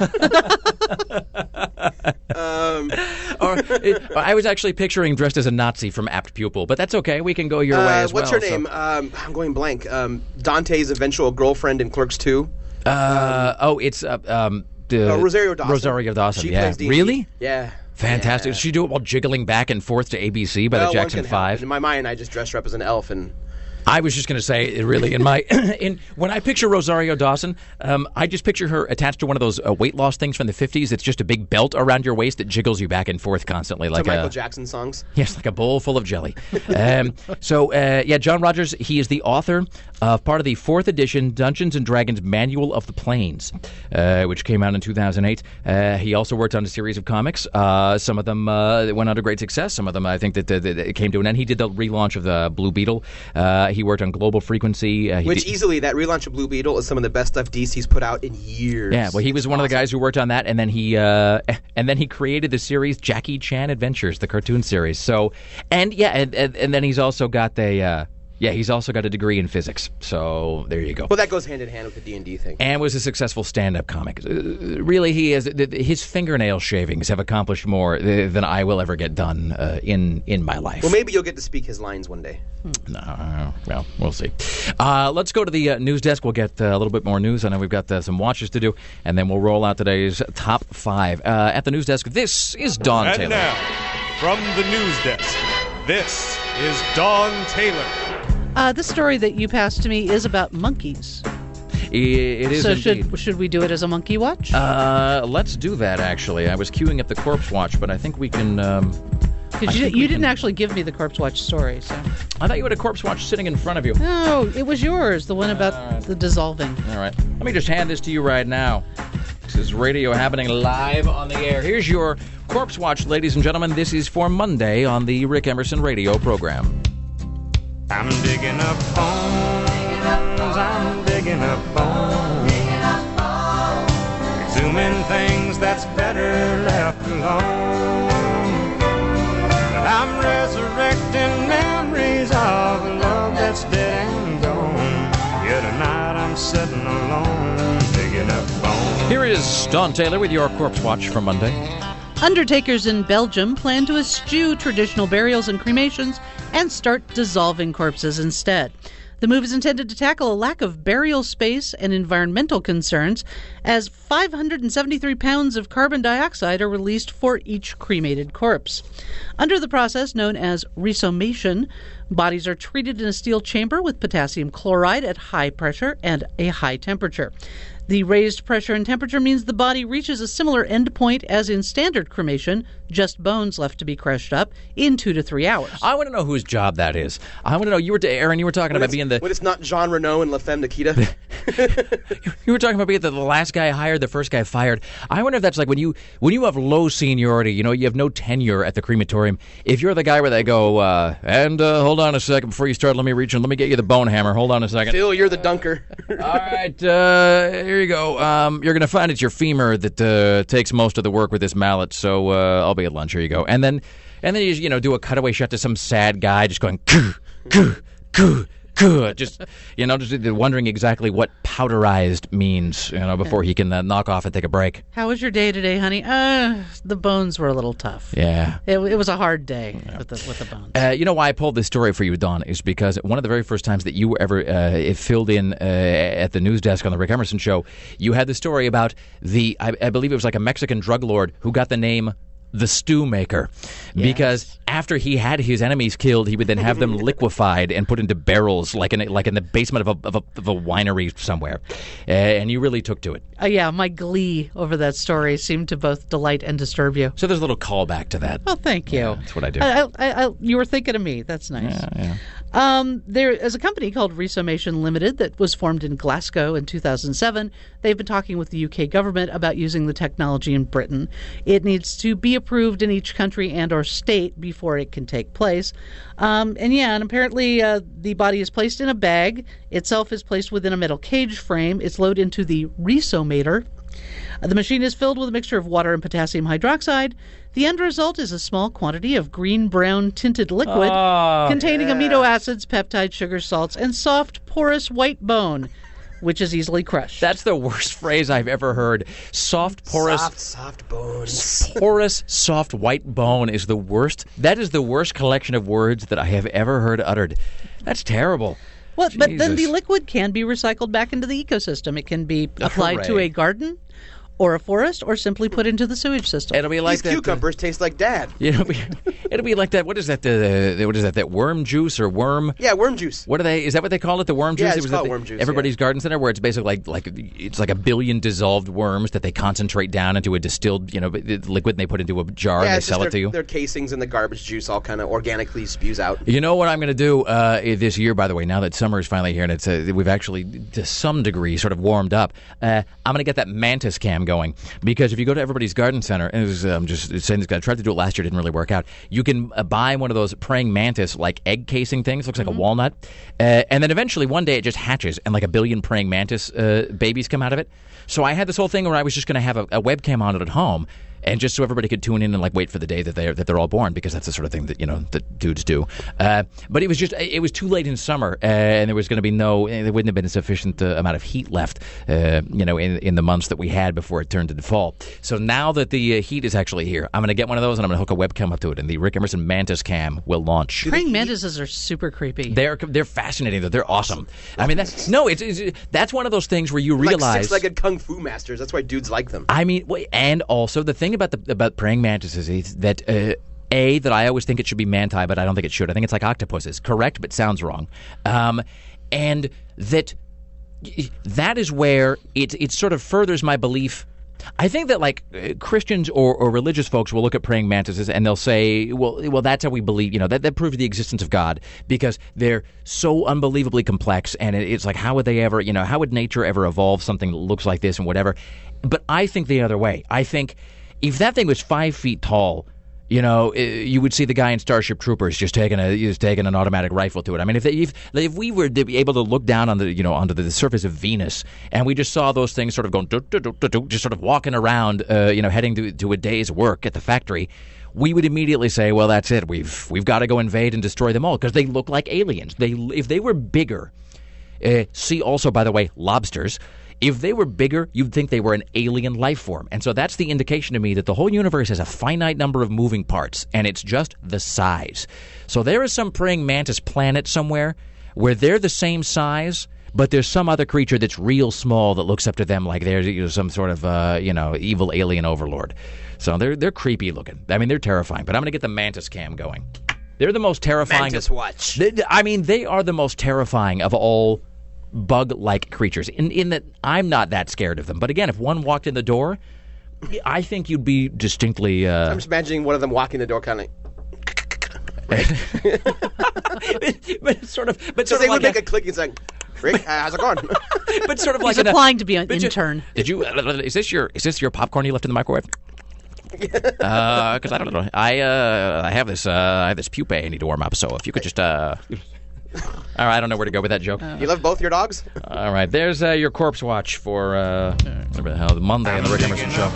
um, or uh, I was actually picturing dressed as a Nazi from Apt Pupil, but that's okay. We can go your way uh, as what's well. her name? Um, I'm going blank. Um, Dante's eventual girlfriend in Clerks two. So, uh, oh, it's uh, um, the, Uh, Rosario Dawson. Rosario Dawson. She yeah, plays D and D. really? Yeah. Fantastic. Yeah. Did she do it while jiggling back and forth to A B C by Well, the one Jackson can help. Five? In my mind, I just dressed her up as an elf and. I was just going to say, really, in my in when I picture Rosario Dawson, um, I just picture her attached to one of those uh, weight loss things from the fifties. It's just a big belt around your waist that jiggles you back and forth constantly, like to Michael a Jackson songs. yes, like a bowl full of jelly. um, so, uh, yeah, John Rogers. He is the author of part of the fourth edition Dungeons and Dragons Manual of the Planes, uh, which came out in two thousand eight. Uh, he also worked on a series of comics. Uh, some of them uh, went on to great success. Some of them, I think, that, that, that it came to an end. He did the relaunch of the Blue Beetle. Uh, he worked on Global Frequency. Uh, he Which did- easily, that relaunch of Blue Beetle is some of the best stuff D C's put out in years. Yeah, well, he was one of the guys who worked on that, and then he uh, and then he created the series Jackie Chan Adventures, the cartoon series. So, and yeah, and, and, and then he's also got a uh, yeah, he's also got a degree in physics. So there you go. Well, that goes hand in hand with the D and D thing. And was a successful stand-up comic. Uh, really, he has th- th- his fingernail shavings have accomplished more th- than I will ever get done uh, in in my life. Well, maybe you'll get to speak his lines one day. No, well, we'll see. Uh, let's go to the uh, news desk. We'll get uh, a little bit more news. I know we've got uh, some watches to do, and then we'll roll out today's top five. Uh, at the news desk, this is Dawn And Taylor. now, from the news desk, this is Dawn Taylor. Uh, this story that you passed to me is about monkeys. I- It is so indeed. should should we do it as a monkey watch? Uh, let's do that, actually. I was queuing up the Corpse Watch, but I think we can... Um, I Because you, think we you didn't can- actually give me the Corpse Watch story, so. I thought you had a Corpse Watch sitting in front of you. No, it was yours, the one about the dissolving. All right. Let me just hand this to you right now. This is radio happening live on the air. Here's your Corpse Watch, ladies and gentlemen. This is for Monday on the Rick Emerson radio program. I'm digging up bones, I'm digging up bones, exhuming things that's better left alone. But I'm resurrecting memories of a love that's dead and gone. Yeah, tonight I'm is Don Taylor with your Corpse Watch for Monday. Undertakers in Belgium plan to eschew traditional burials and cremations and start dissolving corpses instead. The move is intended to tackle a lack of burial space and environmental concerns, as five hundred seventy-three pounds of carbon dioxide are released for each cremated corpse. Under the process known as resomation, bodies are treated in a steel chamber with potassium chloride at high pressure and a high temperature. The raised pressure and temperature means the body reaches a similar end point as in standard cremation, just bones left to be crushed up in two to three hours. I want to know whose job that is. I want to know, you were, Aaron, you were talking When about it's, being the... when it's not Jean Reno and La Femme Nikita. You were talking about being the, the last guy hired, the first guy fired. I wonder if that's like when you when you have low seniority, you know, you have no tenure at the crematorium. If you're the guy where they go, uh, and uh, hold on a second before you start, let me reach in, let me get you the bone hammer. Hold on a second. Phil, you're the dunker. All right, uh, here you go. Um, you're going to find it's your femur that uh, takes most of the work with this mallet, so uh, I'll be at lunch. Here you go. And then, and then you, you know, do a cutaway shot to some sad guy just going, kuh, kuh, kuh. Good. Just, you know, just wondering exactly what powderized means, you know, before he can uh, knock off and take a break. How was your day today, honey? Uh, the bones were a little tough. Yeah. It, it was a hard day yeah. with, the, with the bones. Uh, you know why I pulled this story for you, Dawn, is because one of the very first times that you were ever uh, filled in uh, at the news desk on the Rick Emerson show, you had the story about the, I, I believe it was like a Mexican drug lord who got the name the Stew Maker, yes. Because after he had his enemies killed, he would then have them liquefied and put into barrels, like in a, like in the basement of a of a, of a winery somewhere. Uh, and you really took to it. Uh, yeah, my glee over that story seemed to both delight and disturb you. So there's a little callback to that. Oh, thank you. Yeah, that's what I do. I, I, I, you were thinking of me. That's nice. Yeah, yeah. Um, there is a company called Resomation Limited that was formed in Glasgow in two thousand seven. They've been talking with the U K government about using the technology in Britain. It needs to be approved in each country and or state before it can take place. Um, and yeah, and apparently uh, the body is placed in a bag. Itself is placed within a metal cage frame. It's loaded into the Resomator. Uh, the machine is filled with a mixture of water and potassium hydroxide. The end result is a small quantity of green-brown tinted liquid oh, containing yeah. amino acids, peptides, sugars, salts, and soft, porous white bone, which is easily crushed. That's the worst phrase I've ever heard. Soft, porous... Soft, soft bones. Porous, soft, white bone is the worst. That is the worst collection of words that I have ever heard uttered. That's terrible. Well, but then Jesus. the liquid can be recycled back into the ecosystem. It can be applied Hooray. to a garden or a forest, or simply put into the sewage system. It'll be like These that, cucumbers uh, taste like Dad. It'll be, it'll be like that. What is that? The, the what is that? That worm juice or worm? Yeah, worm juice. What are they? Is that what they call it? The worm juice? Yeah, it's it was called the, worm juice. Everybody's yeah. Garden Center, where it's basically like like it's like a billion dissolved worms that they concentrate down into a distilled, you know, liquid, and they put into a jar yeah, and they it's sell just it their, to you. Their casings and the garbage juice all kind of organically spews out. You know what I'm going to do uh, this year, by the way, now that summer is finally here and it's uh, we've actually, to some degree, sort of warmed up, uh, I'm going to get that Mantis cam going. Because if you go to Everybody's Garden Center, and I'm um, just saying this guy, I tried to do it last year, didn't really work out, you can uh, buy one of those praying mantis, like egg casing things, looks like mm-hmm. a walnut, uh, and then eventually one day it just hatches, and like a billion praying mantis uh, babies come out of it. So I had this whole thing where I was just going to have a, a webcam on it at home, and just so everybody could tune in and like wait for the day that they're that they're all born, because that's the sort of thing that you know that dudes do. Uh, but it was just it was too late in summer, uh, and there was going to be no there wouldn't have been a sufficient uh, amount of heat left, uh, you know, in in the months that we had before it turned into fall. So now that the uh, heat is actually here, I'm going to get one of those and I'm going to hook a webcam up to it, and the Rick Emerson Mantis Cam will launch. Praying mantises are super creepy. They're they're fascinating. Though. They're awesome. I mean, that's no, it's, it's that's one of those things where you realize like six-legged kung fu masters. That's why dudes like them. I mean, and also the thing about the about praying mantises is that uh, a that I always think it should be manti, but I don't think it should. I think it's like octopuses. Correct, but sounds wrong. Um, and that that is where it it sort of furthers my belief. I think that like uh, Christians or, or religious folks will look at praying mantises and they'll say, well, well, that's how we believe. You know, that that proves the existence of God because they're so unbelievably complex. And it, it's like, how would they ever, you know, how would nature ever evolve something that looks like this and whatever? But I think the other way. I think if that thing was five feet tall, you know, you would see the guy in Starship Troopers just taking a just taking an automatic rifle to it. I mean, if they, if if we were to be able to look down on the you know onto the surface of Venus and we just saw those things sort of going, just sort of walking around, uh, you know, heading to to a day's work at the factory, we would immediately say, well, that's it. We've we've got to go invade and destroy them all because they look like aliens. They if they were bigger. Uh, see also, by the way, lobsters. If they were bigger, you'd think they were an alien life form. And so that's the indication to me that the whole universe has a finite number of moving parts, and it's just the size. So there is some praying mantis planet somewhere where they're the same size, but there's some other creature that's real small that looks up to them like they're, you know, some sort of uh, you know evil alien overlord. So they're they're creepy looking. I mean, they're terrifying. But I'm going to get the mantis cam going. They're the most terrifying. Mantis of, watch. They, I mean, they are the most terrifying of all bug-like creatures. In in that I'm not that scared of them. But again, if one walked in the door, I think you'd be distinctly. Uh, I'm just imagining one of them walking the door, kind of. but sort of, but sort they of would like make a, a click. It's like, Rick, how's it going? But sort of like He's in a- applying to be an but ju- intern. Did you? Is this your? Is this your popcorn you left in the microwave? Because uh, I don't know. I uh, I have this uh, I have this pupae I need to warm up. So if you could just uh. All right, I don't know where to go with that joke. You love both your dogs? All right, there's uh, your corpse watch for uh, whatever the hell, Monday on the Rick Emerson Show.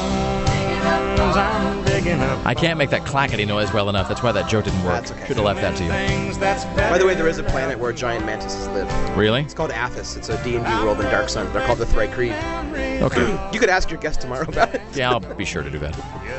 I can't make that clackety noise well enough. That's why that joke didn't work. Okay. Should have left that to you. By the way, there is a planet where giant mantises live. Really? It's called Athos. It's a D and D world in Dark Sun. They're called the Thri-Kreen. Okay. You could ask your guest tomorrow about it. Yeah, I'll be sure to do that.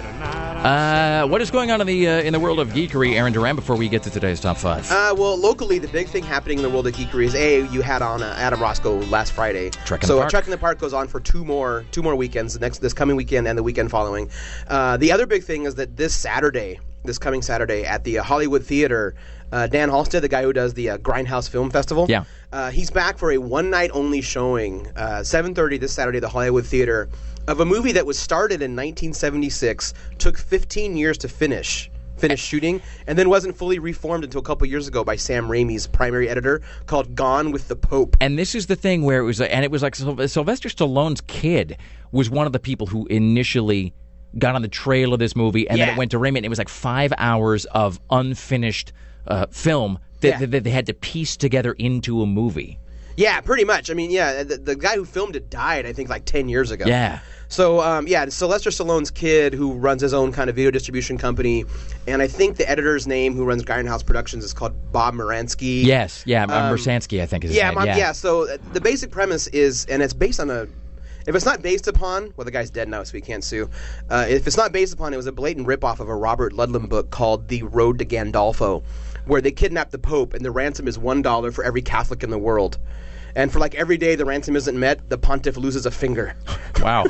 Uh, what is going on in the uh, in the world of geekery, Aaron Duran, before we get to today's top five? Uh, well, locally, the big thing happening in the world of geekery is A, you had on uh, Adam Roscoe last Friday. Trek in so the Park. Trek in the Park goes on for two more two more weekends, the next this coming weekend and the weekend following. Uh, the other big thing is that this Saturday, this coming Saturday, at the uh, Hollywood Theater, uh, Dan Halstead, the guy who does the uh, Grindhouse Film Festival, Yeah. uh, he's back for a one-night-only showing, uh, seven thirty this Saturday at the Hollywood Theater, of a movie that was started in nineteen seventy-six, took fifteen years to finish. Finished shooting, and then wasn't fully reformed until a couple years ago by Sam Raimi's primary editor, called Gone with the Pope. And this is the thing where it was, and it was like Syl- Sylvester Stallone's kid was one of the people who initially got on the trail of this movie, and then Yeah. it went to Raimi, and it was like five hours of unfinished uh, film that, Yeah. that they had to piece together into a movie. Yeah, pretty much. I mean, yeah, the, the guy who filmed it died, I think, like ten years ago. Yeah. So, um, yeah, Sylvester Stallone's kid, who runs his own kind of video distribution company, and I think the editor's name, who runs Grindhouse Productions, is called Bob Moransky. Yes, yeah, Um, Mersansky, I think is his Yeah, name. Mom- yeah. yeah. So uh, the basic premise is, and it's based on a. If it's not based upon, well, the guy's dead now, so we can't sue. Uh, if it's not based upon, it was a blatant ripoff of a Robert Ludlum book called The Road to Gandolfo, where they kidnap the Pope, and the ransom is one dollar for every Catholic in the world. And for like every day the ransom isn't met, the pontiff loses a finger. Wow.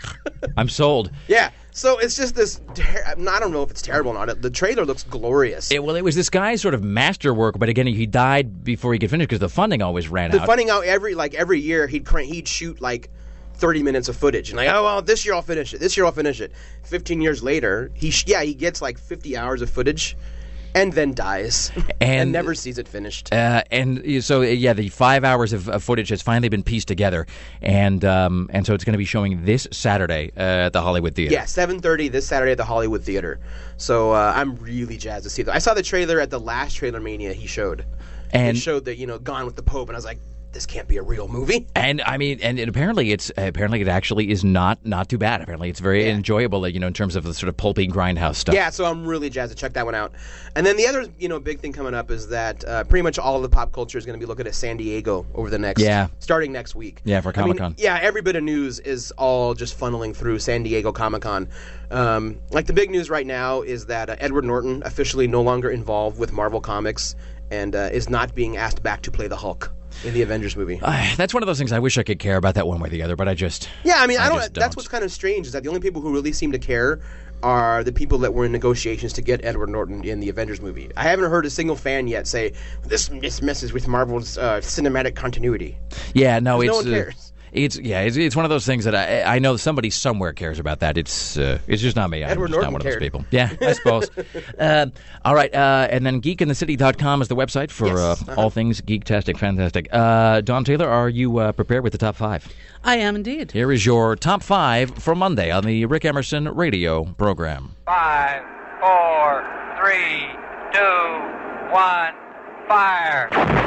I'm sold. Yeah. So it's just this. Ter- I don't know if it's terrible or not. The trailer looks glorious. It, well, it was this guy's sort of masterwork, but again, he died before he could finish because the funding always ran the out. funding out every like every year he'd crank, he'd shoot like thirty minutes of footage and like, oh well, this year I'll finish it. This year I'll finish it. Fifteen years later, he sh- yeah he gets like fifty hours of footage, and then dies and, And- never sees it finished. Uh, and so, yeah, the five hours of, of footage has finally been pieced together, and um, and so it's going to be showing this Saturday uh, at the Hollywood Theater. Yeah, seven thirty this Saturday at the Hollywood Theater. So uh, I'm really jazzed to see it. I saw the trailer at the last Trailer Mania he showed. And- it showed that, you know, Gone with the Pope, and I was like, this can't be a real movie. And I mean, and it, apparently it's apparently it actually is not not too bad. Apparently it's very enjoyable, like, you know, in terms of the sort of pulpy grindhouse stuff. Yeah, so I'm really jazzed to check that one out. And then the other, you know, big thing coming up is that uh, pretty much all of the pop culture is going to be looking at San Diego over the next, Yeah. starting next week. Yeah, for I mean, Comic-Con. yeah, every bit of news is all just funneling through San Diego Comic-Con. Um, like the big news right now is that uh, Edward Norton officially no longer involved with Marvel Comics and uh, is not being asked back to play the Hulk in the Avengers movie. Uh, that's one of those things I wish I could care about that one way or the other, but I just Yeah, I mean, I, don't, just That's what's kind of strange is that the only people who really seem to care are the people that were in negotiations to get Edward Norton in the Avengers movie. I haven't heard a single fan yet say this this messes with Marvel's uh, cinematic continuity. Yeah, no, 'Cause it's no one uh, cares. It's yeah, it's, it's one of those things that I I know somebody somewhere cares about that. It's uh, it's just not me. I'm Edward just Norton not one cared. of those people. Yeah, I suppose. uh, all right, uh, and then geek in the city dot com is the website for Yes, uh, uh-huh. all things geek-tastic, fantastic. Uh, Dawn Taylor, are you uh, prepared with the top five? I am indeed. Here is your top five for Monday on the Rick Emerson radio program. Five, four, three, two, one, fire.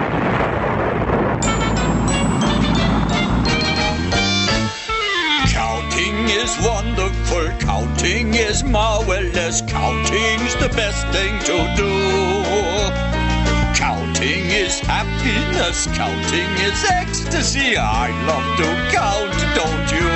Counting is wonderful, counting is marvelous, counting's the best thing to do. Counting Counting is happiness, counting is ecstasy. I love to count, don't you?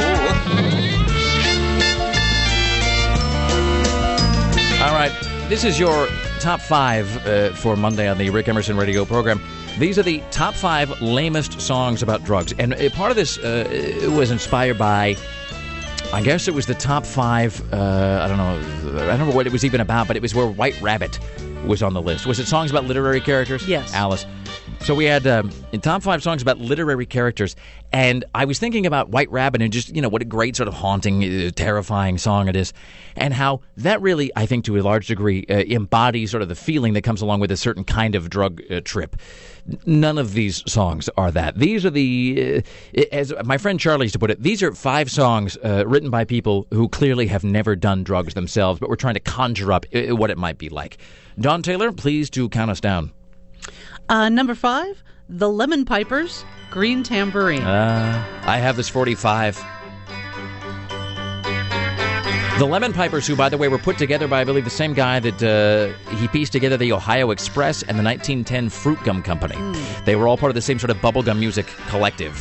All right, this is your top five uh, for Monday on the Rick Emerson radio program. These are the top five lamest songs about drugs. And uh, part of this uh, was inspired by, I guess it was the top five, uh, I don't know, I don't know what it was even about, but it was where White Rabbit was on the list. Was it songs about literary characters? Yes. Alice. So we had um, top five songs about literary characters, and I was thinking about White Rabbit and just, you know, what a great sort of haunting, uh, terrifying song it is, and how that really, I think, to a large degree, uh, embodies sort of the feeling that comes along with a certain kind of drug uh, trip. None of these songs are that. These are the, uh, as my friend Charlie used to put it, these are five songs uh, written by people who clearly have never done drugs themselves, but we're trying to conjure up uh, what it might be like. Don Taylor, please to count us down. Uh, number five, The Lemon Pipers, Green Tambourine. Uh, I have this forty-five. The Lemon Pipers, who, by the way, were put together by, I believe, the same guy that uh, he pieced together the Ohio Express and the nineteen ten Fruit Gum Company. Mm. They were all part of the same sort of bubblegum music collective.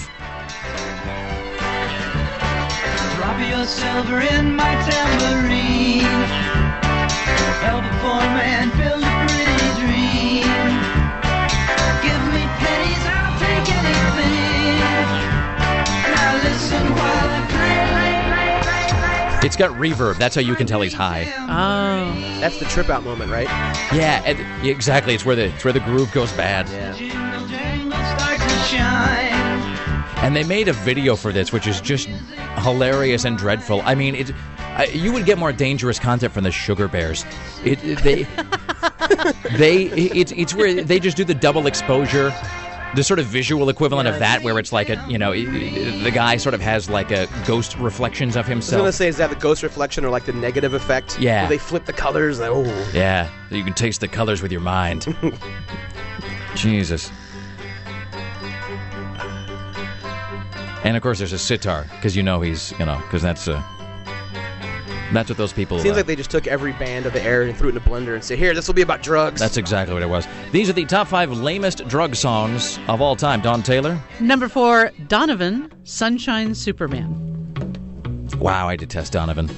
Drop your silver in my tambourine. Help a poor man build a pretty dream. Give me pennies, I'll take anything. Now listen while I play. It's got reverb. That's how you can tell he's high. Oh. That's the trip out moment, right? Yeah, and, exactly. It's where the it's where the groove goes bad. Yeah. And they made a video for this, which is just hilarious and dreadful. I mean, it. Uh, you would get more dangerous content from the Sugar Bears. It, it they they it's it's where they just do the double exposure, the sort of visual equivalent of that, where it's like a you know the guy sort of has like a ghost reflections of I was himself. gonna say, is that the ghost reflection or like the negative effect? Yeah. Where they flip the colors. Like, oh. Yeah, you can taste the colors with your mind. Jesus. And of course, there's a sitar because you know he's you know because that's uh, that's what those people. Seems uh, like they just took every band of the air and threw it in a blender and said, "Here, this will be about drugs." That's exactly what it was. These are the top five lamest drug songs of all time. Don Taylor. Number four, Donovan, Sunshine Superman. Wow, I detest Donovan.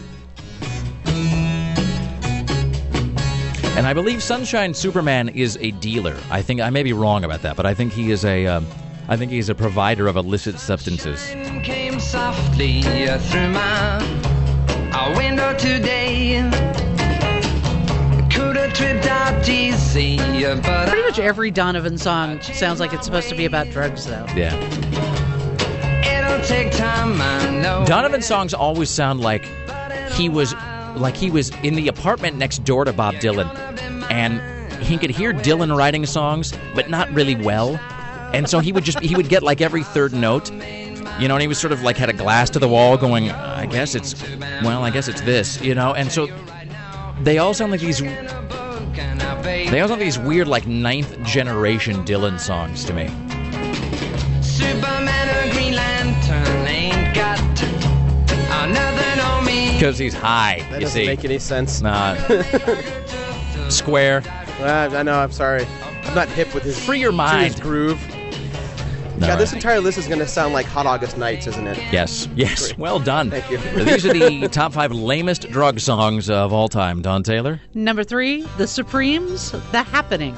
And I believe Sunshine Superman is a dealer. I think I may be wrong about that, but I think he is a. Um, I think he's a provider of illicit substances. Came softly through my our window today. Could have tripped out easy, but Pretty much every Donovan song sounds like it's supposed to be about drugs, though. Yeah. It'll take time, I know. Donovan songs always sound like he was like he was in the apartment next door to Bob Dylan, and he could hear Dylan writing songs, but not really well. And so he would just he would get like every third note, you know, and he was sort of like had a glass to the wall going, I guess it's, well, I guess it's this, you know, and so they all sound like these, they all sound like these weird like ninth generation Dylan songs to me. Superman or Green Lantern ain't got nothing on me. Because he's high, That you doesn't see. make any sense. Nah. Square. Uh, I know, I'm sorry. I'm not hip with his, Free your to mind. his groove. No, God, this right. entire list is going to sound like Hot August Nights, isn't it? Yes, yes, Great. well done. Thank you. These are the top five lamest drug songs of all time. Don Taylor? Number three, The Supremes, The Happening.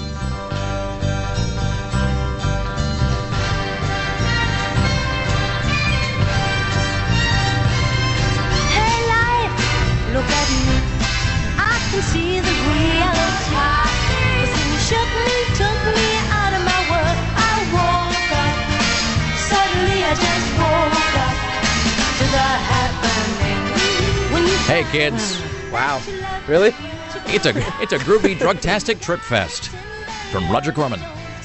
Hey life, look at me. I can see the reality. But then you shook me, took me out of my world. I woke up. Suddenly I just woke up to the happening. When you Hey, kids. Wow. Really? It's a it's a groovy drug-tastic trip fest from Roger Corman.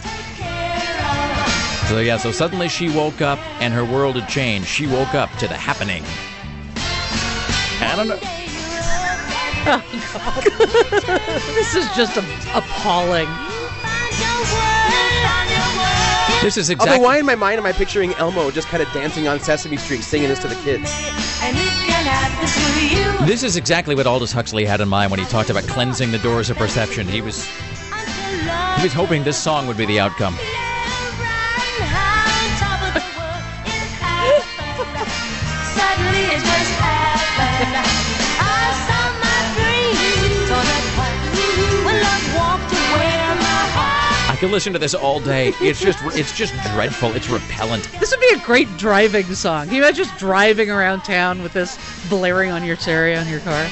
So yeah, so suddenly she woke up and her world had changed. She woke up to the happening. I don't know. This is just a, appalling. This is Although exactly. why in my mind am I picturing Elmo just kind of dancing on Sesame Street singing this to the kids? And it can happen to you. This is exactly what Aldous Huxley had in mind when he talked about cleansing the doors of perception. He was He was hoping this song would be the outcome. Suddenly it just happened. I saw my dreams on that white when love walked away from my heart. I could listen to this all day. It's just, it's just dreadful. It's repellent. This would be a great driving song. Can you imagine just driving around town with this blaring on your stereo in your car?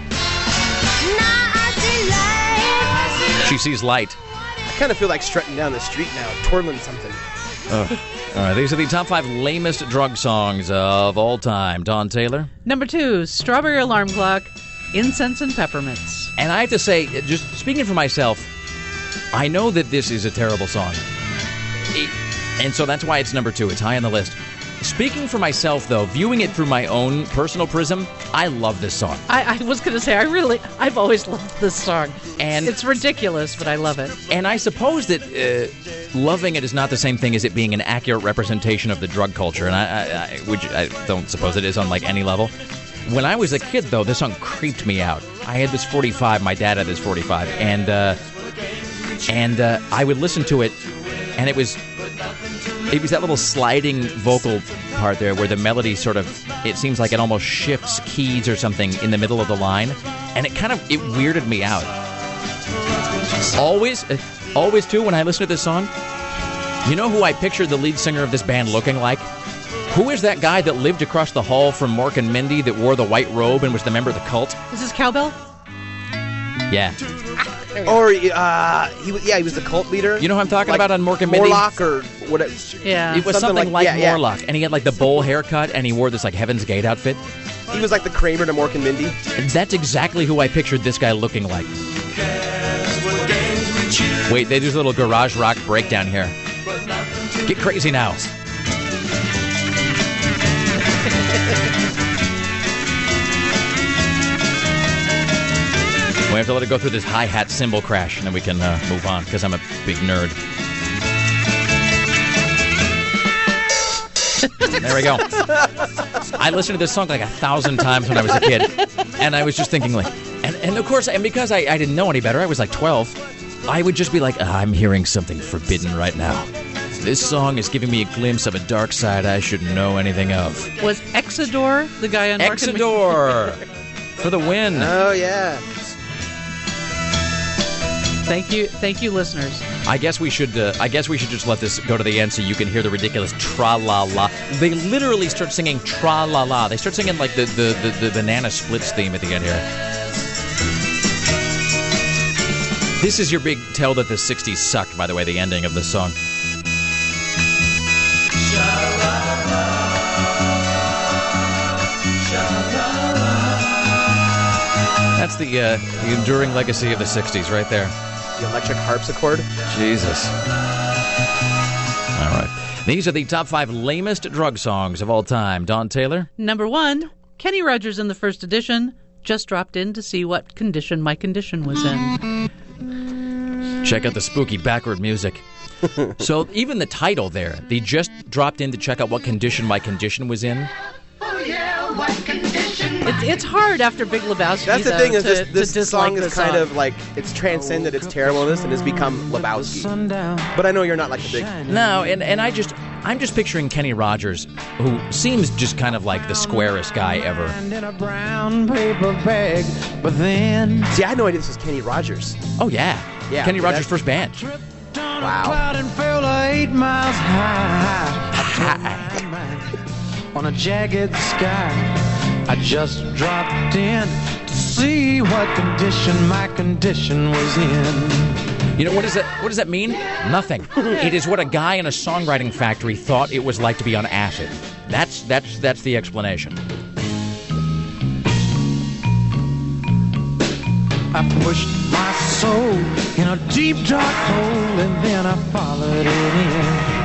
She sees light. I kind of feel like strutting down the street now, twirling something. Ugh. All right, these are the top five lamest drug songs of all time. Don Taylor? Number two, Strawberry Alarm Clock, Incense and Peppermints. And I have to say, just speaking for myself, I know that this is a terrible song. It, and so that's why it's number two. It's high on the list. Speaking for myself, though, viewing it through my own personal prism, I love this song. I, I was going to say, I really, I've always loved this song. And it's ridiculous, but I love it. And I suppose that uh, loving it is not the same thing as it being an accurate representation of the drug culture, and I, I, I, which I don't suppose it is on, like, any level. When I was a kid, though, this song creeped me out. I had this forty-five, my dad had this forty-five, and, uh, and uh, I would listen to it, and it was... It was that little sliding vocal part there where the melody sort of, it seems like it almost shifts keys or something in the middle of the line. And it kind of, it weirded me out. Always, uh, always too, when I listen to this song, you know who I pictured the lead singer of this band looking like? Who is that guy that lived across the hall from Mork and Mindy that wore the white robe and was the member of the cult? Is this Cowbell? Yeah. Or, uh, he was, yeah, he was the cult leader. You know who I'm talking like about on Mork and Mindy? Morlock or what? Yeah. It was something, something like, like yeah, Morlock. Yeah. And he had like the bowl haircut and he wore this like Heaven's Gate outfit. He was like the Kramer to Mork and Mindy. That's exactly who I pictured this guy looking like. Wait, they do this little garage rock breakdown here. Get crazy now. We have to let it go through this hi-hat cymbal crash, and then we can uh, move on, because I'm a big nerd. There we go. I listened to this song like a thousand times when I was a kid, and I was just thinking, like, and, and of course, and because I, I didn't know any better, I was like twelve, I would just be like, oh, I'm hearing something forbidden right now. This song is giving me a glimpse of a dark side I shouldn't know anything of. Was Exodore the guy on Mork and Mindy? Exodore! For the win. Oh, yeah. Thank you, thank you, listeners. I guess we should. Uh, I guess we should just let this go to the end so you can hear the ridiculous tra la la. They literally start singing tra la la. They start singing like the the, the the Banana Splits theme at the end here. This is your big tell that the sixties sucked. By the way, the ending of this song. That's the, uh, the enduring legacy of the sixties right there. The electric harpsichord. Jesus. All right. These are the top five lamest drug songs of all time. Don Taylor? Number one, Kenny Rogers in the first edition. Just dropped in to see what condition my condition was in. Check out the spooky backward music. So even the title there, they just dropped in to check out what condition my condition was in. Oh yeah, what condition? It's, it's hard after Big Lebowski. That's the though, thing is to, this, to this dislike song is this kind song. of like it's transcended its terribleness and has become Lebowski. But I know you're not like a big. No, and and I just I'm just picturing Kenny Rogers, who seems just kind of like the squarest guy ever. In a brown paper bag, but then See, I had no idea this was Kenny Rogers. Oh yeah, Yeah, Kenny but Rogers' that's- first band. Wow. cloud and fell eight miles high on a jagged sky. I just dropped in to see what condition my condition was in. You know, what does that what does that mean? Nothing. It is what a guy in a songwriting factory thought it was like to be on acid. That's that's that's the explanation. I pushed my soul in a deep dark hole and then I followed it in.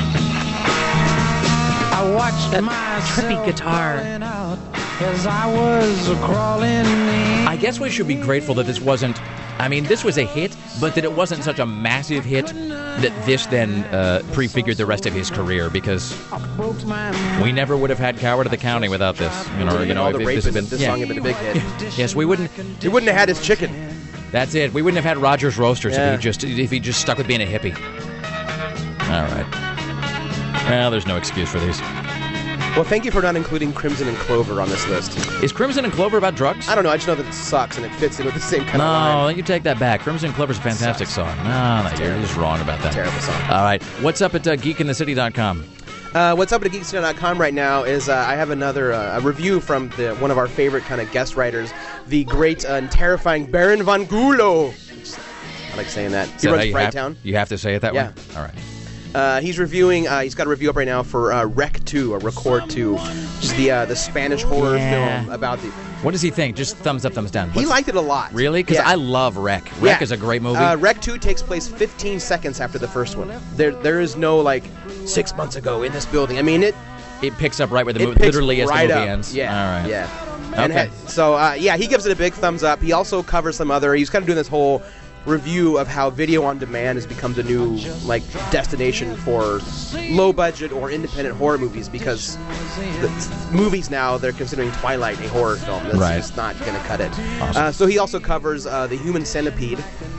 I watched That myself trippy guitar. crawling out as I was crawling in. I guess we should be grateful that this wasn't, I mean, this was a hit, but that it wasn't such a massive hit that this then uh, prefigured the rest of his career, because we never would have had Coward of the County without this. You know, you know, all the if rape this had and been this yeah. song had been a big hit. Yes, we wouldn't. He wouldn't have had his chicken. That's it. We wouldn't have had Rogers Roasters Yeah. if he just if he just stuck with being a hippie. All right. Well, there's no excuse for these. Well, thank you for not including Crimson and Clover on this list. Is Crimson and Clover about drugs? I don't know. I just know that it sucks and it fits in with the same kind no, of line. you take that back. Crimson and Clover's a fantastic song. No, no, you're just wrong about that. Terrible song. All right. What's up at uh, geek in the city dot com? Uh, what's up at geek city dot com right now is uh, I have another uh, a review from the, one of our favorite kind of guest writers, the great uh, and terrifying Baron von Gulo. I like saying that. He Is that how runs you Fright have, Town. You have to say it that Yeah. way? All right. Uh, he's reviewing. Uh, he's got a review up right now for uh, Rec two, or Record two, which is the uh, the Spanish horror Yeah. film about the. What does he think? Just thumbs up, thumbs down. He What's- liked it a lot. Really? Because Yeah. I love Wreck. Wreck Yeah. is a great movie. Uh, Rec two takes place fifteen seconds after the first one. There, there is no like six months ago in this building. I mean, it it picks up right where the it movie picks literally as the right movie up. ends. Yeah, All right. yeah. And Okay. ha- so uh, yeah, he gives it a big thumbs up. He also covers some other. He's kind of doing this whole review of how video on demand has become the new like destination for low budget or independent horror movies, because the movies now they're considering Twilight a horror film. That's Right. just not going to cut it. Awesome. Uh, so he also covers uh, the Human Centipede.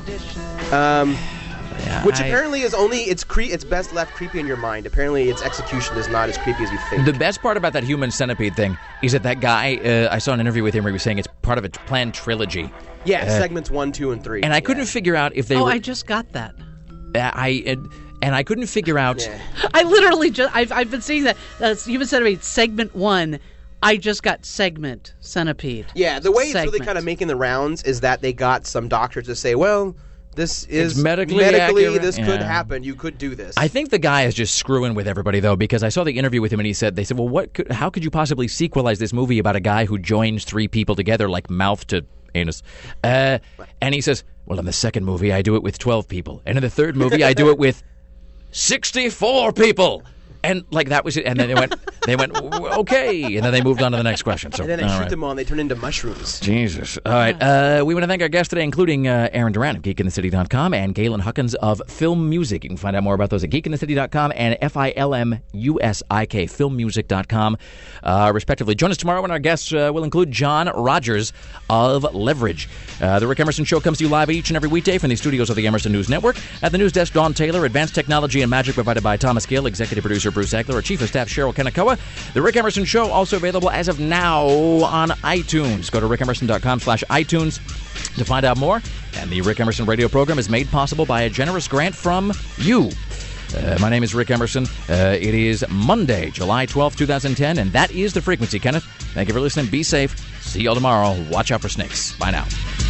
Um, Which I- apparently is only it's cre- it's best left creepy in your mind. Apparently, its execution is not as creepy as you think. The best part about that Human Centipede thing is that that guy, uh, I saw an interview with him where he was saying it's part of a planned trilogy. Yeah, Uh, segments one, two, and three. And I couldn't figure out if they oh, were... I just got that. I... and- And I couldn't figure out... I literally just, I've, I've been seeing that. Uh, Human Centipede, segment one. I just got segment Centipede. Yeah, the way it's really Segment. kind of making the rounds is that they got some doctors to say, well, this is It's medically accurate. this could Yeah. happen. You could do this. I think the guy is just screwing with everybody, though, because I saw the interview with him, and he said, they said, well, what? Could, how could you possibly sequelize this movie about a guy who joins three people together like mouth to anus? Uh, and he says, well, in the second movie, I do it with twelve people. And in the third movie, I do it with sixty-four people. And like that was it. And then they went, they went, okay. And then they moved on to the next question. So, and then they all shoot right. them all and they turn into mushrooms. Jesus. All right. Uh, we want to thank our guests today, including uh, Aaron Duran of geek in the city dot com and Galen Huckins of Film Music. You can find out more about those at geek in the city dot com and F I L M U S I K, film music dot com, uh, respectively. Join us tomorrow when our guests uh, will include John Rogers of Leverage. Uh, the Rick Emerson Show comes to you live each and every weekday from the studios of the Emerson News Network. At the news desk, Dawn Taylor. Advanced technology and magic provided by Thomas Gill. Executive producer Bruce Eckler. Our chief of staff Cheryl Kanekoa. The Rick Emerson Show also available as of now on iTunes. Go to rick emerson dot com slash iTunes to find out more. And the Rick Emerson radio program is made possible by a generous grant from you. Uh, my name is Rick Emerson. Uh, it is Monday, July twelfth, twenty ten, and that is The Frequency, Kenneth. Thank you for listening. Be safe. See y'all tomorrow. Watch out for snakes. Bye now.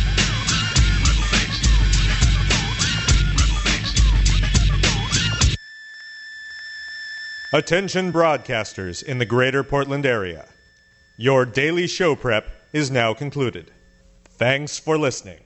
Attention broadcasters in the greater Portland area. Your daily show prep is now concluded. Thanks for listening.